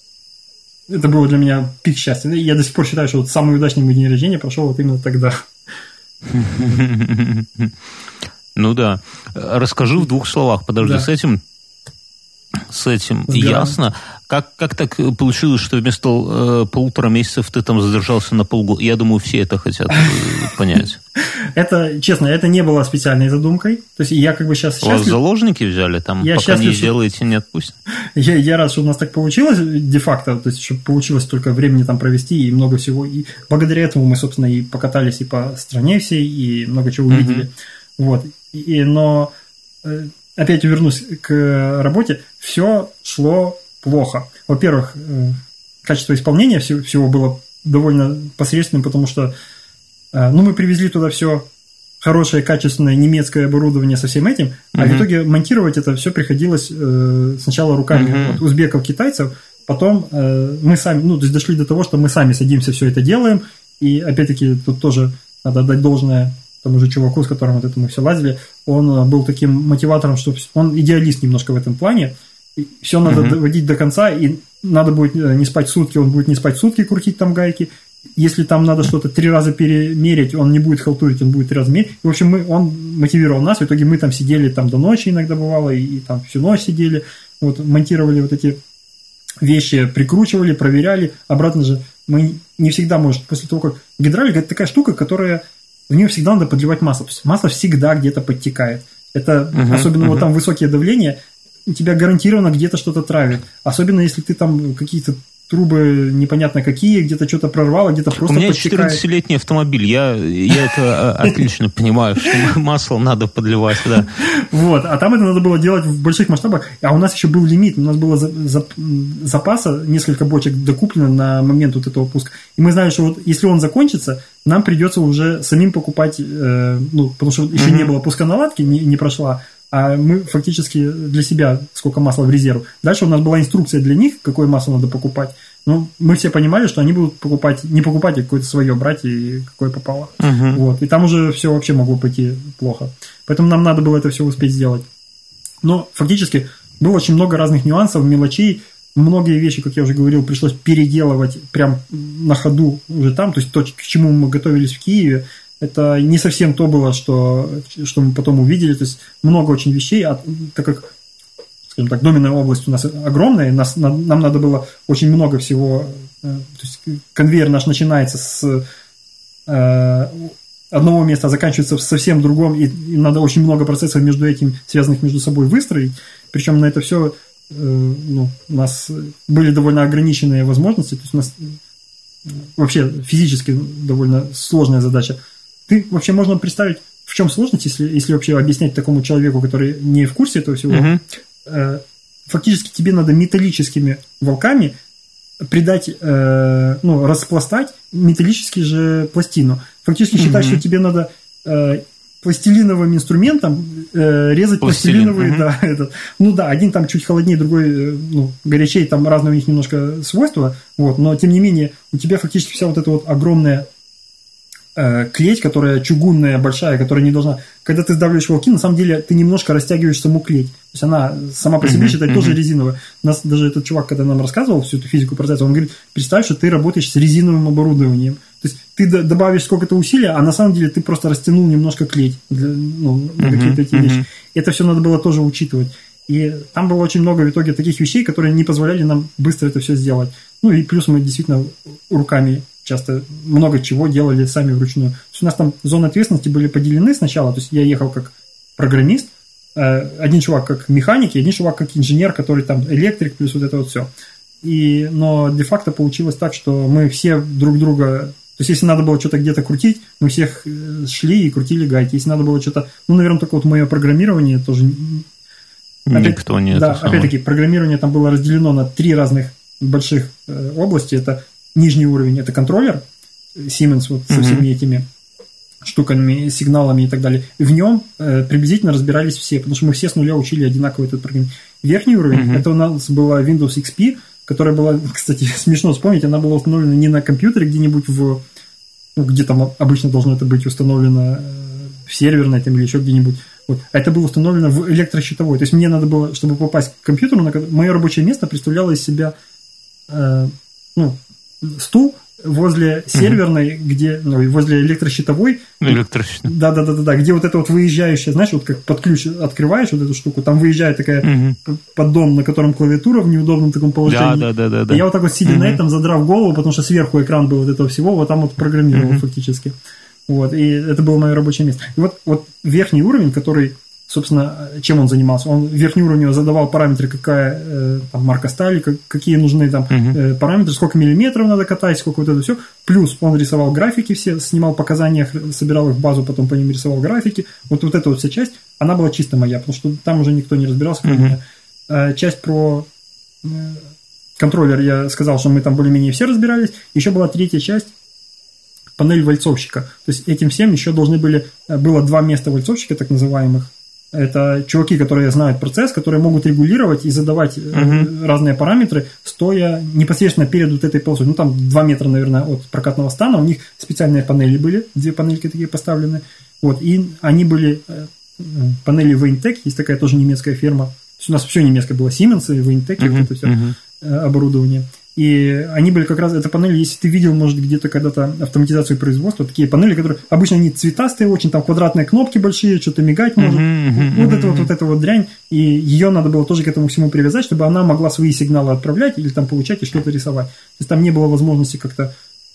Это было для меня пик счастья. И я до сих пор считаю, что вот самый удачный мой день рождения прошел вот именно тогда. Ну да. Расскажи в двух словах. Подожди, да. с этим. С этим Сгорам. Ясно. Как, как так получилось, что вместо э, полутора месяцев ты там задержался на полгода? Я думаю, все это хотят э, понять. Это, честно, это не было специальной задумкой. То есть я как бы сейчас счастлив. Вас заложники взяли там, я пока счастлив, не сделаете, не отпустят? Я, я рад, что у нас так получилось де-факто, то есть чтобы получилось столько времени там провести и много всего. И благодаря этому мы, собственно, и покатались и по стране всей, и много чего увидели. Uh-huh. Вот. И, но... Опять вернусь к работе, все шло плохо. Во-первых, качество исполнения всего было довольно посредственным, потому что ну, мы привезли туда все хорошее, качественное немецкое оборудование со всем этим, а uh-huh. в итоге монтировать это все приходилось сначала руками uh-huh. вот, узбеков, китайцев, потом мы сами, ну, то есть дошли до того, что мы сами садимся, все это делаем, и опять-таки тут тоже надо отдать должное тому же чуваку, с которым вот это мы все лазили, он был таким мотиватором, что он идеалист немножко в этом плане, и все надо uh-huh. доводить до конца, и надо будет не спать сутки, он будет не спать сутки, крутить там гайки, если там надо что-то три раза перемерить, он не будет халтурить, он будет три раза мерить. В общем, мы, он мотивировал нас, в итоге мы там сидели там до ночи иногда бывало, и, и там всю ночь сидели, вот, монтировали вот эти вещи, прикручивали, проверяли, обратно же мы не всегда, может, после того, как гидравлика – это такая штука, которая в нее всегда надо подливать масло. То есть масло всегда где-то подтекает. Это uh-huh, особенно uh-huh. вот там высокие давления, у тебя гарантированно где-то что-то травит. Особенно если ты там какие-то трубы непонятно какие, где-то что-то прорвало, где-то просто подтекает. У меня четырнадцатилетний автомобиль, я, я это отлично понимаю, что масло надо подливать, да. Вот, а там это надо было делать в больших масштабах, а у нас еще был лимит, у нас было запаса, несколько бочек докуплено на момент вот этого пуска, и мы знали, что вот если он закончится, нам придется уже самим покупать, ну, потому что еще не было пусконаладки, не, не прошла, а мы фактически для себя сколько масла в резерв. Дальше у нас была инструкция для них, какое масло надо покупать. Но мы все понимали, что они будут покупать, не покупать, а какое-то свое брать, и какое попало. Uh-huh. Вот. И там уже все вообще могло пойти плохо. Поэтому нам надо было это все успеть сделать. Но фактически было очень много разных нюансов, мелочей. Многие вещи, как я уже говорил, пришлось переделывать прям на ходу уже там. То есть то, к чему мы готовились в Киеве, это не совсем то было, что, что мы потом увидели. То есть много очень вещей, а, так как, скажем так, доменная область у нас огромная, нас, нам надо было очень много всего. То есть конвейер наш начинается с э, одного места, а заканчивается в совсем другом, и, и надо очень много процессов между этим, связанных между собой, выстроить. Причем на это все ну, у нас были довольно ограниченные возможности, то есть у нас вообще физически довольно сложная задача. Ты вообще можно представить, в чем сложность, если, если вообще объяснять такому человеку, который не в курсе этого всего. Uh-huh. Фактически тебе надо металлическими волками придать, ну, распластать металлический же пластину. Фактически uh-huh. считать, что тебе надо пластилиновым инструментом э, резать Пластилин. пластилиновые, угу. да, этот. Ну да, один там чуть холоднее, другой, ну, горячее, там разные у них немножко свойства, вот, но тем не менее у тебя фактически вся вот эта вот огромная э, клеть, которая чугунная, большая, которая не должна... Когда ты сдавливаешь волки, на самом деле ты немножко растягиваешь саму клеть. То есть она сама по себе, uh-huh, считай, uh-huh. тоже резиновая. У нас даже этот чувак, когда нам рассказывал всю эту физику процесса, он говорит, представь, что ты работаешь с резиновым оборудованием. То есть ты добавишь сколько-то усилий, а на самом деле ты просто растянул немножко клеть для, ну, на uh-huh, какие-то эти uh-huh. вещи. Это все надо было тоже учитывать. И там было очень много в итоге таких вещей, которые не позволяли нам быстро это все сделать. Ну и плюс мы действительно руками часто много чего делали сами вручную. То есть у нас там зоны ответственности были поделены сначала. То есть я ехал как программист, один чувак как механик, и один чувак как инженер, который там электрик, плюс вот это вот все. И, но де-факто получилось так, что мы все друг друга... То есть, если надо было что-то где-то крутить, мы всех шли и крутили гайки. Если надо было что-то... Ну, наверное, только вот мое программирование тоже... Никто Опять, не... Да, опять-таки, программирование там было разделено на три разных больших э, области. Это нижний уровень, это контроллер Siemens вот со всеми uh-huh. этими штуками, сигналами и так далее. В нем э, приблизительно разбирались все, потому что мы все с нуля учили одинаково этот программ. Верхний уровень, uh-huh. это у нас была Windows икс пи, которая была, кстати, смешно вспомнить, она была установлена не на компьютере где-нибудь в... Ну, где там обычно должно это быть установлено, в серверной там, или еще где-нибудь. Вот. А это было установлено в электрощитовой. То есть мне надо было, чтобы попасть к компьютеру, на... мое рабочее место представляло из себя э, ну, стул возле серверной, mm-hmm. где, ну, возле электрощитовой. Электрощитовой. Да, да, да, да, да, где вот это вот выезжающая, знаешь, вот как под ключ открываешь вот эту штуку, там выезжает такая mm-hmm. поддон, на котором клавиатура в неудобном таком положении. Да, да, да, да. И я вот так вот сидя mm-hmm. на этом, задрав голову, потому что сверху экран был вот этого всего, вот там вот программировал mm-hmm. фактически. Вот, и это было мое рабочее место. И вот, вот верхний уровень, который, собственно, чем он занимался? Он верхний уровень задавал параметры, какая э, там, марка стали, как, какие нужны там uh-huh. э, параметры, сколько миллиметров надо катать, сколько вот это все. Плюс он рисовал графики все, снимал показания, собирал их в базу, потом по ним рисовал графики. Вот, вот эта вот вся часть, она была чисто моя, потому что там уже никто не разбирался. Uh-huh. Э, часть про э, контроллер, я сказал, что мы там более-менее все разбирались. Еще была третья часть, панель вальцовщика. То есть этим всем еще должны были... Было два места вальцовщика, так называемых. Это чуваки, которые знают процесс, которые могут регулировать и задавать uh-huh. разные параметры, стоя непосредственно перед вот этой полосой. Ну, там два метра, наверное, от прокатного стана. У них специальные панели были, две панельки такие поставлены. Вот, и они были... Панели Wayntech, есть такая тоже немецкая фирма. То есть у нас все немецкое было. Siemens и Wayntech, uh-huh. вот это все uh-huh. оборудование. И они были как раз, это панели, если ты видел, может, где-то когда-то автоматизацию производства, такие панели, которые обычно они цветастые очень, там квадратные кнопки большие, что-то мигать может, uh-huh, uh-huh, вот это вот, вот это вот дрянь, и ее надо было тоже к этому всему привязать, чтобы она могла свои сигналы отправлять или там получать и что-то рисовать. То есть там не было возможности как-то,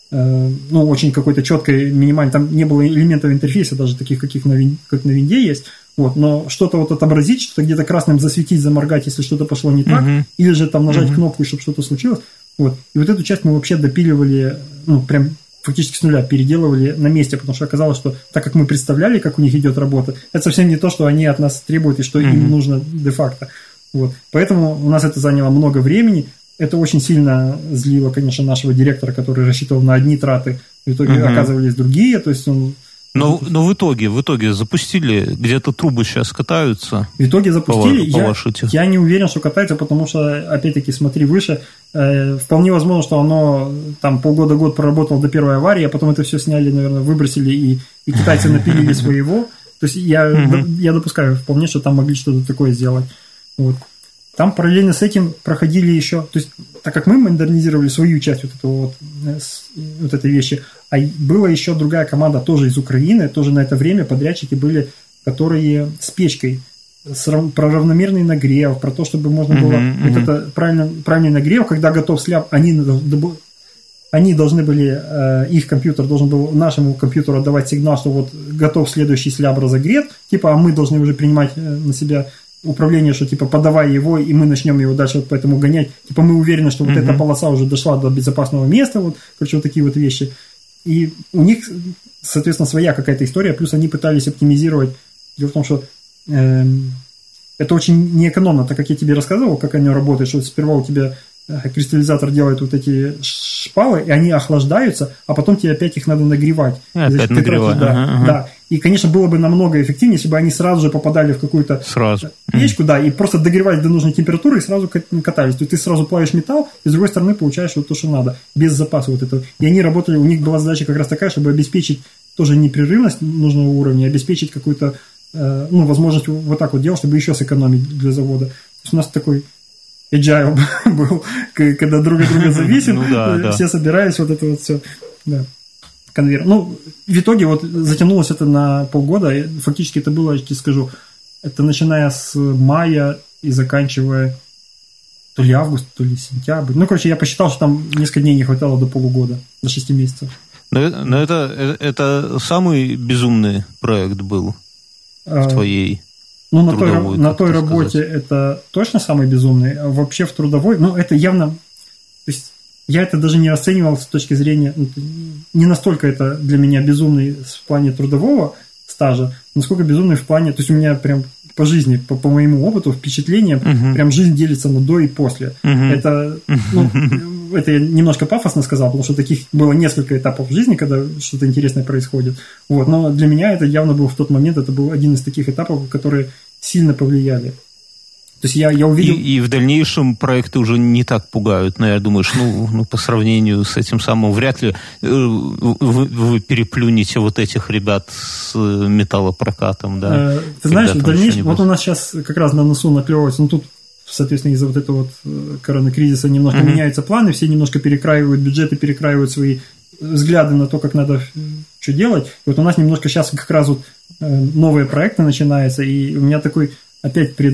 э, ну, очень какой-то четкой, минимальной, там не было элементов интерфейса, даже таких, каких на вин, как на винде есть, вот, но что-то вот отобразить, что-то где-то красным засветить, заморгать, если что-то пошло не так, uh-huh. или же там нажать uh-huh. кнопку, чтобы что-то случилось. Вот. И вот эту часть мы вообще допиливали, ну, прям фактически с нуля переделывали на месте, потому что оказалось, что так как мы представляли, как у них идет работа, это совсем не то, что они от нас требуют и что mm-hmm. им нужно де-факто. Вот. Поэтому у нас это заняло много времени. Это очень сильно злило, конечно, нашего директора, который рассчитывал на одни траты, в итоге mm-hmm. оказывались другие. То есть он Но, но в итоге, в итоге запустили, где-то трубы сейчас катаются. В итоге запустили. По, по я, я не уверен, что катается, потому что, опять-таки, смотри выше. Э, вполне возможно, что оно там полгода-год проработало до первой аварии, а потом это все сняли, наверное, выбросили, и, и китайцы напилили своего. То есть я, я допускаю вполне, что там могли что-то такое сделать. Вот. Там параллельно с этим проходили еще, то есть так как мы модернизировали свою часть вот, этого вот, вот этой вещи, а была еще другая команда тоже из Украины, тоже на это время подрядчики были, которые с печкой, с, про равномерный нагрев, про то, чтобы можно было, mm-hmm, вот mm-hmm. это правильно, правильный нагрев, когда готов сляб, они, они должны были, их компьютер должен был нашему компьютеру отдавать сигнал, что вот готов следующий сляб разогрет, типа, а мы должны уже принимать на себя управление, что типа подавай его, и мы начнем его дальше вот поэтому гонять. Типа мы уверены, что вот mm-hmm. эта полоса уже дошла до безопасного места, вот, короче, вот такие вот вещи. И у них, соответственно, своя какая-то история, плюс они пытались оптимизировать. Дело в том, что э, это очень неэкономно, так как я тебе рассказывал, как они работают, что сперва у тебя кристаллизатор делает вот эти шпалы, и они охлаждаются, а потом тебе опять их надо нагревать. Опять нагревать. Да, ага, ага. да. И, конечно, было бы намного эффективнее, если бы они сразу же попадали в какую-то сразу. печку, mm. да, и просто догревали до нужной температуры и сразу катались. То есть ты сразу плавишь металл, и с другой стороны получаешь вот то, что надо, без запаса вот этого. И они работали, у них была задача как раз такая, чтобы обеспечить тоже непрерывность нужного уровня, обеспечить какую-то, э, ну, возможность вот так вот делать, чтобы еще сэкономить для завода. То есть у нас такой agile был, когда друг от друга зависим, ну, да, да. все собирались, вот это вот все, да, конвейер. Ну, в итоге вот затянулось это на полгода, фактически это было, я тебе скажу, это начиная с мая и заканчивая то ли август, то ли сентябрь. Ну, короче, я посчитал, что там несколько дней не хватало до полугода, до шести месяцев. Но, но это, это самый безумный проект был в твоей... Ну, на той, на той работе сказать. Это точно самый безумный. А вообще в трудовой, ну, это явно... То есть, я это даже не оценивал с точки зрения... Не настолько это для меня безумный в плане трудового стажа, насколько безумный в плане... То есть, у меня прям по жизни, по, по моему опыту, впечатление, uh-huh. прям жизнь делится на до и после. Uh-huh. Это... Ну, это я немножко пафосно сказал, потому что таких было несколько этапов в жизни, когда что-то интересное происходит. Вот. Но для меня это явно был в тот момент, это был один из таких этапов, которые сильно повлияли. То есть я, я увидел... И, и в дальнейшем проекты уже не так пугают. Но я думаю, что ну, ну, по сравнению с этим самым, вряд ли вы, вы переплюнете вот этих ребят с металлопрокатом. Да, э, ты знаешь, в дальнейшем, вот у нас сейчас как раз на носу наклевывается, ну тут соответственно, из-за вот этого вот коронакризиса немножко mm-hmm. меняются планы, все немножко перекраивают бюджеты, перекраивают свои взгляды на то, как надо что делать. И вот у нас немножко сейчас как раз вот новые проекты начинаются, и у меня такой опять пред,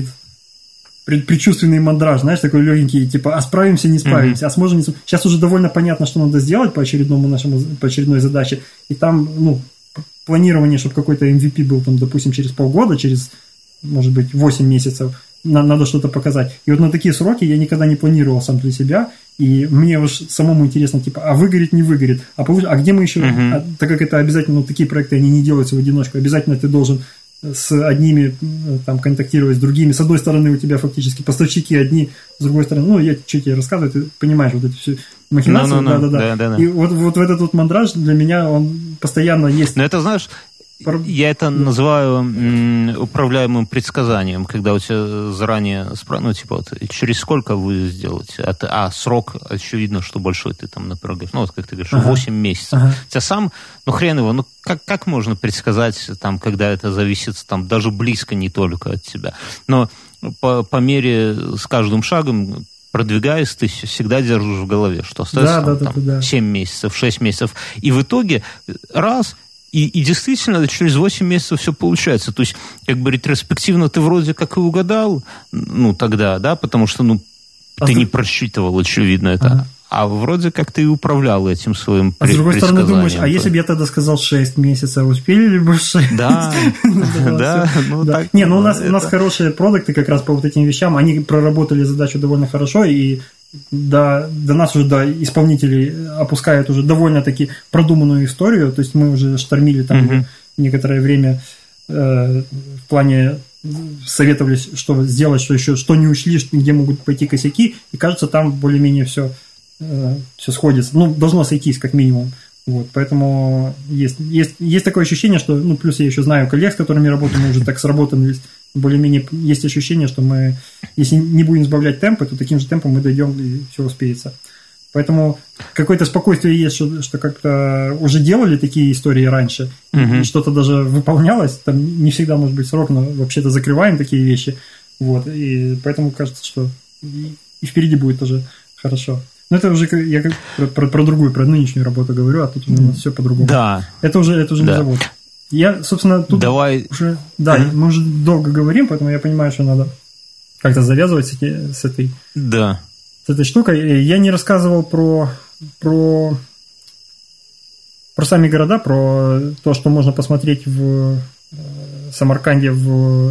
пред, предчувственный мандраж, знаешь, такой легенький, типа, а справимся, не справимся, mm-hmm. а сможем, не сможем. Сейчас уже довольно понятно, что надо сделать по очередному нашему, по очередной задаче, и там, ну, планирование, чтобы какой-то эм ви пи был, там, допустим, через полгода, через, может быть, восемь месяцев, надо что-то показать. И вот на такие сроки я никогда не планировал сам для себя, и мне уж самому интересно, типа, а выгорит, не выгорит, а, получ... а где мы еще, uh-huh. а, так как это обязательно, ну, такие проекты, они не делаются в одиночку, обязательно ты должен с одними там контактировать с другими, с одной стороны у тебя фактически поставщики одни, с другой стороны, ну, я что тебе рассказываю, ты понимаешь вот эту всю махинацию, no, no, no. Да, да, да. И вот, вот в этот вот мандраж для меня он постоянно есть. Но это, знаешь, я это называю м, управляемым предсказанием, когда у тебя заранее спрашивают, ну, типа, вот, через сколько вы сделаете? А, ты, а срок, очевидно, что большой, ты там, например, говоришь, ну, вот как ты говоришь, ага. восемь месяцев. Ага. У тебя сам, ну, хрен его, ну, как, как можно предсказать, там, когда это зависит, там, даже близко не только от тебя. Но по, по мере, с каждым шагом, продвигаясь, ты всегда держишь в голове, что остается да, там, да, там, да. семь месяцев, шесть месяцев. И в итоге раз... И, и действительно, через восемь месяцев все получается. То есть, как бы ретроспективно ты вроде как и угадал, ну, тогда, да, потому что, ну, а ты, ты не просчитывал, очевидно, это. Ага. А вроде как ты и управлял этим своим предсказанием. А с другой стороны думаешь, а если бы я тогда сказал шесть месяцев, успели ли бы шесть? Да, да, ну так. Не, ну у нас у нас хорошие продукты как раз по вот этим вещам, они проработали задачу довольно хорошо, и до, до нас уже, до исполнителей опускают уже довольно-таки продуманную историю, то есть мы уже штормили там mm-hmm. некоторое время э, в плане советовались, что сделать, что еще, что не учли, где могут пойти косяки, и кажется, там более-менее все, э, все сходится. Ну, должно сойтись как минимум. Вот, поэтому есть, есть, есть такое ощущение, что, ну, плюс я еще знаю коллег, с которыми работаю, мы уже так сработаны, более-менее есть ощущение, что мы, если не будем сбавлять темпы, то таким же темпом мы дойдем, и все успеется. Поэтому какое-то спокойствие есть, что, что как-то уже делали такие истории раньше, uh-huh. и что-то даже выполнялось, там не всегда может быть срок, но вообще-то закрываем такие вещи, вот, и поэтому кажется, что и, и впереди будет тоже хорошо. Но это уже я как про, про, про другую, про нынешнюю работу говорю, а тут у нас все по-другому. Да. Это уже, это уже да. не завод. Я, собственно, тут Давай. уже... Да, mm-hmm. мы уже долго говорим, поэтому я понимаю, что надо как-то завязывать с, эти, с, этой, да. с этой штукой. Я не рассказывал про, про, про сами города, про то, что можно посмотреть в Самарканде, в...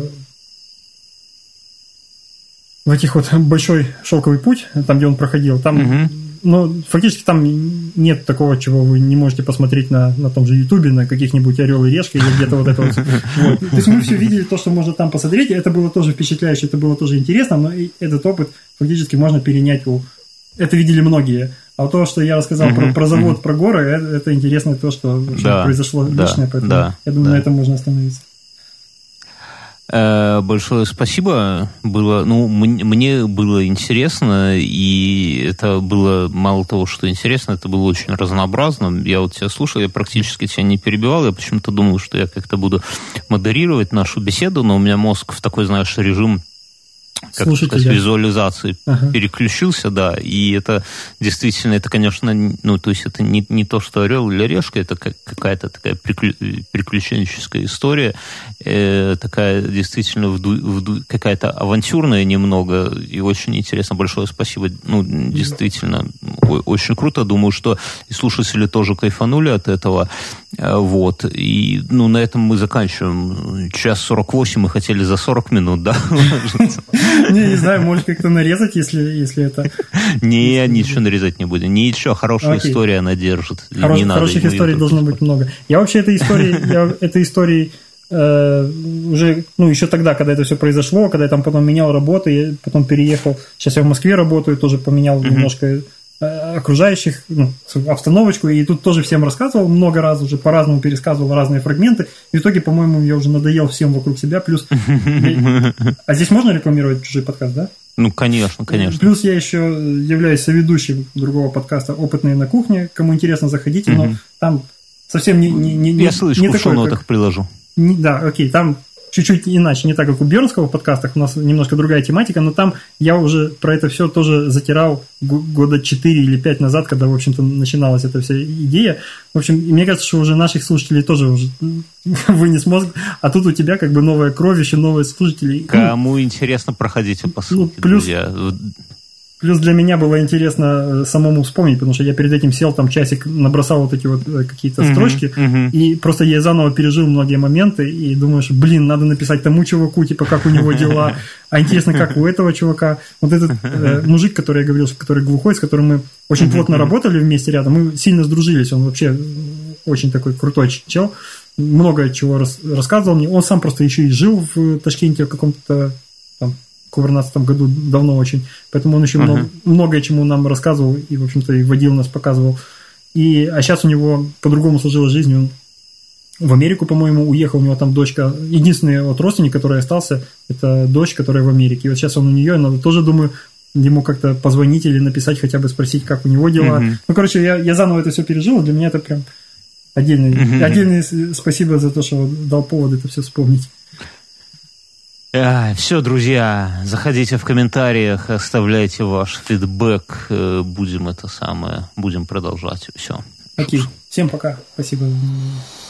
в этих вот большой шелковый путь, там, где он проходил, там, угу. ну, фактически там нет такого, чего вы не можете посмотреть на, на том же Ютубе, на каких-нибудь «Орел и решка» или где-то вот это вот. вот. То есть мы все видели то, что можно там посмотреть, и это было тоже впечатляюще, это было тоже интересно, но и этот опыт фактически можно перенять у... Это видели многие. А вот то, что я рассказал угу. про, про завод, угу. про горы, это, это интересно то, что да. произошло да. личное, поэтому да. я думаю, да. на этом можно остановиться. Большое спасибо. Было, ну, мне было интересно, и это было мало того, что интересно, это было очень разнообразно. Я вот тебя слушал, я практически тебя не перебивал, я почему-то думал, что я как-то буду модерировать нашу беседу, но у меня мозг в такой, знаешь, режим, как Слушайте, сказать, я... визуализации ага. переключился, да, и это действительно, это, конечно, ну, то есть это не, не то, что «Орел» или «Решка», это как, какая-то такая приклю... приключенческая история, э, такая действительно вду... Вду... какая-то авантюрная немного, и очень интересно. Большое спасибо, ну, действительно, очень круто. Думаю, что и слушатели тоже кайфанули от этого, вот, и, ну, на этом мы заканчиваем. Час сорок восемь, мы хотели за сорок минут, да, Не, не знаю, может как-то нарезать, если, если это... Не, ничего нарезать не будем. Ничего, хорошая Окей. история она держит. Хорош, не хороших надо, историй должно быть много. Я вообще этой истории, я этой истории э, уже, ну, еще тогда, когда это все произошло, когда я там потом менял работу, я потом переехал, сейчас я в Москве работаю, тоже поменял mm-hmm. немножко окружающих, ну, обстановочку, и тут тоже всем рассказывал много раз, уже по-разному пересказывал разные фрагменты, и в итоге, по-моему, я уже надоел всем вокруг себя, плюс... А здесь можно рекламировать чужой подкаст, да? Ну, конечно, конечно. Плюс я еще являюсь соведущим другого подкаста «Опытные на кухне», кому интересно, заходите, но там совсем не... не, не я слышу, в шоу-нотах приложу. Да, окей, там... чуть-чуть иначе, не так, как у Бернского в подкастах, у нас немножко другая тематика, но там я уже про это все тоже затирал года четыре или пять назад, когда, в общем-то, начиналась эта вся идея. В общем, мне кажется, что уже наших слушателей тоже уже вынес мозг, а тут у тебя как бы новая кровь, еще новые слушатели. Кому интересно, проходите по ссылке, ну, плюс, друзья. Плюс для меня было интересно самому вспомнить, потому что я перед этим сел, там часик набросал вот эти вот какие-то uh-huh, строчки, uh-huh. и просто я заново пережил многие моменты, и думаю, что, блин, надо написать тому чуваку, типа, как у него дела, а интересно, как у этого чувака. Вот этот э, мужик, который я говорил, который глухой, с которым мы очень плотно работали вместе рядом, мы сильно сдружились, он вообще очень такой крутой чел, много чего рас- рассказывал мне, он сам просто еще и жил в Ташкенте в каком-то там в двенадцатом году, давно очень, поэтому он еще uh-huh. много, многое чему нам рассказывал и, в общем-то, и водил нас, показывал. И, а сейчас у него по-другому сложилась жизнь, он в Америку, по-моему, уехал, у него там дочка, единственный вот родственник, который остался, это дочь, которая в Америке, и вот сейчас он у нее, надо тоже, думаю, ему как-то позвонить или написать, хотя бы спросить, как у него дела. Uh-huh. Ну, короче, я, я заново это все пережил, для меня это прям отдельный, uh-huh. отдельное спасибо за то, что дал повод это все вспомнить. Все, друзья, заходите в комментариях, оставляйте ваш фидбэк, будем это самое, будем продолжать. Все. Окей, всем пока, спасибо.